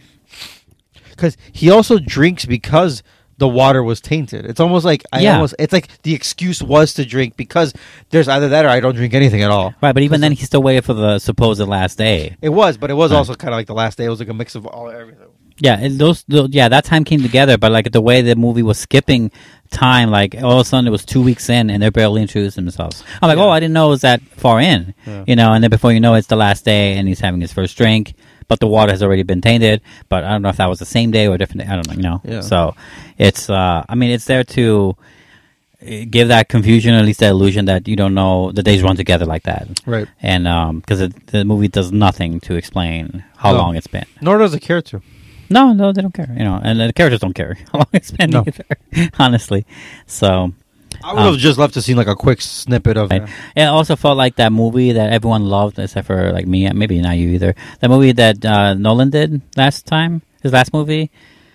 Because he also drinks because the water was tainted. It's almost like I Yeah. almost. It's like the excuse was to drink because there's either that or I don't drink anything at all. Right, but even then, he still waited for the supposed last day. It was, but it was Right. also kind of like the last day. It was like a mix of all everything. Yeah, and those, those, yeah, that time came together, but like the way the movie was skipping time, like all of a sudden it was two weeks in and they're barely introduced themselves. I'm like, Yeah. oh, I didn't know it was that far in, Yeah. you know, and then before you know it, it's the last day and he's having his first drink, but the water has already been tainted. But I don't know if that was the same day or a different day. I don't know, you know. Yeah. So it's, uh, I mean, it's there to uh, give that confusion, or at least that illusion that you don't know the days run together like that. Right. And because the movie does nothing to explain how No. long it's been. Nor does it care to. No, no, they don't care. You know, and the characters don't care how long it's been No. either. Honestly, so I would have Um, just loved to see like a quick snippet of right. it. it also felt like that movie that everyone loved, except for like me, maybe not you either. That movie that uh, Nolan did last time, his last movie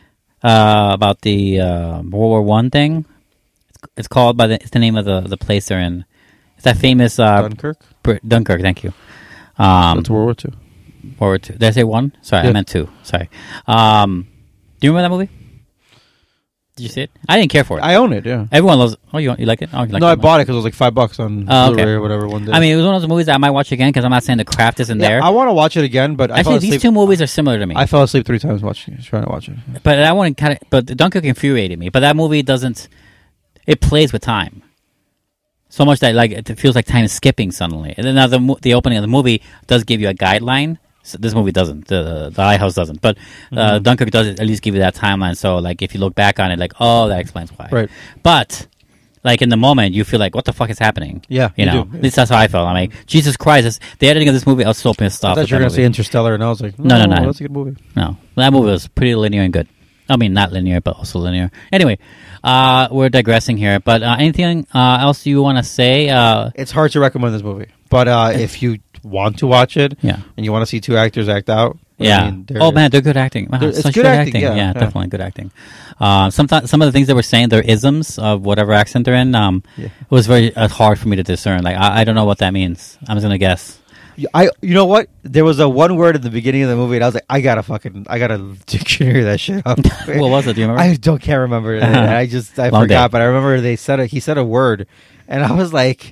uh, about the uh, World War One thing. It's, it's called by the it's the name of the the place they're in. It's that famous uh, Dunkirk. Br- Dunkirk. Thank you. Um, That's World War Two. World War Two. Did I say one? Sorry, Yeah. I meant two. Sorry. Um, do you remember that movie? Did you see it? I didn't care for it. I own it. Yeah. Everyone loves. Oh, you you like it? Oh, you like no, it I much? bought it because it was like five bucks on Oh, okay. Blu-ray or whatever one day. I mean, it was one of those movies that I might watch again because I'm not saying the craft isn't yeah, there. I want to watch it again, but I fell Actually, these asleep. two movies are similar to me. I fell asleep three times watching it, trying to watch it. But that one kind of. But Dunkirk infuriated me. But that movie doesn't. It plays with time. So much that like it feels like time is skipping suddenly. And then now the mo- the opening of the movie does give you a guideline. So this movie doesn't. The the Lighthouse doesn't. But uh, Mhm. Dunkirk does at least give you that timeline. So like if you look back on it, like oh, that explains why. Right. But like in the moment, you feel like what the fuck is happening? Yeah, you you know. do. At least that's how I felt. I'm like Jesus Christ! This, the editing of this movie, I was so pissed I off. thought with you were that going to say movie. Interstellar, and I was like, No, no, no. that's a good movie. No, that movie was pretty linear and good. I mean, not linear, but also linear. Anyway, uh, we're digressing here. But uh, anything uh, else you want to say? Uh, It's hard to recommend this movie, but uh, if you want to watch it, Yeah. and you want to see two actors act out, I yeah. mean, they're- Oh man, they're good acting. Wow, They're- it's such good acting, yeah, yeah. definitely good acting. Uh, some some of the things they were saying, their isms of whatever accent they're in, um, Yeah. it was very uh, hard for me to discern. Like I, I don't know what that means. I'm just gonna guess. I, you know what? There was a one word at the beginning of the movie, and I was like, I gotta fucking, I gotta dictionary that shit up. What was it? Do you remember? I don't can't remember. it. I just I Long forgot, day. but I remember they said a, he said a word, and I was like,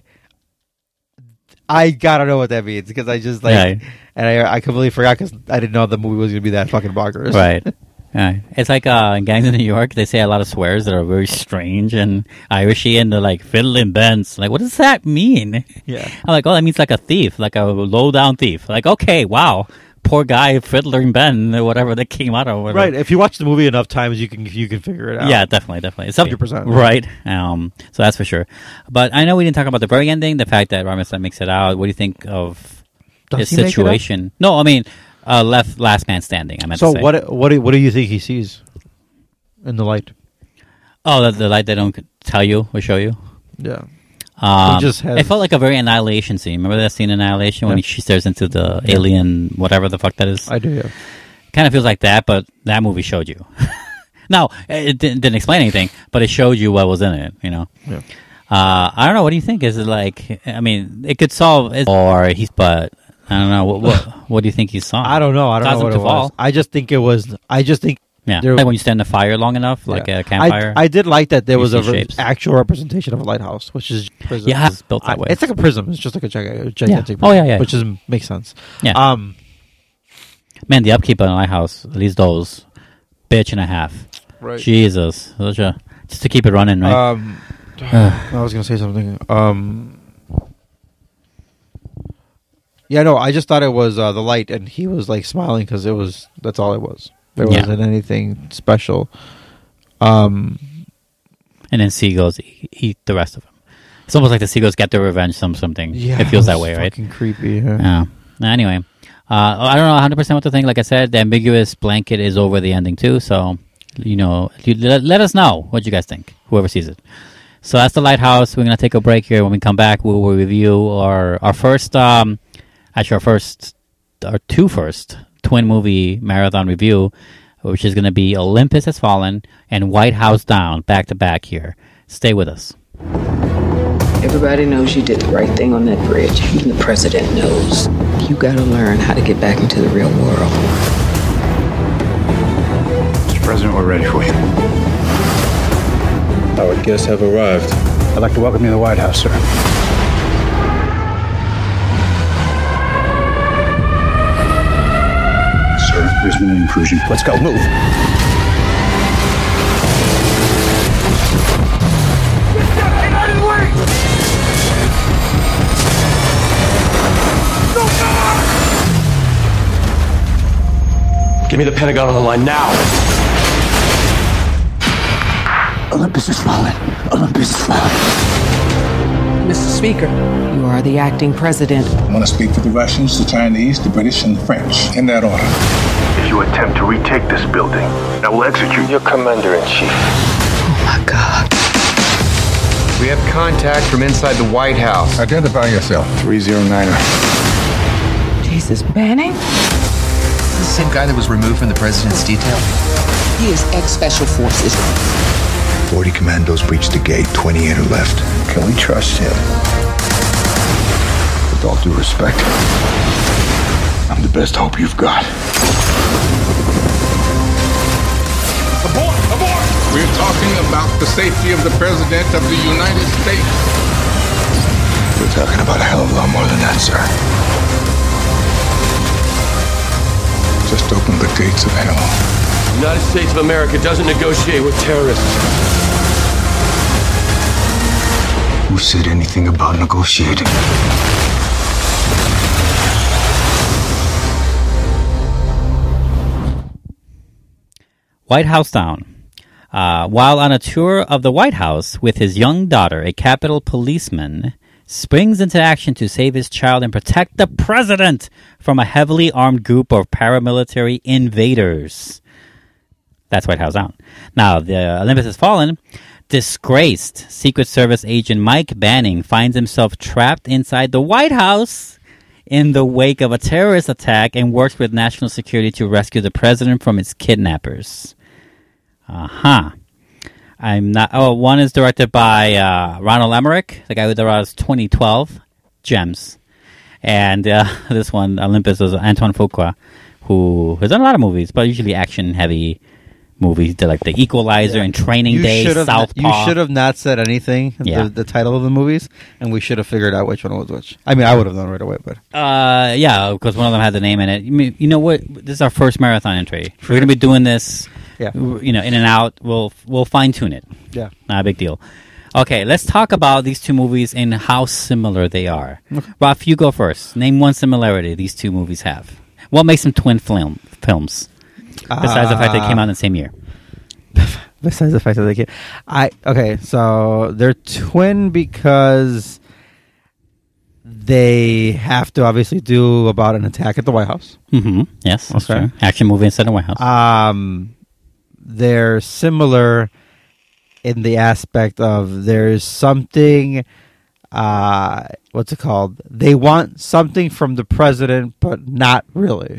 I gotta know what that means because I just like, Right. and I I completely forgot because I didn't know the movie was gonna be that fucking bonkers. Right. Yeah. It's like uh, in Gangs of New York, they say a lot of swears that are very strange and Irishy, and they're like fiddling bends. Like, what does that mean? Yeah. I'm like, oh, that means like a thief, like a low down thief. Like, okay, wow, poor guy, fiddling Ben, or whatever that came out of. Whatever. Right. If you watch the movie enough times, you can you can figure it out. Yeah, definitely, definitely. It's up- one hundred percent. Right. Um, so that's for sure. But I know we didn't talk about the very ending, the fact that Rami Malek makes it out. What do you think of Does his he make it out? situation? No, I mean, uh, left last man standing. I meant So to say. what what do, what do you think he sees in the light? Oh, the, the light they don't tell you or show you? Yeah. Um, He just has- It felt like a very Annihilation scene. Remember that scene in Annihilation when Yeah. he, she stares into the Yeah. alien, whatever the fuck that is? I do. Yeah. Kind of feels like that, but that movie showed you. No, it didn't, didn't explain anything, but it showed you what was in it, you know? Yeah. Uh, I don't know. What do you think? Is it like, I mean, it could solve it, or he's, but I don't know. What, what, what do you think he saw? I don't know. I don't Caused know him what to it was. fall. I just think it was. I just think. Yeah. there- Like when you stand in the fire long enough, like Yeah. a campfire. I, I did like that there You was a see re- shapes. actual representation of a lighthouse, which is prism. Yeah, it's built that I- way. It's like a prism. It's just like a giga- gigantic. Oh, prism, yeah, yeah. Which is makes sense. Yeah. Um. Man, the upkeep on my house, at least those, bitch and a half. Right. Jesus. Such a, just to keep it running, right? Um. I was gonna say something. Um. Yeah, no, I just thought it was uh, the light, and he was like smiling because it was. That's all it was. There Yeah. wasn't anything special. Um. And then seagulls eat, eat the rest of them. It's almost like the seagulls get their revenge some something. Yeah, it feels it that was way, right? fucking creepy. Yeah. Yeah. Anyway, uh, I don't know one hundred percent what to think. Like I said, the ambiguous blanket is over the ending too. So, you know, you, let, let us know what you guys think, whoever sees it. So that's The Lighthouse. We're going to take a break here. When we come back, we will review our, our first, um, actually our first, our two first twin movie marathon review, which is going to be Olympus Has Fallen and White House Down, back to back here. Stay with us. Everybody knows you did the right thing on that bridge. Even the president knows. You gotta learn how to get back into the real world. Mister President, we're ready for you. Our guests have arrived. I'd like to welcome you to the White House, sir. Sir, there's been an intrusion. Let's go. Move. Give me the Pentagon on the line now. Olympus has fallen. Olympus has fallen. Mister Speaker, you are the acting president. I want to speak for the Russians, the Chinese, the British, and the French, in that order. If you attempt to retake this building, I will execute your commander-in-chief. Oh my God. We have contact from inside the White House. Identify yourself. three oh niner. Jesus, Banning? The same guy that was removed from the president's detail? He is ex-special forces. forty commandos breached the gate, twenty-eight are left. Can we trust him? With all due respect, I'm the best hope you've got. Abort! Abort! We're talking about the safety of the President of the United States. We're talking about a hell of a lot more than that, sir. Just open the gates of hell. The United States of America doesn't negotiate with terrorists. Who said anything about negotiating? White House Down. Uh, while on a tour of the White House with his young daughter, a Capitol policeman springs into action to save his child and protect the president from a heavily armed group of paramilitary invaders. That's White House Down. Now, the Olympus Has Fallen. Disgraced Secret Service agent Mike Banning finds himself trapped inside the White House in the wake of a terrorist attack and works with national security to rescue the president from its kidnappers. Uh-huh. I'm not... Oh, one is directed by uh, Ronald Emmerich, the guy who directed twenty twelve, Gems. And uh, this one, Olympus, is Antoine Fuqua, who has done a lot of movies, but usually action-heavy movies. Did like The Equalizer Yeah. and Training You Day, should've not- Southpaw. You should have not said anything, Yeah. the, the title of the movies, and we should have figured out which one was which. I mean, I would have known right away, but... Uh, yeah, because one of them had the name in it. You, mean, you know what? This is our first marathon entry. We're going to be doing this, Yeah. you know, in and out. We'll we'll fine tune it. Yeah. Not a big deal. Okay, let's talk about these two movies and how similar they are. Okay. Ralph, you go first. Name one similarity these two movies have. What makes them twin film films? Besides the fact they came out in the same year. Besides the fact that they can't, I okay. So they're twin because they have to obviously do about an attack at the White House. Mm-hmm. Yes, that's Okay. true. Action movie instead of White House. Um, they're similar in the aspect of there's something. Uh, what's it called? They want something from the president, but not really.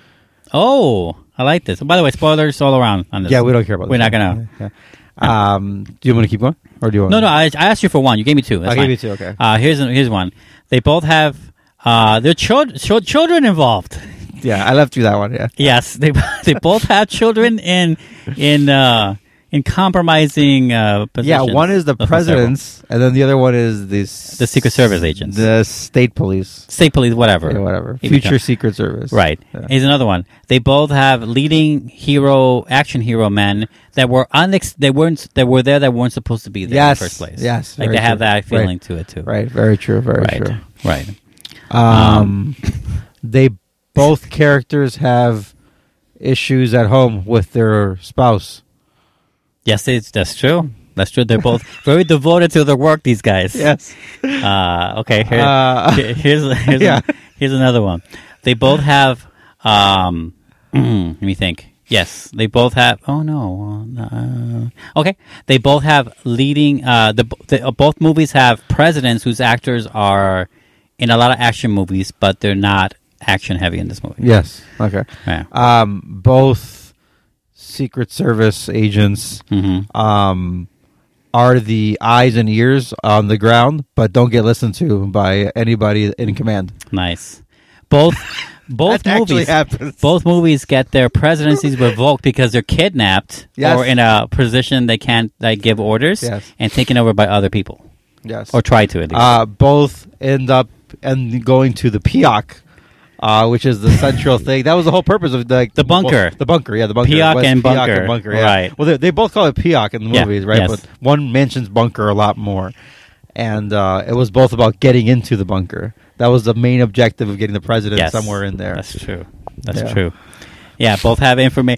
Oh, I like this. By the way, spoilers all around on this. Yeah, we don't care about. We're this not gonna. Yeah. Um, do you want to keep going, or do you want? No, no. I, I asked you for one. You gave me two. That's I gave fine. you two, okay. Uh, here's here's one. They both have uh, their children children involved. Yeah, I left you that one. Yeah. Yes, they they both have children in in uh, in compromising uh, Yeah, positions. one is the That's president's, and then the other one is this The Secret Service agents. the state police, State police, whatever, Yeah, whatever, He future becomes- Secret Service. Right. Yeah. Here's another one. They both have leading hero, action hero men that were unex- they weren't they were there that weren't supposed to be there Yes, in the first place. yes, like very they have true. that feeling Right. to it too. Right. Very true. Very right. true. Right. Um, they both characters have issues at home with their spouse. Yes, it's, that's true. That's true. They're both very devoted to their work. These guys. Yes. Uh, okay. Here, Uh, here- here's here's, yeah. here's another one. They both have. Um, let me think. Yes, they both have. Oh no. Uh, okay, they both have leading. Uh, the, the uh, both movies have presidents whose actors are in a lot of action movies, but they're not action heavy in this movie. Yes. Okay. Yeah. Um, both Secret Service agents Mhm. um, are the eyes and ears on the ground, but don't get listened to by anybody in command. Nice. Both both That actually movies happens. both movies get their presidencies revoked because they're kidnapped Yes. or in a position they can't like give orders Yes. and taken over by other people. Yes. Or try to at least. Uh, both end up and going to the P O C, uh, which is the central thing. That was the whole purpose of the The bunker. well, the bunker, yeah, the bunker. P O C It was and P O C bunker. and bunker, yeah. Right. Well, they, they both call it P O C in the Yeah, movies, right? yes. But one mentions bunker a lot more, and uh, it was both about getting into the bunker. That was the main objective of getting the president Yes. somewhere in there. That's true. That's Yeah. true. Yeah, both have information.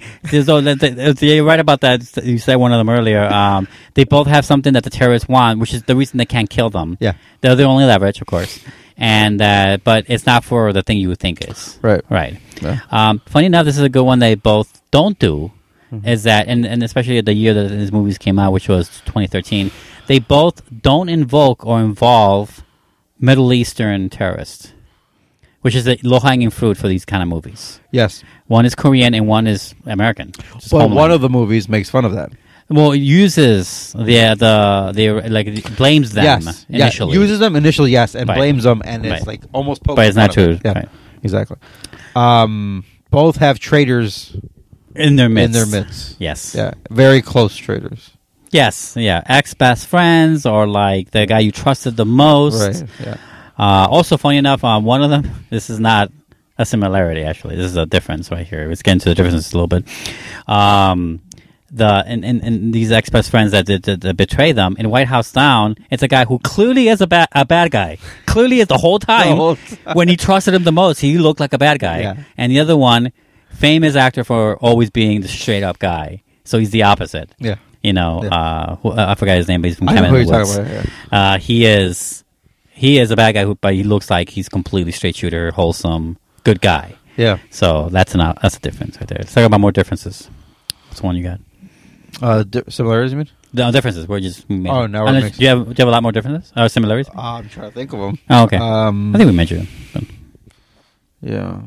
You're right about that. You said one of them earlier. Um, they both have something that the terrorists want, which is the reason they can't kill them. Yeah. They're the only leverage, of course. And uh, but it's not for the thing you would think is. Right. Right. Yeah. Um, funny enough, this is a good one they both don't do. Is that and, and especially the year that these movies came out, which was twenty thirteen, they both don't invoke or involve Middle Eastern terrorists, which is the low-hanging fruit for these kind of movies. Yes. One is Korean and one is American. Just Well, Homeland. one of the movies makes fun of that. Well, it uses the the the like blames them yes. initially. Yeah. Uses them initially, yes, and Right. blames them, and it's Right. like almost. poking But it's not fun of true. it. Yeah. Right. exactly. Um, both have traitors in their midst. In their midst, yes, yeah, very close traitors. Yes, yeah, ex best friends or like the guy you trusted the most. Right. Yeah. Uh, also, funny enough, um, one of them. This is not a similarity. Actually, this is a difference right here. Let's get into the differences a little bit. Um, the and, and, and these ex best friends that, did, that, that betray them in White House Down, it's a guy who clearly is a bad a bad guy. Clearly is the whole time, the whole time. When he trusted him the most, he looked like a bad guy. Yeah. And the other one, famous actor for always being the straight up guy. So he's the opposite. Yeah. You know, yeah. uh, who, uh, I forgot his name, but he's from I know Cabin who in the you're Woods. talking about, yeah. Uh, he is he is a bad guy, who, but he looks like he's completely straight shooter, wholesome, good guy. Yeah. So that's an that's a difference right there. Let's talk about more differences. What's the one you got? Uh, di- similarities, you mean? No, differences. We're just we made Oh, it. now we're Unless- mixed. do you have do you have a lot more differences or similarities? Uh, I'm trying to think of them. Oh, okay. Um, I think we mentioned them. Yeah.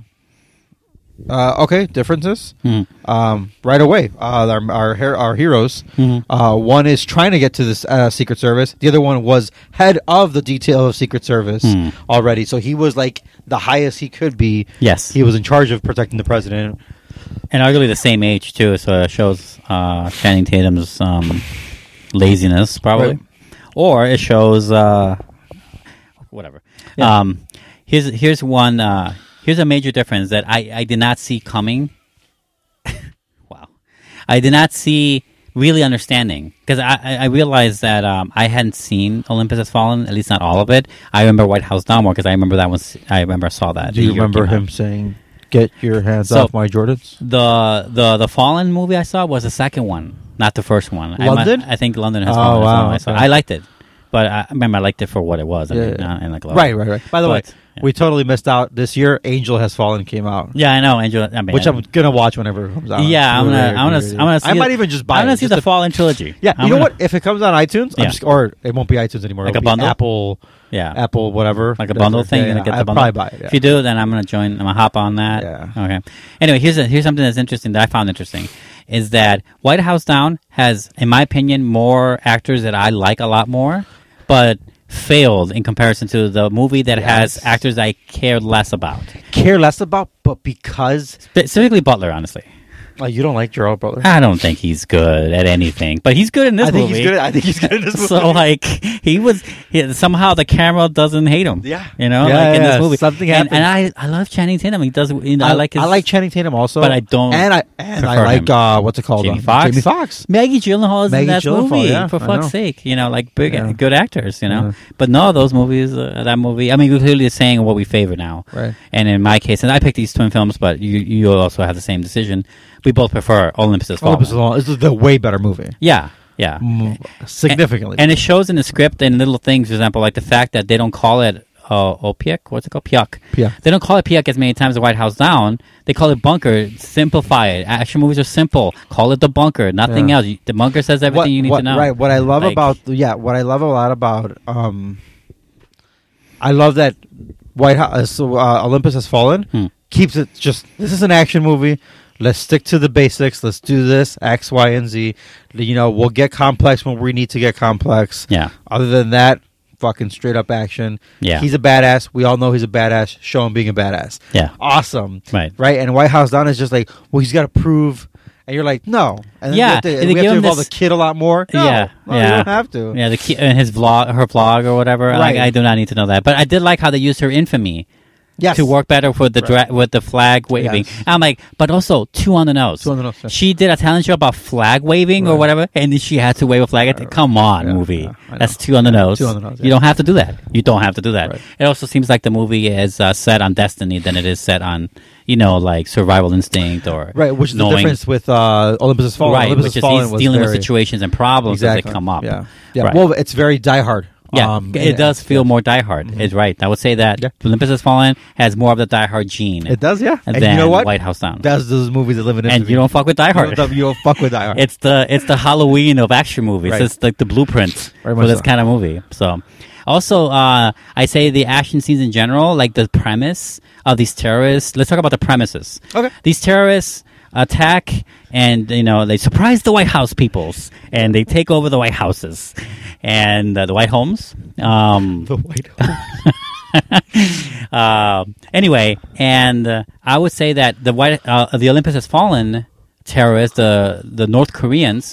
Uh, okay, differences. Mm-hmm. Um, right away, uh, our our, her- our heroes. Mm-hmm. Uh, one is trying to get to this uh, Secret Service. The other one was head of the detail of Secret Service Mm. already. So he was like the highest he could be. Yes. He was in charge of protecting the president. And arguably the same age too, so it shows uh, Channing Tatum's um, laziness, probably, Right. or it shows uh, whatever. Yeah. Um, here's here's one. Uh, here's a major difference that I, I did not see coming. Wow, I did not see really understanding because I, I I realized that um, I hadn't seen Olympus Has Fallen, at least not all of it. I remember White House Down more because I remember that was I remember I saw that. Do you the year it remember came out. him saying, "Get your hands So- off my Jordans"? The the the Fallen movie I saw was the second one, not the first one. London? I, mi- I think London Has Oh, Fallen. is the wow, one I, saw. okay. I liked it, but I I remember I liked it for what it was. I Yeah, mean, yeah. not in like a lot. Right, right, right. By the But, way, we totally missed out this year. Angel Has Fallen came out. yeah, I know, Angel. I mean, Which I'm gonna watch whenever it comes out. Yeah, I'm gonna, Blu-ray, I'm gonna, D V D. I'm gonna. See I might it- even just buy I'm gonna it. see just the to- Fallen trilogy. Yeah, I'm you know gonna- what? If it comes on iTunes, I'm Yeah. just, or it won't be iTunes anymore. Like It'll a be bundle? Apple, Yeah, Apple, whatever, like a bundle thing. Yeah, You're yeah. gonna get the I'd bundle. probably buy it. Yeah. If you do, then I'm gonna join. I'm gonna hop on that. Yeah. Okay. Anyway, here's a, here's something that's interesting that I found interesting is that White House Down has, in my opinion, more actors that I like a lot more, but failed in comparison to the movie that has actors I care less about. Care less about, but because Specifically Butler, honestly. like you don't like Gerald Butler. I don't think he's good at anything, but he's good in this I think movie. he's good. I think he's good in this movie. So like he was he, somehow the camera doesn't hate him. Yeah. you know, Yeah, like in yeah, this movie, something and, happened. and I I love Channing Tatum. He does. You know, I, like his, I like Channing Tatum also, but I don't. And I and I prefer like him. uh, what's it called? Jamie Uh, Foxx. Jamie Foxx. Maggie Gyllenhaal is Maggie in that Gyllenhaal, movie. yeah, for I fuck's know. sake, you know, like big Yeah. good actors, you know. Yeah. But no, those movies, uh, that movie. I mean, we're clearly saying what we favor now, Right. And in my case, and I picked these twin films, but you you also have the same decision. We both prefer Olympus Has Fallen. Olympus Has Fallen. This is the way better movie. Yeah, yeah. Mm, significantly. And, and it shows in the script and little things, for example, like the fact that they don't call it uh, Opiak. What's it called? Piak. Piak. They don't call it Piak as many times as the White House Down. They call it Bunker. Simplify it. Action movies are simple. Call it the Bunker. Nothing Yeah. else. You- The Bunker says everything what, you need what- to know. Right. What I love Like- about yeah, what I love a lot about um, I love that White House. So uh, Olympus Has Fallen Hmm. keeps it just. This is an action movie. Let's stick to the basics. Let's do this X, Y, and Z. You know, we'll get complex when we need to get complex. Yeah. Other than that, fucking straight up action. Yeah. He's a badass. We all know he's a badass. Show him being a badass. Yeah. Awesome. Right. Right. And White House Down is just like, well, he's got to prove. And you're like, no. And then Yeah, we have to, and they we have give to him involve this- the kid a lot more. No, yeah, no, yeah. you don't have to. Yeah, the key, uh, his vlog, her vlog, or whatever. Right. I, I do not need to know that, but I did like how they used her infamy. Yes. To work better with the dra- with the flag waving. Yes. I'm like, but also two on the nose. Two on the nose, yeah. She did a talent show about flag waving or Right. whatever, and then she had to wave a flag. At Come on, movie. I That's two on the nose. Two on the nose, You yeah. don't have to do that. You don't have to do that. Right. It also seems like the movie is uh, set on destiny than it is set on, you know, like survival instinct or Right, which is knowing, the difference with uh, Olympus Has Fallen. Right, Olympus which Has is Fallen he's was dealing very, with situations and problems as exactly. they come up. Yeah, yeah. Right. Well, it's very Die Hard. Yeah, Um, it and- does feel more Die Hard. Mhm. It's right. I would say that Yeah. Olympus Has Fallen has more of the Die Hard gene. It does, yeah. And than you know what? White House Down. That's those movies that live in And you don't fuck with Die Hard. You don't, you don't fuck with Die Hard. It's the it's the Halloween of action movies. Right. It's like the blueprint Very for much this so. kind of movie. So, also, uh, I say the action scenes in general, like the premise of these terrorists. Let's talk about the premises. Okay. These terrorists attack and you know they surprise the White House peoples and they take over the White Houses and uh, the White Homes. Um, the White House. uh, anyway, and uh, I would say that the white, uh, the Olympus Has Fallen terrorists, the the North Koreans,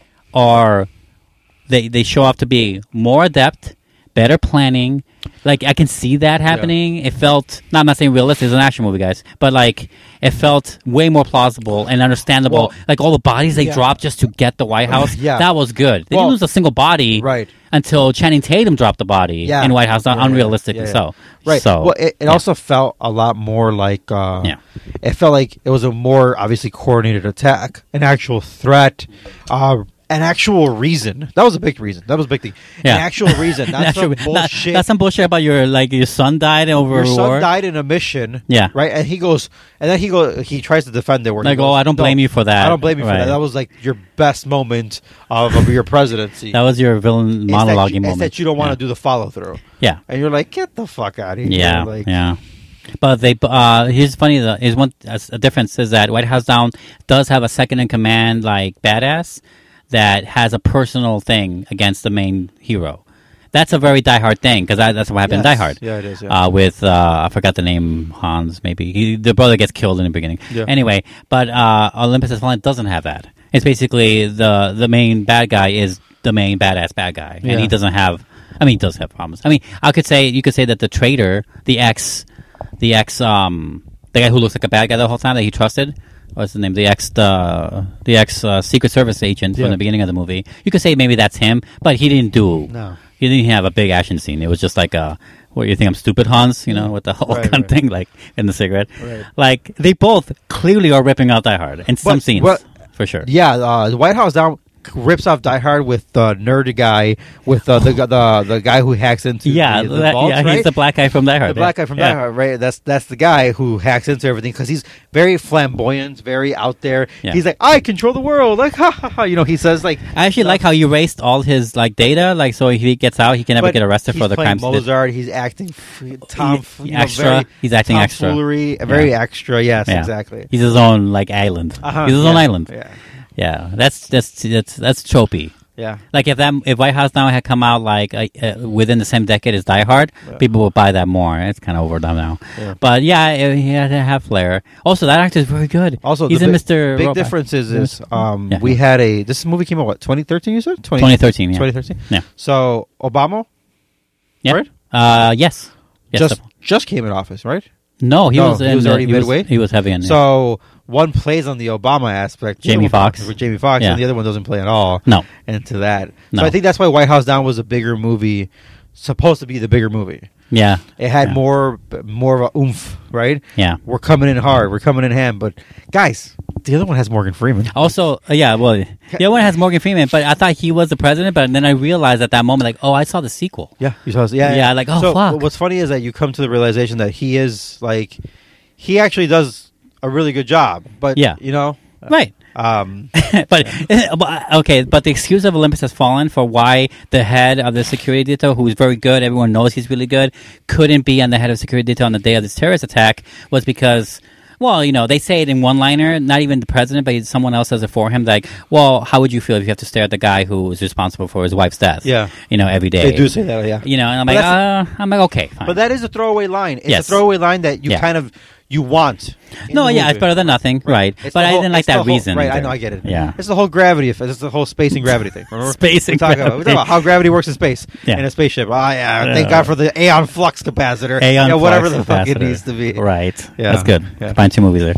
are they they show up to be more adept, better planning. Like, I can see that happening. Yeah. It felt, no, I'm not saying realistic, it's an action movie, guys, but like, it felt way more plausible and understandable. Well, like, all the bodies they yeah. dropped just to get the White House, yeah. that was good. They well, didn't lose a single body right. until Channing Tatum dropped the body yeah. in White House, yeah, unrealistic yeah, yeah. so. Right. So, well, it, it yeah. also felt a lot more like, uh, yeah. it felt like it was a more, obviously, coordinated attack, an actual threat, uh, an actual reason. That was a big reason. That was a big thing. Yeah. An actual reason. That's some bullshit. Not, that's some bullshit about your, like, your son died over your a war. Your son died in a mission. Yeah. Right? And he goes, and then he goes, he tries to defend it. Where like, goes, oh, I don't blame no, you for that. I don't blame you right. for that. That was like your best moment of, of your presidency. That was your villain monologuing it's moment. It's that you don't want yeah. to do the follow through. Yeah. And you're like, get the fuck out of here. Yeah. Like, yeah. But they, uh, here's funny, though, is one, a difference is that White House Down does have a second in command, like, badass that has a personal thing against the main hero. That's a very Die Hard thing, because that's what happened yes. in Die Hard. Yeah, it is, yeah. Uh, with, uh, I forgot the name, Hans, maybe. He, the brother gets killed in the beginning. Yeah. Anyway, but uh, Olympus Has Fallen doesn't have that. It's basically the, the main bad guy is the main badass bad guy. Yeah. And he doesn't have, I mean, he does have problems. I mean, I could say, you could say that the traitor, the ex, the ex, um, the guy who looks like a bad guy the whole time that he trusted, what's the name? The ex, the, the ex uh, Secret Service agent yeah. from the beginning of the movie. You could say maybe that's him, but he didn't do. No, he didn't have a big action scene. It was just like a, what, you think I'm stupid, Hans? You know, with the whole right, gun right. thing, like in the cigarette. Right. Like they both clearly are ripping out Die Hard in some but, scenes, but, for sure. Yeah, uh, the White House Down rips off Die Hard with the nerd guy, with uh, the the the guy who hacks into yeah, the, the that, vaults, yeah, right? he's the black guy from Die Hard. The black yeah. guy from yeah. Die Hard, right? That's that's the guy who hacks into everything because he's very flamboyant, very out there. Yeah. He's like, I control the world, like ha ha ha. You know, he says like. I actually like how you erased all his like data, like so if he gets out, he can never get arrested for the crimes. He's Mozart. He's acting Tom. He, you know, extra. Very he's acting extra. Foolery, very yeah. extra. Yes, yeah. exactly. He's his own like island. Uh-huh, he's his yeah, own island. Yeah, yeah. That's that's that's that's tropey. Yeah. Like if that if White House Now had come out like uh, uh, within the same decade as Die Hard, yeah. people would buy that more. It's kind of overdone now. Yeah. But yeah, it, he had to have flair. Also, that actor is very good. Also, he's the in big, Mister Big Robot. difference is, is um, yeah. we had a this movie came out what twenty thirteen you said twenty thirteen yeah twenty thirteen yeah. So Obama, yeah. right? Uh, yes. yes just definitely. just came in office, right? No, he no, was. He in was the, already he midway. Was, he was heavy in. So one plays on the Obama aspect, Jamie Foxx, with Jamie Foxx, yeah. and the other one doesn't play at all. No, into that. No. So I think that's why White House Down was a bigger movie, supposed to be the bigger movie. Yeah, it had yeah. more more of a oomph, right? Yeah, we're coming in hard, we're coming in ham. But guys, the other one has Morgan Freeman. Also, uh, yeah, well, the other one has Morgan Freeman, but I thought he was the president. But then I realized at that moment, like, oh, I saw the sequel. Yeah, you saw, yeah, yeah, yeah. like, oh, so fuck. What's funny is that you come to the realization that he is like, he actually does a really good job. But yeah, you know, right. Um, but okay, but the excuse of Olympus Has Fallen for why the head of the security detail, who is very good, everyone knows he's really good, couldn't be on the head of security detail on the day of this terrorist attack was because, well, you know, they say it in one liner, not even the president, but someone else says it for him. Like, well, how would you feel if you have to stare at the guy who is responsible for his wife's death? Yeah, you know, every day. They do say that, yeah. You know, and I'm but like, uh, I'm like, okay, fine. But that is a throwaway line. It's yes. a throwaway line that you yeah. kind of you want. No, yeah, it's better than nothing, right? right. But I whole, didn't like that whole, reason. Right, either. I know, I get it. Yeah, it's the whole gravity effect. It's the whole space and gravity thing. Remember? Space and we talk gravity. About, we talk about how gravity works in space yeah. in a spaceship. Oh yeah, yeah. thank God for the Aeon flux capacitor. Aeon yeah, whatever flux the fuck capacitor. it needs to be. Right. Yeah, that's good. Yeah. Find two movies there.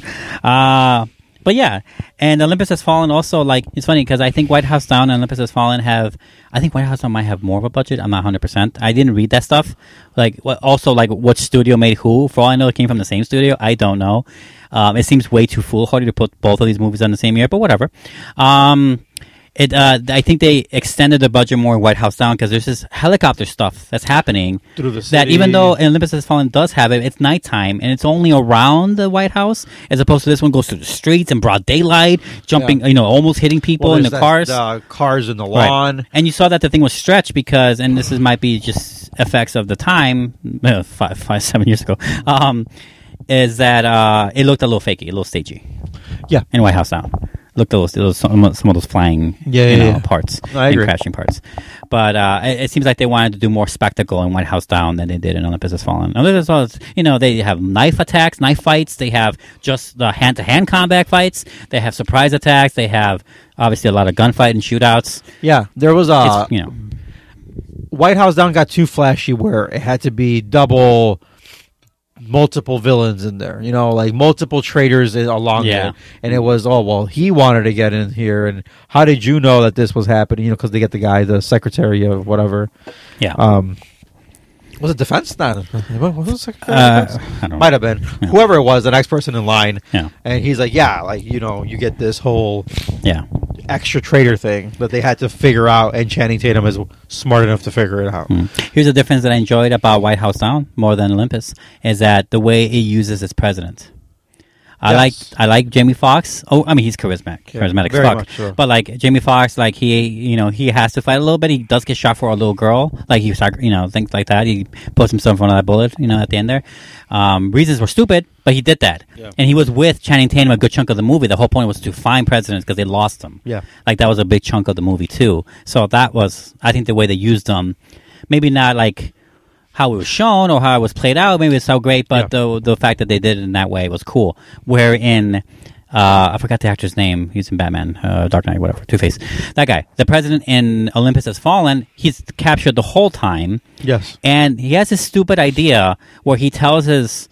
Uh But yeah, and Olympus Has Fallen also, like, it's funny because I think White House Down and Olympus Has Fallen have, I think White House Down might have more of a budget. I'm not one hundred percent. I didn't read that stuff. Like, what, also, like, what studio made who. For all I know, it came from the same studio. I don't know. Um, it seems way too foolhardy to put both of these movies on the same year, but whatever. Um... It, uh, I think they extended the budget more in White House Down because there's this helicopter stuff that's happening. Through the city. That even though Olympus Has Fallen does have it, it's nighttime and it's only around the White House, as opposed to this one goes through the streets in broad daylight, jumping, yeah. you know, almost hitting people well, in the that, cars. The cars in the lawn. Right. And you saw that the thing was stretched because, and this is might be just effects of the time, uh, five, five, seven years ago. Um, is that uh, it looked a little fakey, a little stagey. Yeah, in White House Down. look at those, those some, of- some of those flying Yeah, you yeah, know, yeah. parts No, I and agree. crashing parts. But uh, it, it seems like they wanted to do more spectacle in White House Down than they did in Olympus Has Fallen. Olympus Has Fallen, you know, they have knife attacks, knife fights. They have just the hand-to-hand combat fights. They have surprise attacks. They have obviously a lot of gunfight and shootouts. Yeah, there was a It's, you know. White House Down got too flashy where it had to be double, multiple villains in there. You know, like multiple traitors in- along Yeah. there, and it was oh well, he wanted to get in here, and how did you know that this was happening? You know, because they get the guy, the secretary of whatever. Yeah. Um, was it defense? Not what was it secretary? Uh, of defense? I don't know. Might have been whoever it was, the next person in line. Yeah. And he's like, yeah, like you know, you get this whole Yeah. extra traitor thing that they had to figure out, and Channing Tatum is smart enough to figure it out. Mm. Here's the difference that I enjoyed about White House Down more than Olympus is that the way it uses its president. I Yes. like I like Jamie Foxx. Oh, I mean he's charismatic, Yeah, charismatic as very fuck. much so. But like Jamie Foxx, like he, you know, he has to fight a little bit. He does get shot for a little girl, like he, you know, things like that. He puts himself in front of that bullet, you know, at the end there. Um, reasons were stupid, but he did that, Yeah. and he was with Channing Tatum a good chunk of the movie. The whole point was to find presidents because they lost him. Yeah. Like that was a big chunk of the movie too. So that was, I think, the way they used them. Maybe not like how it was shown or how it was played out. Maybe it's so great, but the the fact that they did it in that way was cool. Where in, uh, I forgot the actor's name. He's in Batman, uh, Dark Knight, whatever, Two-Face. That guy, the president in Olympus Has Fallen. He's captured the whole time. Yes. And he has this stupid idea where he tells his.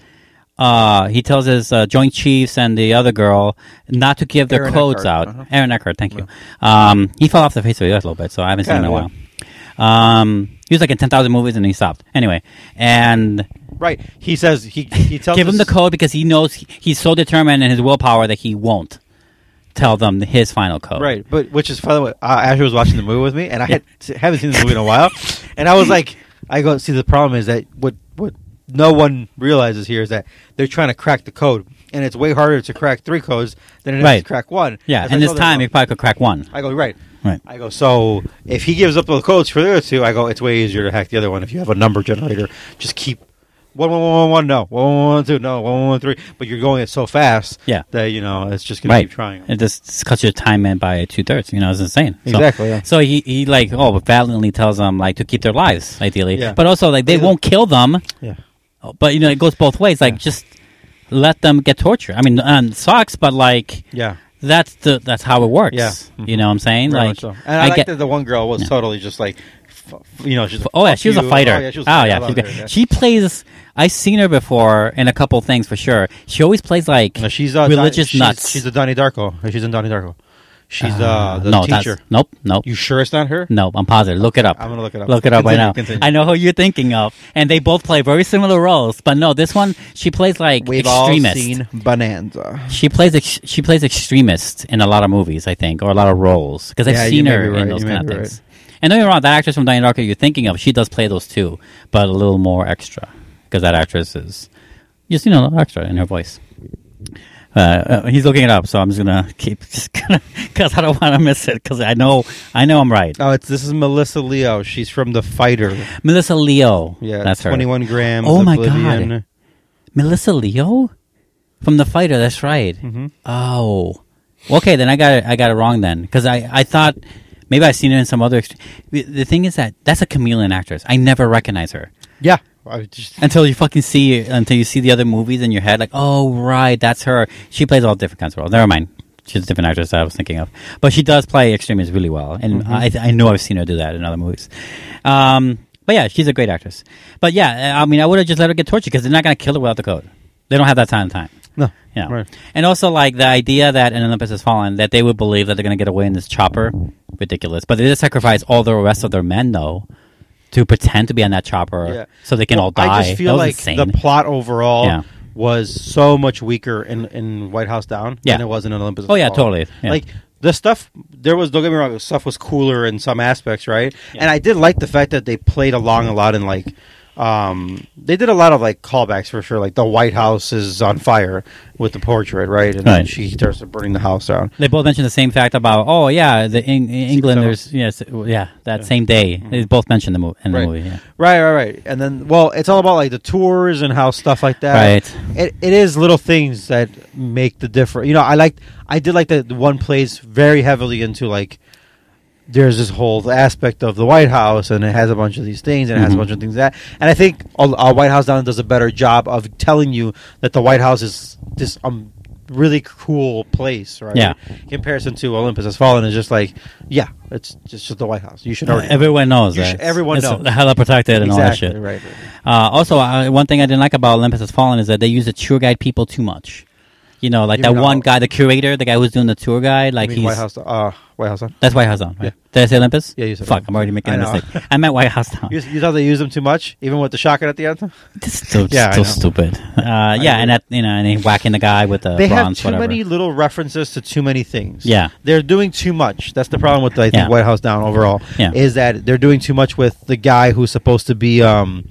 Uh, he tells his uh, Joint Chiefs and the other girl not to give their Aaron codes Eckhart. out. Uh-huh. Aaron Eckhart, thank you. Um, he fell off the face of the earth a little bit, so I haven't seen him in a Kinda, while. Um, he was like in ten thousand movies and he stopped. Anyway, and Right. He says he he tells give him us- the code because he knows he, he's so determined in his willpower that he won't tell them his final code. Right, but which is funny. Uh, Asher was watching the movie with me, and I had, haven't seen this movie in a while, and I was like, I go, see, the problem is that what what no one realizes here is that they're trying to crack the code, and it's way harder to crack three codes than it is Right. to crack one. Yeah, As and I this told them, time you probably could crack one. I go, right. Right. I go, so if he gives up the codes for the other two, I go, it's way easier to hack the other one if you have a number generator. Just keep one, one, one, one, one, no, one, one, one, two, no, one, one, one, three. But you're going it so fast Yeah. that, you know, it's just going Right. to keep trying. It just cuts your time in by two thirds. You know, it's insane. So- Exactly, yeah. So he, he like oh valiantly tells them like to keep their lives ideally, Yeah. but also like they Yeah. won't kill them. Yeah. But you know it goes both ways. Like just let them get tortured. I mean, um, it sucks, but like Yeah. that's the that's how it works. Yeah. You know what I'm saying? Very like much so. And I, like get. that the one girl was Yeah. totally just like, f- you know, she's Oh yeah, fuck she was a you. fighter. Oh yeah, she was. Oh, a fighter. yeah, I love she's her, good. yeah. She plays. I've seen her before in a couple things for sure. She always plays like No, she's uh, religious Don- she's, nuts. She's a Donnie Darko. She's in Donnie Darko. She's uh, Uh, the no, teacher. that's- nope, nope. You sure it's not her? No, I'm positive. Look it up. I'm gonna look it up. Look it up right Continue, now. continue. I know who you're thinking of, and they both play very similar roles. But no, this one she plays like We've extremist. all seen Bonanza. She plays ex- she plays extremist in a lot of movies, I think, or a lot of roles because I've Yeah, you seen may her be right, in those you may kind of be things. And don't get me wrong, that actress from Donnie Darko you're thinking of, she does play those too, but a little more extra because that actress is just you know extra in her voice. Uh, uh, he's looking it up, so I'm just gonna keep just gonna because I don't want to miss it because I know I know I'm right. Oh, it's this is Melissa Leo. She's from The Fighter. Melissa Leo, Yeah, that's her. twenty-one grams. Oh my Oblivion. god, Melissa Leo from The Fighter. That's right. Mm-hmm. Oh, okay. Then I got it. I got it wrong then because I, I thought maybe I've seen her in some other. Ext- the, the thing is that that's a chameleon actress. I never recognize her Yeah. I just, until you fucking see until you see the other movies in your head. Like, oh right, that's her. She plays all different kinds of roles. Never mind. She's a different actress that I was thinking of, but she does play extremists really well, and Mhm. I I know I've seen her do that in other movies. Um, but yeah, she's a great actress. But yeah, I mean, I would have just let her get tortured because they're not going to kill her without the code. They don't have that time. Time. No. You know. Right. And also, like, the idea that in Olympus Has Fallen, that they would believe that they're going to get away in this chopper, ridiculous. But they just sacrifice all the rest of their men, though, to pretend to be on that chopper Yeah. so they can Well, all die. I just feel That was like insane. the plot overall Yeah. was so much weaker in, in White House Down Yeah. than it was in Olympus. Oh, Has yeah, Fallen. totally. Yeah. Like the stuff there was. Don't get me wrong. The stuff was cooler in some aspects, right? And I did like the fact that they played along a lot in like Um, they did a lot of like callbacks for sure. Like the White House is on fire with the portrait, right? And then Right. she starts burning the house down. They both mentioned the same fact about, oh yeah, the in, in England. There's yes, yeah, that same day. They both mentioned the movie in the Right. movie. Yeah. Right, right, right. And then, well, it's all about like the tours and how stuff like that. Right. It it is little things that make the difference. You know, I like I did like that the one plays very heavily into like there's this whole aspect of the White House, and it has a bunch of these things, and it has a Mhm. bunch of things that. And I think uh, uh, White House Down does a better job of telling you that the White House is this um really cool place, right? Yeah. In comparison to Olympus Has Fallen, is just like, yeah, it's just, just the White House. You should already know. Everyone knows You that. should- everyone it's knows. hella protected and all that Exactly, shit. right, Uh, also, uh, one thing I didn't like about Olympus Has Fallen is that they use the tour guide people too much. You know, like You that mean, one uh, guy, the curator, the guy who's doing the tour guide, like I mean, he's White House, uh, White House Down. that's White House Down. Right? Yeah. Did I say Olympus? Yeah, you said Fuck, Olympus. I'm already making I a know. mistake. I meant White House Down. You, you thought they used them too much, even with the shotgun at the end. It's so, Yeah, I so know. stupid. Uh, yeah, agree. and that you know, and he whacking the guy with the They have bronze, too whatever. many little references to too many things. Yeah. They're doing too much. That's the problem with, I think, Yeah. White House Down overall. Yeah. Is that they're doing too much with the guy who's supposed to be, um,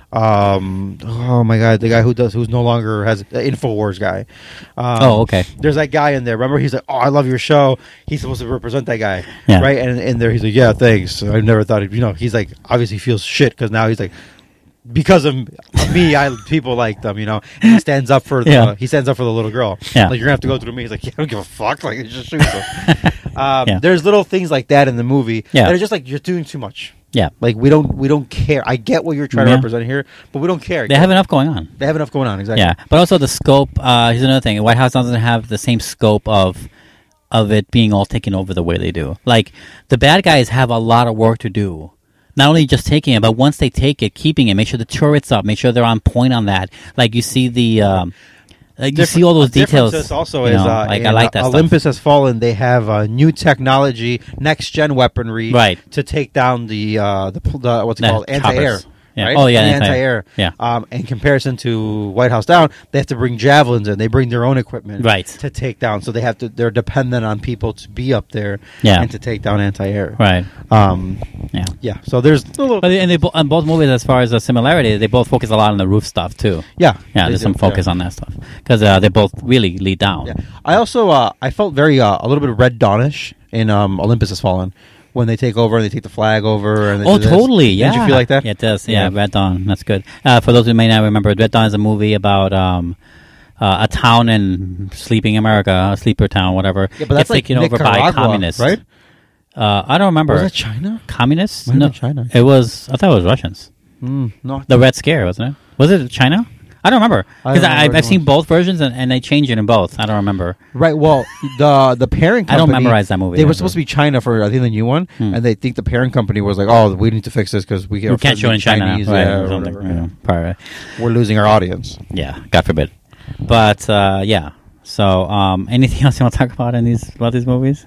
um, oh my God, the guy who does, who's no longer has, the InfoWars guy. Um, Oh, okay. There's that guy in there. Remember, he's like, oh, I love your show. He's supposed to represent that guy. Yeah. Right? And in there, he's like, yeah, thanks. I never thought, it, you know, he's like, obviously feels shit because now he's like, because of me, I people like them, you know. And he stands up for the Yeah. he stands up for the little girl. Yeah. Like, you're gonna have to go through me. He's like, yeah, I don't give a fuck. Like, just shoot them. um, Yeah. There's little things like that in the movie Yeah. that are just like, you're doing too much. Yeah. Like, we don't we don't care. I get what you're trying to Yeah. represent here, but we don't care. They have enough going on. They have enough going on. Exactly. Yeah, but also the scope. Uh, here's another thing: White House doesn't have the same scope of of it being all taken over the way they do. Like the bad guys have a lot of work to do. Not only just taking it, but once they take it, keeping it. Make sure the turret's up. Make sure they're on point on that. Like you see the. Um, like you see all those details. Differences also you is know, uh, like in, I like that uh, stuff. Olympus Has Fallen. They have uh, new technology, next gen weaponry, Right. to take down the uh, the, pl- the what's it Yeah, called anti-air. choppers. Yeah. Right? Oh, yeah, The anti-air. anti-air. Yeah. Um, in comparison to White House Down, they have to bring javelins in. They bring their own equipment, Right. to take down. So they have to. They're dependent on people to be up there, Yeah. and to take down anti-air. Right. Um, Yeah. yeah. So there's a little. But they, and they bo- on both movies, as far as the similarity, they both focus a lot on the roof stuff too. Yeah, Yeah, they there's do, some focus yeah. on that stuff because uh, they both really lead down. Yeah. I also uh, I felt very uh, a little bit of Red Dawnish in um, Olympus Has Fallen when they take over and they take the flag over. And they Oh, do this. totally! Yeah, Did you feel like that? Yeah, it does. Yeah, Yeah. Red Dawn. That's good. Uh, for those who may not remember, Red Dawn is a movie about um, uh, a town in sleeping America, a sleeper town, whatever. Yeah, but that's gets like taken over by Nicaragua, communists, right? Uh, I don't remember. Was it China? Communists? Might have No, been China. It was. I thought it was Russians. Mm, no, The Red Scare, wasn't it? Was it China? I don't remember I because don't remember I've, I've it seen was. both versions and, and they change it in both. I don't remember. Right. Well, the the parent I don't company, memorize that movie, They were ever. supposed to be China for I think the new one, Hmm. and they think the parent company was like, "Oh, we need to fix this because we, We can't show it in China, Chinese, right, yeah, or or something, whatever. yeah, probably. We're losing our audience." Yeah, God forbid. But uh, yeah. So, um, anything else you want to talk about in these about these movies?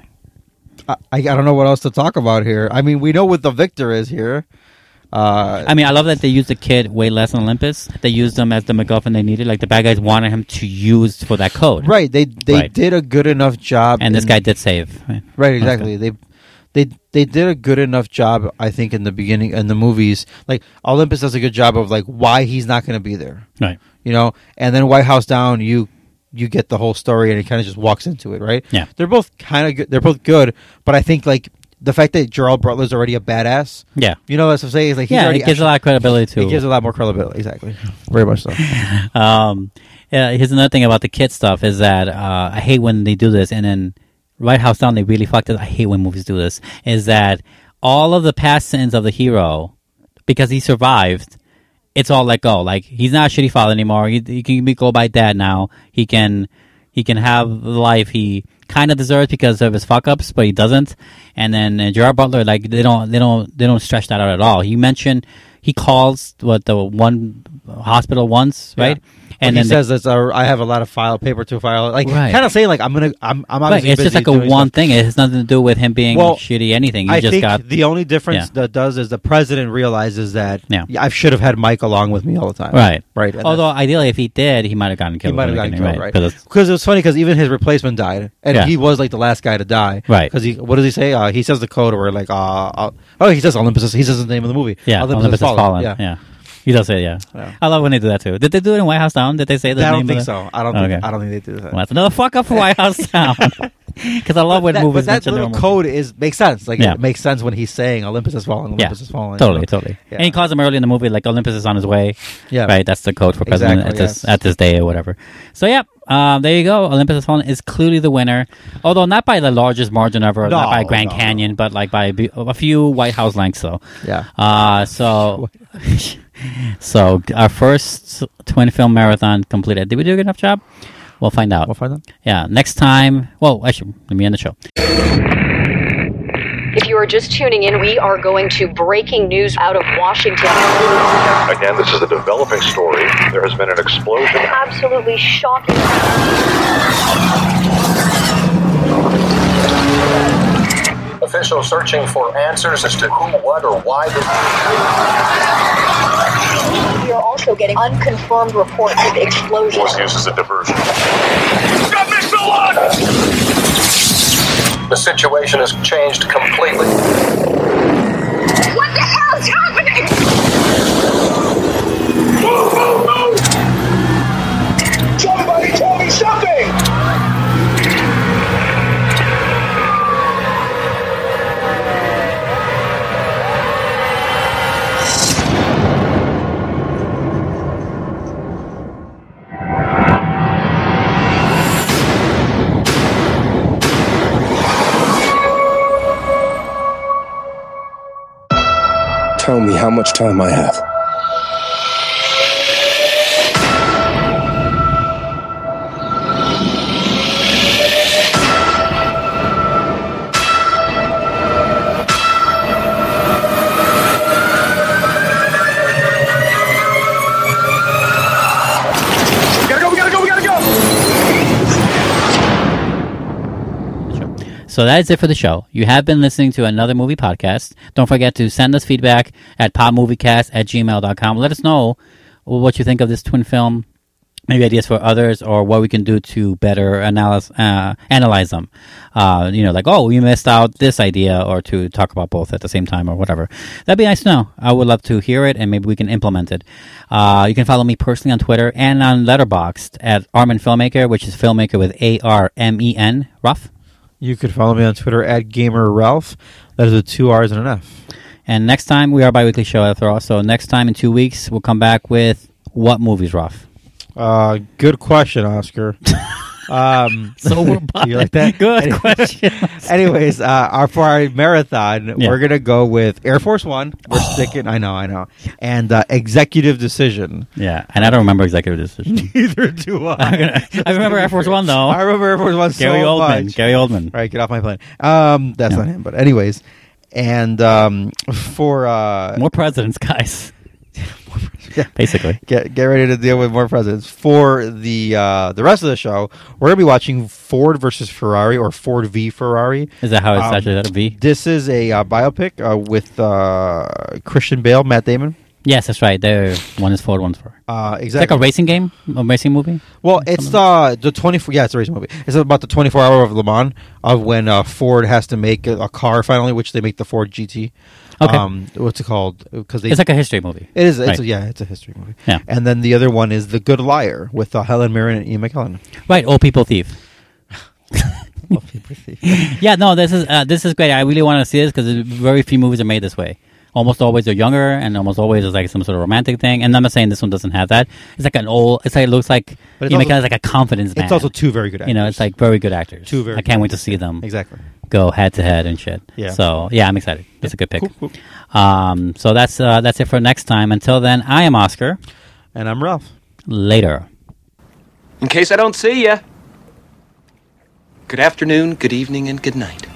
I, I don't know what else to talk about here. I mean, we know what the victor is here. Uh, I mean, I love that they used the kid way less than Olympus. They used him as the MacGuffin they needed. Like the bad guys wanted him to use for that code. Right. They they Right. did a good enough job, And this in- guy did save. Right, Right, exactly. They they they did a good enough job, I think, in the beginning in the movies. Like Olympus does a good job of like why he's not going to be there. Right. You know, and then White House Down, you you get the whole story, and it kind of just walks into it. Right. Yeah. They're both kind of good. They're both good, but I think like the fact that Gerald Butler's already a badass. Yeah. You know, that's what I'm saying. Is like he's Yeah, already it gives a lot of credibility to It gives a lot more credibility. Exactly. Very much so. um, yeah, here's another thing about the kid stuff is that uh, I hate when they do this, and then White House Down they really fucked it. I hate when movies do this. Is that all of the past sins of the hero, because he survived, it's all let go. Like he's not a shitty father anymore. He, he can be go by dad now. He can he can have the life he kind of deserves because of his fuck ups, but he doesn't. And then uh, Gerard Butler, like they don't they don't they don't stretch that out at all. He mentioned he calls what the one hospital once, right? Yeah. And he then says that uh, I have a lot of file paper to file, like Right. kind of saying like I'm gonna I'm I'm right, obviously it's just busy like a doing one stuff. thing. It has nothing to do with him being Well, shitty. Anything. You I just think got the only difference Yeah. that does is the president realizes that Yeah. I should have had Mike along with me all the time. right, right. And Although ideally, if he did, he might have gotten he killed. might have in the gotten beginning, killed, right? Because Because it was funny because even his replacement died, and Yeah. he was like the last guy to die, Right. Because he, what does he say? Uh, he says the code where like, uh, uh, oh, he says Olympus. He says the name of the movie. Yeah, Olympus Has Fallen, yeah. He does say, yeah. Yeah. I love when they do that too. Did they do it in White House Down? Did they say the I name don't think of the... so. I don't Okay. think. I don't think they do that. Well, that's another fuck up for White House Down. Because I love But when that, movies but that mention their little own code is makes sense. Like Yeah. it makes sense when he's saying Olympus has fallen. Olympus yeah, has fallen. totally, you know? totally. Yeah. And he calls him early in the movie like Olympus is on his way. Yeah. right. That's the code for president Exactly, at this yes. at this day or whatever. So yeah, um, there you go. Olympus has fallen is clearly the winner, although not by the largest margin ever, No, not by Grand no, Canyon, but like by a, be- a few White House lengths. So Yeah. Uh, so so our first twin film marathon completed. Did we do a good enough job? We'll find out. We'll find out. Yeah. Next time. Well, actually, let me end the show. If you are just tuning in, we are going to breaking news out of Washington. Again, this is a developing story. There has been an explosion. Absolutely shocking. Officials searching for answers as to who, what, or why the... We are also getting unconfirmed reports of explosions. was used as a diversion. Got missile one! The situation has changed completely. What the hell's happening? Move, move, move! Somebody tell me something! Tell me how much time I have. We gotta go, we gotta go, we gotta go! So that is it for the show. You have been listening to another movie podcast. Don't forget to send us feedback at popmoviecast at gmail dot com. Let us know what you think of this twin film, maybe ideas for others, or what we can do to better analyze, uh, analyze them. Uh, you know, like, oh, we missed out this idea, or to talk about both at the same time, or whatever. That'd be nice to know. I would love to hear it, and maybe we can implement it. Uh, you can follow me personally on Twitter and on Letterboxd at Armen Filmmaker, which is filmmaker with A R M E N. Ruff? You could follow me on Twitter at Gamer Ralph. That is with two R's and an F. And next time, we are a bi-weekly show after all. So next time in two weeks, we'll come back with what movies, Ruff? Uh, good question, Oscar. um, So we're you like that? Good Any- question. Anyways, uh, our for our marathon, Yeah. we're gonna go with Air Force One. We're sticking. I know, I know. And uh, Executive Decision. Yeah, and I don't remember Executive Decision. Neither do I. I'm gonna- I remember Air Force One, though. I remember Air Force One Gary so Oldman. much. Gary Oldman. Right, get off my plane. Um, that's Yeah. not him, but anyways, and um, for uh, More presidents, guys. Yeah. Basically. get get ready to deal with more presidents. For the uh, the rest of the show, we're gonna be watching Ford versus Ferrari, or Ford v Ferrari. Is that how it's Um, actually that a V? This is a uh, biopic uh, with uh, Christian Bale, Matt Damon. Yes, that's right. There, one is Ford, one's Ford. Uh, It's like exactly. a racing game, a racing movie. Well, it's uh, the twenty-four. Yeah, it's a racing movie. It's about the twenty-four hour of Le Mans, of when uh, Ford has to make a, a car finally, which they make the Ford G T. Okay. Um, what's it called? Because It's like a history movie. It is. It's Right. a, yeah, it's a history movie. Yeah. And then the other one is The Good Liar with uh, Helen Mirren and Ian McKellen. Right, Old People Thief. Yeah, no, this is uh, this is great. I really want to see this because very few movies are made this way. Almost always they're younger, and almost always it's like some sort of romantic thing. And I'm not saying this one doesn't have that. It's like an old. It's like it looks like But it's Ian also- McKellen's like a confidence man. It's also two very good actors. You know, it's like very good actors. Two very I can't good wait to see them. Exactly. Go head to head and shit. Yeah. So yeah, I'm excited. That's a good pick. Cool, Um, so that's uh, that's it for next time. Until then, I am Oscar. And I'm Ralph. Later. In case I don't see ya. Good afternoon, good evening, and good night.